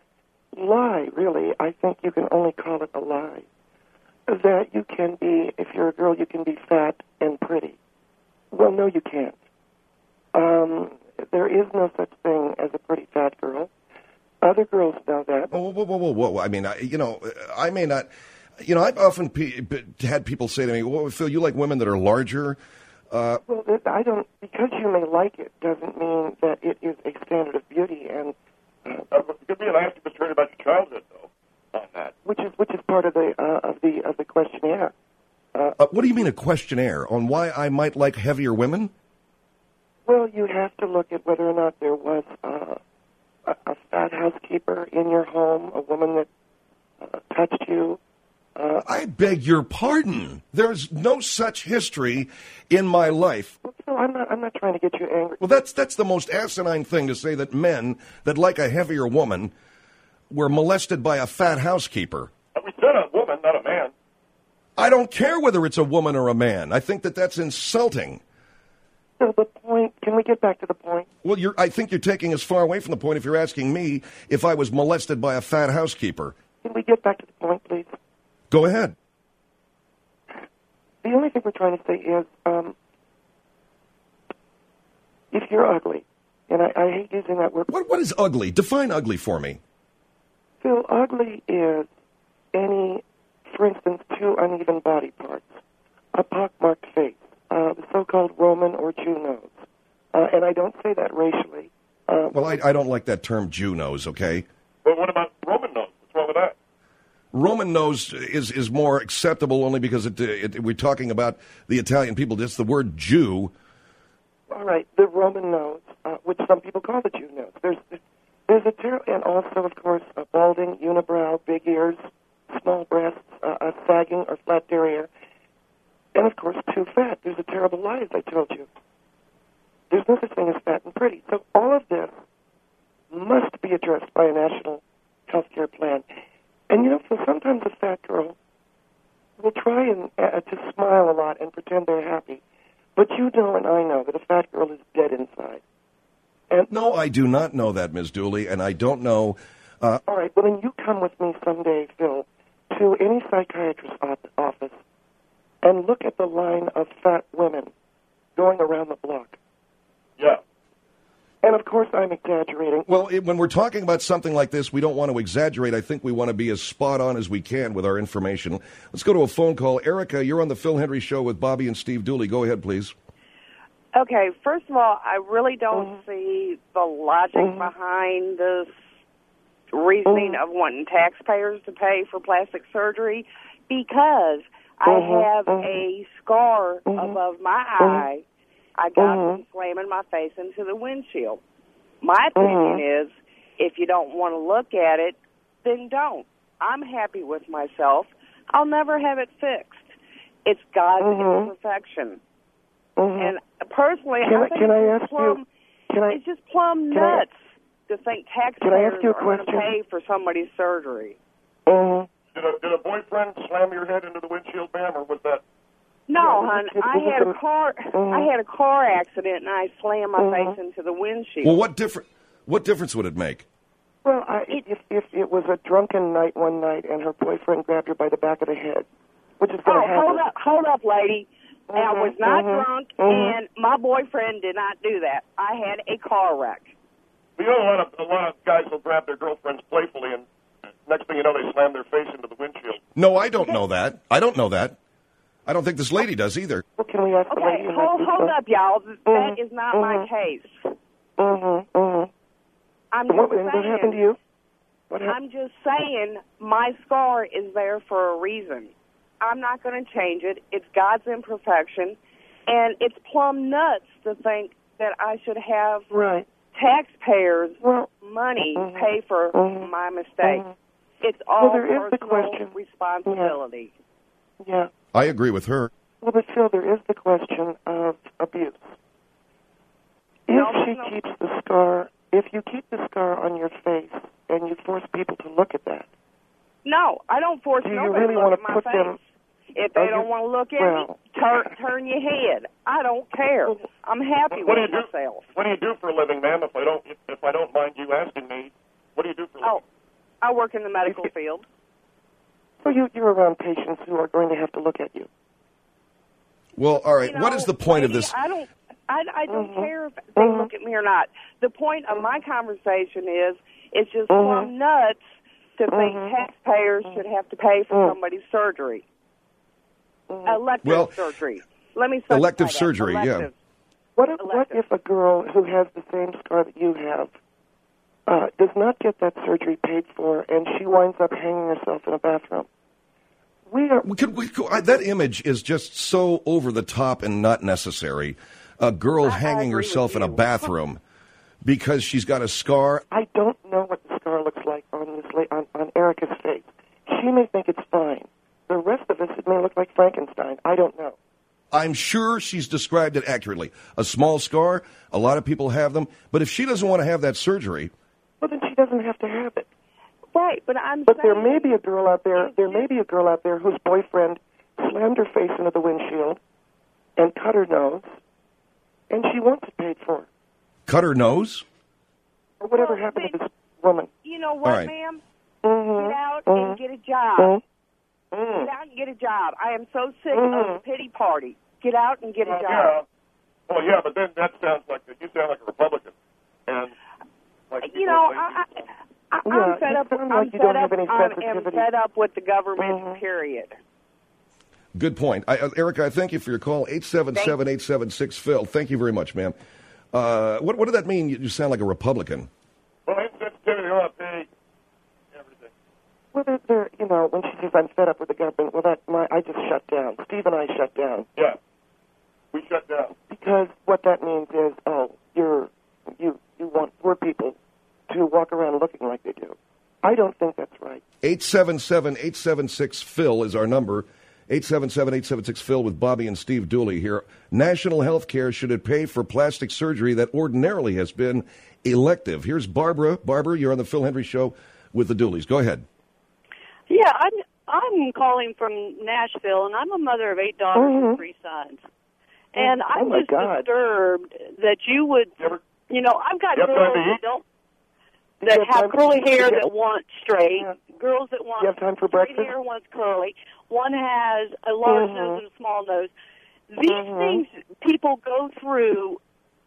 lie, really. I think you can only call it a lie. That you can be, if you're a girl, you can be fat and pretty. Well, no, you can't. Um, there is no such thing as a pretty fat girl. Other girls know that. Whoa, whoa, whoa, whoa, whoa. I mean, I, you know, I may not, you know, I've often pe- had people say to me, well, Phil, you like women that are larger? Uh, well, I don't, because you may like it doesn't mean that it is a standard of beauty. And uh, uh, give me an answer, Mister Reed, about your childhood, though, on that. Which is which is part of the uh, of the of the questionnaire. Uh, uh, what do you mean a questionnaire on why I might like heavier women? Well, you have to look at whether or not there was uh, a, a fat housekeeper in your home, a woman that uh, touched you. Uh, I beg your pardon. There's no such history in my life. No, I'm not. I'm not trying to get you angry. Well, that's that's the most asinine thing to say, that men that like a heavier woman were molested by a fat housekeeper. We said a woman, not a man. I don't care whether it's a woman or a man. I think that that's insulting. So the point, can we get back to the point? Well, you're, I think you're taking us far away from the point if you're asking me if I was molested by a fat housekeeper. Can we get back to the point, please? Go ahead. The only thing we're trying to say is, um, if you're ugly, and I, I hate using that word. What, what is ugly? Define ugly for me. Phil, ugly is any, for instance, two uneven body parts, a pockmarked face, uh, the so-called Roman or Jew nose. Uh, and I don't say that racially. Uh, well, I, I don't like that term Jew nose, okay? Well, what about Roman nose? What's wrong with that? Roman nose is, is more acceptable only because it, it, we're talking about the Italian people. Just the word Jew. All right, the Roman nose, uh, which some people call the Jew nose. There's there's a ter- and also, of course, a balding, unibrow, big ears, small breasts, uh, a sagging or flat derriere, and of course, too fat. There's a terrible lie, as I told you. There's no such thing as fat and pretty. So all of this must be addressed by a national health care plan. And, you know, so sometimes a fat girl will try and uh, to smile a lot and pretend they're happy. But you know and I know that a fat girl is dead inside. And no, I do not know that, Miz Dooley, and I don't know... Uh, all right, well, then you come with me someday, Phil, to any psychiatrist's office and look at the line of fat women going around the block. Yeah. And, of course, I'm exaggerating. Well, it, when we're talking about something like this, we don't want to exaggerate. I think we want to be as spot on as we can with our information. Let's go to a phone call. Erica, you're on the Phil Hendry Show with Bobby and Steve Dooley. Go ahead, please. Okay, first of all, I really don't Mm-hmm. see the logic mm-hmm. behind this reasoning mm-hmm. of wanting taxpayers to pay for plastic surgery, because mm-hmm. I have mm-hmm. a scar mm-hmm. above my mm-hmm. eye. I got mm-hmm. from slamming my face into the windshield. My opinion mm-hmm. is, if you don't want to look at it, then don't. I'm happy with myself. I'll never have it fixed. It's God's mm-hmm. imperfection. Mm-hmm. And personally, can I I, think can I it's, ask plumb, you, can I, it's just plumb I, nuts to think taxpayers are going to pay for somebody's surgery. Mm-hmm. Did a, did a boyfriend slam your head into the windshield, ma'am, or was that... No, yeah, hon. it, I it, had it, a car. mm-hmm. I had a car accident, and I slammed my mm-hmm. face into the windshield. Well, what different? What difference would it make? Well, I, if if it was a drunken night one night and her boyfriend grabbed her by the back of the head, which is going to oh, happen. hold up, hold up, lady. Mm-hmm. I was not mm-hmm. drunk, mm-hmm. and my boyfriend did not do that. I had a car wreck. You know, a lot of a lot of guys will grab their girlfriends playfully, and next thing you know, they slam their face into the windshield. No, I don't know that. I don't know that. I don't think this lady does either. Well, can we ask okay, the lady hold, hold up, y'all. That mm-hmm. is not mm-hmm. my case. Mm-hmm. Mm-hmm. I'm just what, saying. What happened to you? What happened? I'm just saying my scar is there for a reason. I'm not going to change it. It's God's imperfection, and it's plumb nuts to think that I should have right. taxpayers' well, money mm-hmm. pay for mm-hmm. my mistake. Mm-hmm. It's all well, there is the personal question. responsibility. Yeah. yeah. I agree with her. Well, but Phil, there is the question of abuse. If no, she no. keeps the scar, if you keep the scar on your face and you force people to look at that. No, I don't force do you nobody really to want look to at my put face. them, if they don't you, want to look at well, me, turn, turn your head. I don't care. I'm happy what with do you myself. Do, what do you do for a living, ma'am? If I don't, if, if I don't mind you asking me, what do you do for a living? Oh, I work in the medical field. So you, you're around patients who are going to have to look at you. Well, all right. You know, what is the point of lady, this? I don't. I, I don't Mm-hmm. care if they Mm-hmm. look at me or not. The point of my conversation is, it's just Mm-hmm. plumb nuts to think Mhm. taxpayers should have to pay for Mm. somebody's surgery. Mm-hmm. Elective Well, surgery. Let me specify elective that. surgery, yeah. Elective. What if, what Elective. if a girl who has the same scar that you have uh, does not get that surgery paid for, and she winds up hanging herself in a bathroom? We are. We could, we could, I, that image is just so over the top and not necessary. A girl I- I hanging agree herself with in a you. bathroom because she's got a scar. I don't know what the scar looks like on this la- on, on Erica's face. She may think it's fine. The rest of us, it may look like Frankenstein. I don't know. I'm sure she's described it accurately. A small scar, a lot of people have them. But if she doesn't want to have that surgery, Well, then she doesn't have to have it. Right, but I'm But saying, there may be a girl out there. There may be a girl out there whose boyfriend slammed her face into the windshield and cut her nose, and she wants it paid for, cut her nose. or whatever Well, happened to but- this woman. you know what, All right. ma'am? Mm-hmm. Get out Mhm. and get a job. Mhm. Get out and get a job. I am so sick Mhm. of the pity party. Get out and get a Well, job. yeah. Well, yeah, but then that sounds like you sound like a Republican, and like You people know, think- I, I, I, Yeah, I'm fed you up. sound I'm like you fed don't up. have any I am sensitivity. fed up with the government. Mhm. Period. Good point. I, uh, Erica, I thank you for your call. eight seven seven, eight seven six, Phil. Thank you very much, ma'am. Uh, what, what did that mean? You, you sound like a Republican. well, insensitivity, well, they, everything. Well, they're, they're, you know, when she says I'm fed up with the government, well, that my I just shut down. Steve and I shut down Yeah, we shut down. because what that means is, oh, you're you you want poor people to walk around looking like they do. I don't think that's right. eight seven seven, eight seven six, Phil is our number. eight seven seven, eight seven six, Phil with Bobby and Steve Dooley here. National health care, should it pay for plastic surgery that ordinarily has been elective? Here's Barbara. Barbara, you're on the Phil Hendry Show with the Dooleys. Go ahead. Yeah, I'm I'm calling from Nashville, and I'm a mother of eight daughters Mhm. and three sons. And Oh, I'm my just God. disturbed that you would, You ever- you know, I've got You have time girls to that eat? don't Do you that have have time- curly hair Yeah. that want straight, Yeah. girls that want You have time for straight breakfast? hair, wants curly. One has a large Mhm. nose and a small nose. These Mhm. things people go through.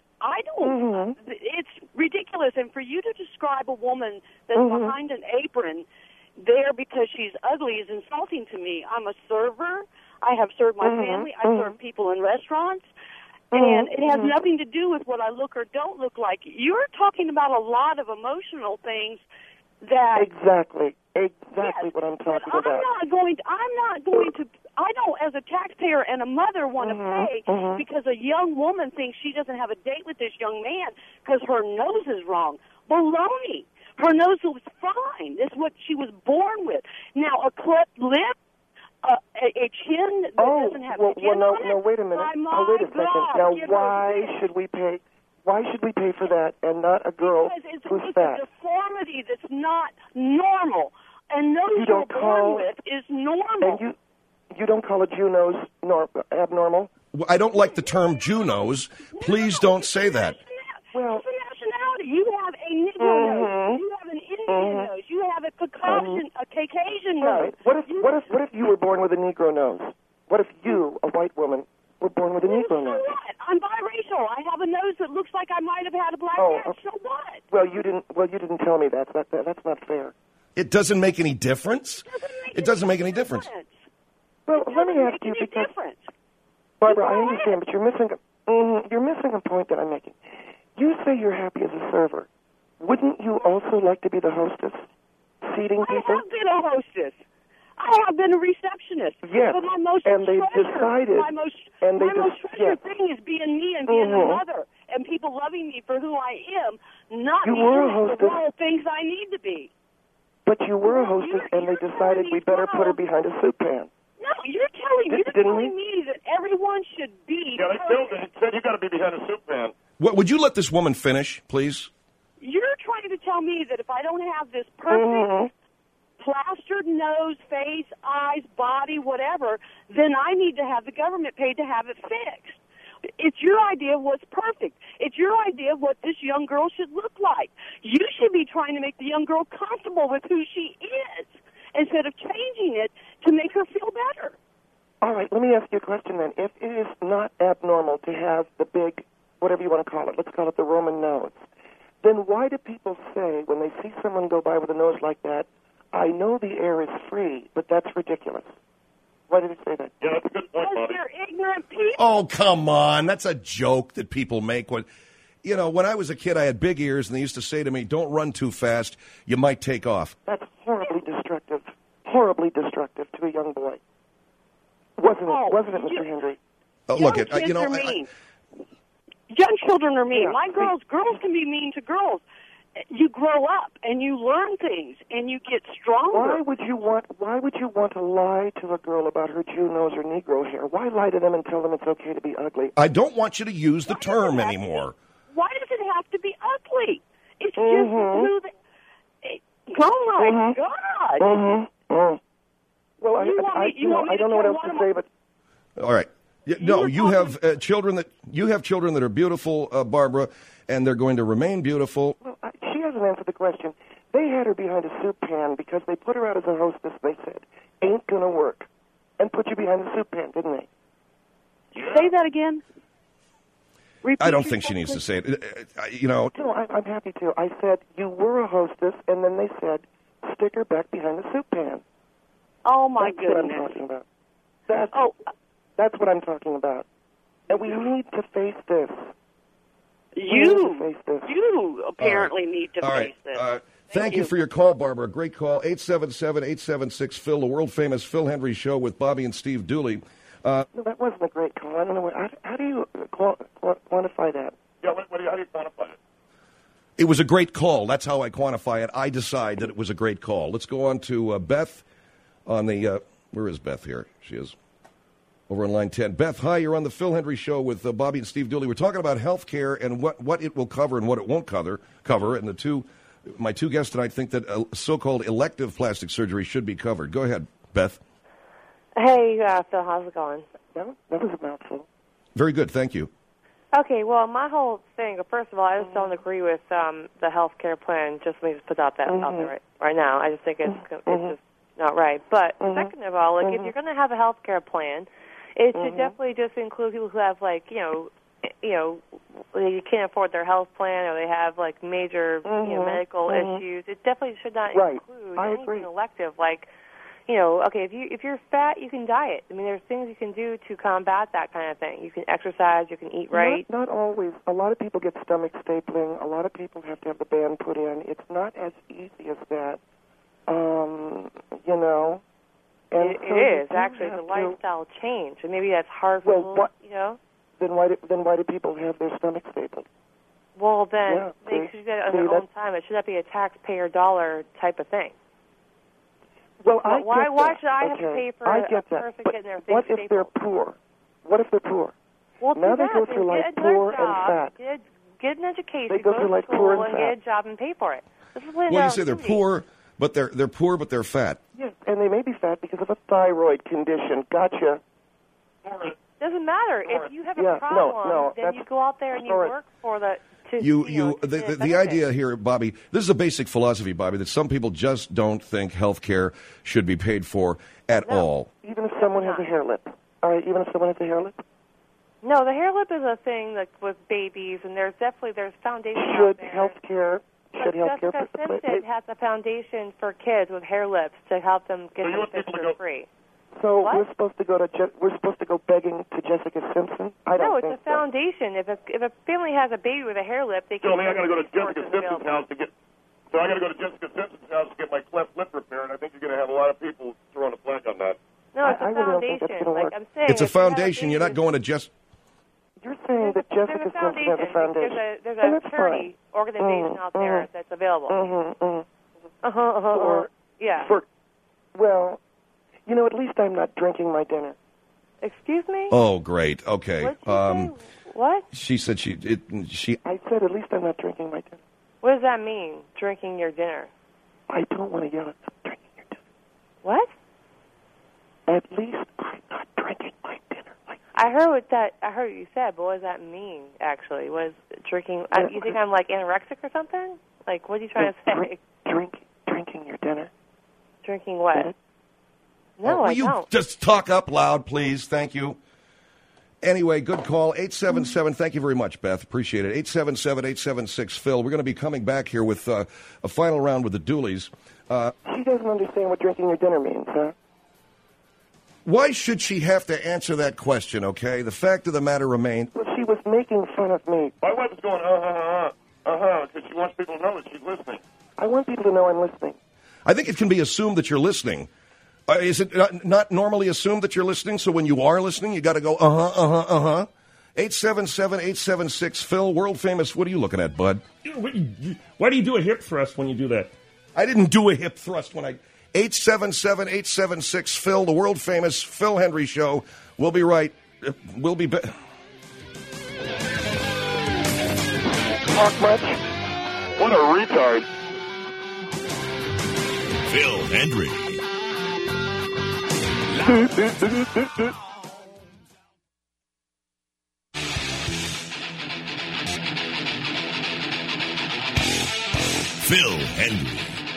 I don't. Mhm. It's ridiculous. And for you to describe a woman that's Mhm. behind an apron there because she's ugly is insulting to me. I'm a server. I have served my Mhm. family. I Mhm. serve people in restaurants. Mhm. And it has Mhm. nothing to do with what I look or don't look like. You're talking about a lot of emotional things that Exactly. Exactly Yes, what I'm but talking I'm about. not going to, I'm not going to I don't as a taxpayer and a mother want to Mhm, pay mhm. because a young woman thinks she doesn't have a date with this young man because her nose is wrong. Baloney. Her nose was fine. That's what she was born with. Now a cleft lip, a, a, a chin that Oh, doesn't have well, skin well, no, on it. no, wait a minute. My, Oh, wait a my second. God, Now, give her why this. should we pay? Why should we pay for that and not a girl Because it's, who's it's fat? a deformity that's not normal. And nose You you're don't born call- with is normal. And you, you don't call a Jew nose nor, abnormal? Well, I don't like the term Junos. Please don't say that. Well, It's a nationality. You have a Negro Mhm. nose. You have an Indian Mhm. nose. You have a Caucasian, a Caucasian All nose. right. What if what if what if you were born with a Negro nose? What if you, a white woman, were born with a Well, Negro so nose? what? I'm biracial. I have a nose that looks like I might have had a black Oh, dad. okay. So what? Well, you didn't. Well, you didn't tell me that. That, that that's not fair. It doesn't make any difference. It doesn't make any difference. Well, let me ask Make you any because difference. Barbara, I Go understand, but you're missing. A, mm, you're missing a point that I'm making. You say you're happy as a server. Wouldn't you also like to be the hostess, seating I people? have been a hostess. I have been a receptionist. Yes, But my most and they treasure, decided- my most, and they my most just- treasured yes. thing is being me and being Mhm. a mother and people loving me for who I am, not You me were a doing the hostess. role things I need to be. But you were a No, hostess, you're- and they you're decided telling we me better put her no. behind a soup pan. No, you're telling Did- you're didn't telling we? me that everyone should be. Yeah, they told perfect. they said you got to be behind a soup pan. What, would you let this woman finish, please? You're trying to tell me that if I don't have this perfect Mhm. plastered nose, face, eyes, body, whatever, then I need to have the government paid to have it fixed. It's your idea of what's perfect. It's your idea of what this young girl should look like. You should be trying to make the young girl comfortable with who she is instead of changing it to make her feel better. All right, let me ask you a question then. If it is not abnormal to have the big, whatever you want to call it, let's call it the Roman nose, then why do people say when they see someone go by with a nose like that, I know the air is free, but that's ridiculous? Why did they say that? Yeah, that's a good point, Because Bobby. they're ignorant people. Oh, come on. That's a joke that people make. When, you know, when I was a kid, I had big ears, and they used to say to me, don't run too fast. You might take off. That's horribly destructive, horribly destructive to a young boy. Wasn't it, Oh, wasn't it, Mister you- Henry? Uh, Young look, it, uh, kids you know, are I- I- mean. Young children are mean. Yeah. My girls, girls can be mean to girls. You grow up and you learn things and you get stronger. Why would you want? Why would you want to lie to a girl about her Jew nose or Negro hair? Why lie to them and tell them it's okay to be ugly? I don't want you to use the term anymore. Why does it have to be ugly? It's Mhm. just who the. It, oh my Mhm. God! Mm-hmm. Mm. Well, I, You want I, me- you know, want me I don't to know what tell else to one of say, my- but All right. Yeah, no, you have uh, children that you have children that are beautiful, uh, Barbara, and they're going to remain beautiful. well, I, she hasn't answered the question. They had her behind a soup pan because they put her out as a hostess. They said, "Ain't gonna work," and put you behind the soup pan, didn't they? Say that again. Repeat I don't yourself, think she needs to please. say it. Uh, uh, You know, No, I, I'm happy to. I said you were a hostess, and then they said, "Stick her back behind the soup pan." Oh my That's what I'm goodness! talking about. That's, Oh, that's what I'm talking about. And we need to face this. We need you, to face this. you apparently need to all right. face this. Uh, thank you for your call, Barbara. Great call. eight seven seven, eight seven six, Phil, the world-famous Phil Hendry Show with Bobby and Steve Dooley. Uh, No, that wasn't a great call. I don't know. What, how, how do you qual, qual, quantify that? Yeah, what, what do you, how do you quantify it? It was a great call. That's how I quantify it. I decide that it was a great call. Let's go on to uh, Beth on the, uh, where is Beth here? She is over on line ten. Beth, hi, you're on the Phil Hendry Show with uh, Bobby and Steve Dooley. We're talking about health care and what, what it will cover and what it won't cover. cover. And the two, my two guests tonight think that uh, so-called elective plastic surgery should be covered. Go ahead, Beth. Hey, uh, Phil, how's it going? That, that was a mouthful. Very good, thank you. Okay, well, my whole thing, first of all, I just don't agree with um, the health care plan. Just let me just put that out Mm-hmm. there right, right now. I just think it's, it's just not right. But Mm-hmm. second of all, like if you're going to have a health care plan, it should Mhm. definitely just include people who have, like, you know, you know, they can't afford their health plan or they have, like, major, you know, Mhm. medical Mhm. issues. It definitely should not Right. include I anything agree. elective, like, you know, okay, if you if you're fat, you can diet. I mean, there's things you can do to combat that kind of thing. You can exercise, you can eat right. Not, not always. A lot of people get stomach stapling. A lot of people have to have the band put in. It's not as easy as that. Um, you know. And It, so it you is do actually have it's a to- lifestyle change, and maybe that's hard for Well, people, what- you know. Then why do, then why do people have their stomach stapled? Well, then Yeah, they see, should get it on see, their own that's- time. It should not be a taxpayer dollar type of thing. Well, I But why get why that. should I have to Okay, pay for I a get that. person But getting their thing what if they're stapled? poor? What if they're poor? Well, now too they bad. go Then through life get another poor and job, fat. Get, get an education, They go to through life school, poor and and fat. get a job and pay for it. This is what Well, you say they're poor, but they're they're poor, but they're fat. Yes, and they may be fat because of a thyroid condition. Gotcha. Doesn't matter if you have a Yeah, no, problem. no, then that's- you go out there and you sorry. work for the. To, You, know, you, to the, get the, the benefits. idea here, Bobby, this is a basic philosophy, Bobby, that some people just don't think health care should be paid for at all. Even if someone has a hair lip. All right, even if someone has a hair lip. No, the hair lip is a thing like with babies, and there's definitely there's foundation out Should there. health care But should health care Jessica Simpson has a foundation for kids with hair lips to help them get So you them want people to picture go- free. So What? we're supposed to go to Je- we're supposed to go begging to Jessica Simpson? I don't No, it's think a foundation. If a if a family has a baby with a hair lip, they can. So I mean, I got to go to resources Jessica Simpson's available. house to get. So I got to go to Jessica Simpson's house to get my cleft lip repaired. I think you're going to have a lot of people throwing a flag on that. No, it's a I- I really don't think that's foundation. gonna Like work. I'm saying, It's a if you have foundation. baby You're not with- going to just. You're saying that There's Jessica a Simpson foundation. has a foundation. There's a there's Well, a that's charity fine. organization Mhm, out there mhm. that's available. Mm-hmm, mm. Uh huh. Uh-huh, uh-huh. For, Yeah. for, well, you know, at least I'm not drinking my dinner. Excuse me. Oh, great. Okay. What'd you Um, say? What? she said she it, she. I said at least I'm not drinking my dinner. What does that mean? Drinking your dinner? I don't want to yell at them drinking your dinner. What? At least I'm not drinking my dinner. Like, I heard what that. I heard what you said, but what does that mean? Actually, was drinking? Uh, you think I'm like anorexic or something? Like, what are you trying to say? Drink, drink, drinking your dinner. Drinking what? Dinner? No, Will I you don't. just talk up loud, please? Thank you. Anyway, good call. eight seven seven, thank you very much, Beth. Appreciate it. eight seven seven, eight seven six, Phil. We're going to be coming back here with uh, a final round with the Dooleys. Uh, She doesn't understand what drinking your dinner means, huh? why should she have to answer that question, okay? The fact of the matter remains. Well, she was making fun of me. My wife's going, uh-huh, uh-huh, uh-huh, because she wants people to know that she's listening. I want people to know I'm listening. I think it can be assumed that you're listening. Uh, is it not, not normally assumed that you're listening? So when you are listening, you got to go, uh-huh, uh-huh, uh-huh. eight seven seven, eight seven six, Phil, world famous. What are you looking at, bud? Why do you do a hip thrust when you do that? I didn't do a hip thrust when I... eight seven seven, eight seven six, Phil, the world famous Phil Hendry Show. We'll be right. Uh, We'll be back. Talk much? What a retard. Phil Hendry. Phil Hendry.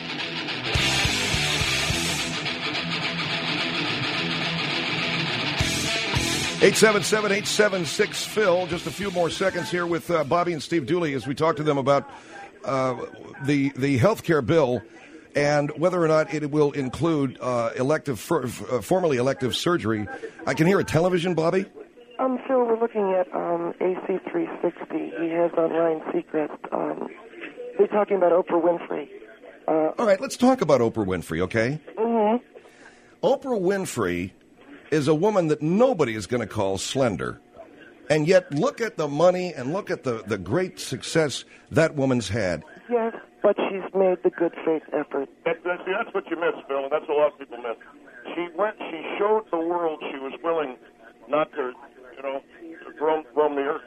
eight seven seven, eight seven six, Phil. Just a few more seconds here with uh, Bobby and Steve Dooley as we talk to them about uh, the the health care bill and whether or not it will include uh, elective, for, uh, formerly elective surgery. I can hear a television, Bobby. Um, Phil, we're looking at um, A C three sixty. He has on Ryan Seacrest. Um, they're talking about Oprah Winfrey. Uh, All right, let's talk about Oprah Winfrey, okay? Mm-hmm. Oprah Winfrey is a woman that nobody is going to call slender. And yet, look at the money and look at the, the great success that woman's had. Yes, but she's made the good faith effort. That, that, see, that's what you miss, Phil, and that's a lot of people miss. She went, she showed the world she was willing not to, you know, to roam, roam the earth.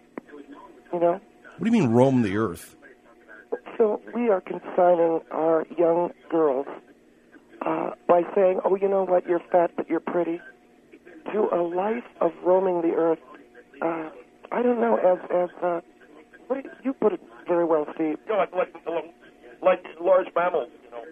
You know? What do you mean, roam the earth? So we are consigning our young girls uh, by saying, oh, you know what, you're fat, but you're pretty, to a life of roaming the earth. Uh, I don't know, as, as uh, what do you, you put it very well, Steve. You know, like, like, like large mammals, you know.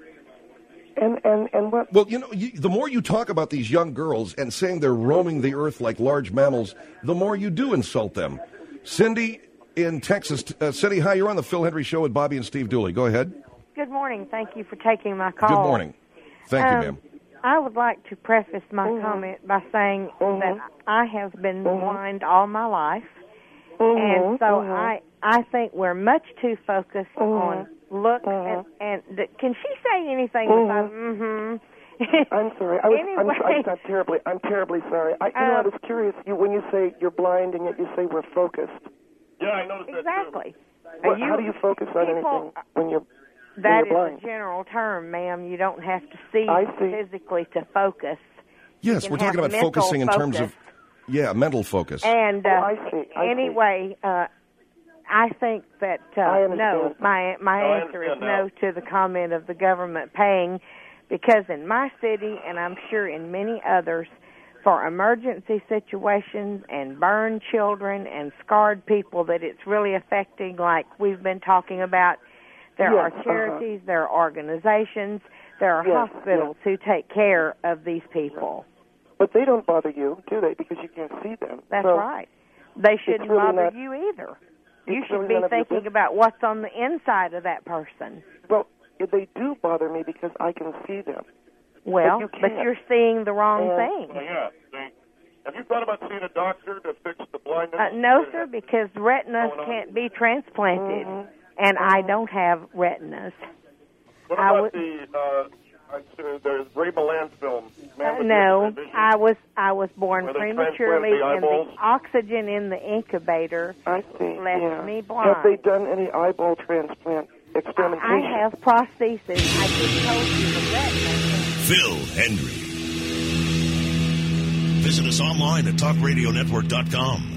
And, and, and what? Well, you know, you, the more you talk about these young girls and saying they're roaming the earth like large mammals, the more you do insult them. Cindy in Texas. Uh, Cindy, hi, you're on the Phil Hendry Show with Bobby and Steve Dooley. Go ahead. Good morning. Thank you for taking my call. Good morning. Thank um, you, ma'am. I would like to preface my Mm-hmm. comment by saying Mm-hmm. that I have been Mm-hmm. blind all my life, Mm-hmm. and so Mm-hmm. I I think we're much too focused Mm-hmm. on look Mm-hmm. and, and th- can she say anything Mm-hmm. without mm-hmm? I'm sorry. I was, Anyway. I'm, I'm, I'm terribly, I'm terribly sorry. I, you know, I Um, was curious. You, when you say you're blind and yet you say we're focused. Yeah, I noticed that Exactly. What, Are you- how do you focus on people- anything when you're That when is you're blind? a general term, ma'am. You don't have to see, I see. physically to focus. Yes, You we're can talking have about mental focusing in terms focus. of, yeah, mental focus. And uh, Oh, I see. I see. anyway, uh, I think that uh, I understand. no. My my No, I answer is understand no to the comment of the government paying, because in my city, and I'm sure in many others, for emergency situations and burned children and scarred people that it's really affecting, like we've been talking about, there Yes, are uh-huh. charities, there are organizations, there are Yes, hospitals who take care of these people. But they don't bother you, do they? Because you can't see them. That's So right. They shouldn't really bother not- you either. You it's should really be none of your thinking business. about what's on the inside of that person. Well, they do bother me because I can see them. Well, you but can't. you're seeing the wrong Uh, thing. Well, yeah. See, have you thought about seeing a doctor to fix the blindness? Uh, no, sir, because retinas Going on? can't be transplanted, Mhm. and I don't have retinas. What I about would- the uh, uh, the Ray Milland film? Man Uh, with no, Vision? I was I was born Where they prematurely, transplant the and eyeballs? the oxygen in the incubator I see. left yeah. me blind. Have they done any eyeball transplant experimentation? I have prosthesis. I just told you the retina. Phil Hendry. Visit us online at talk radio network dot com.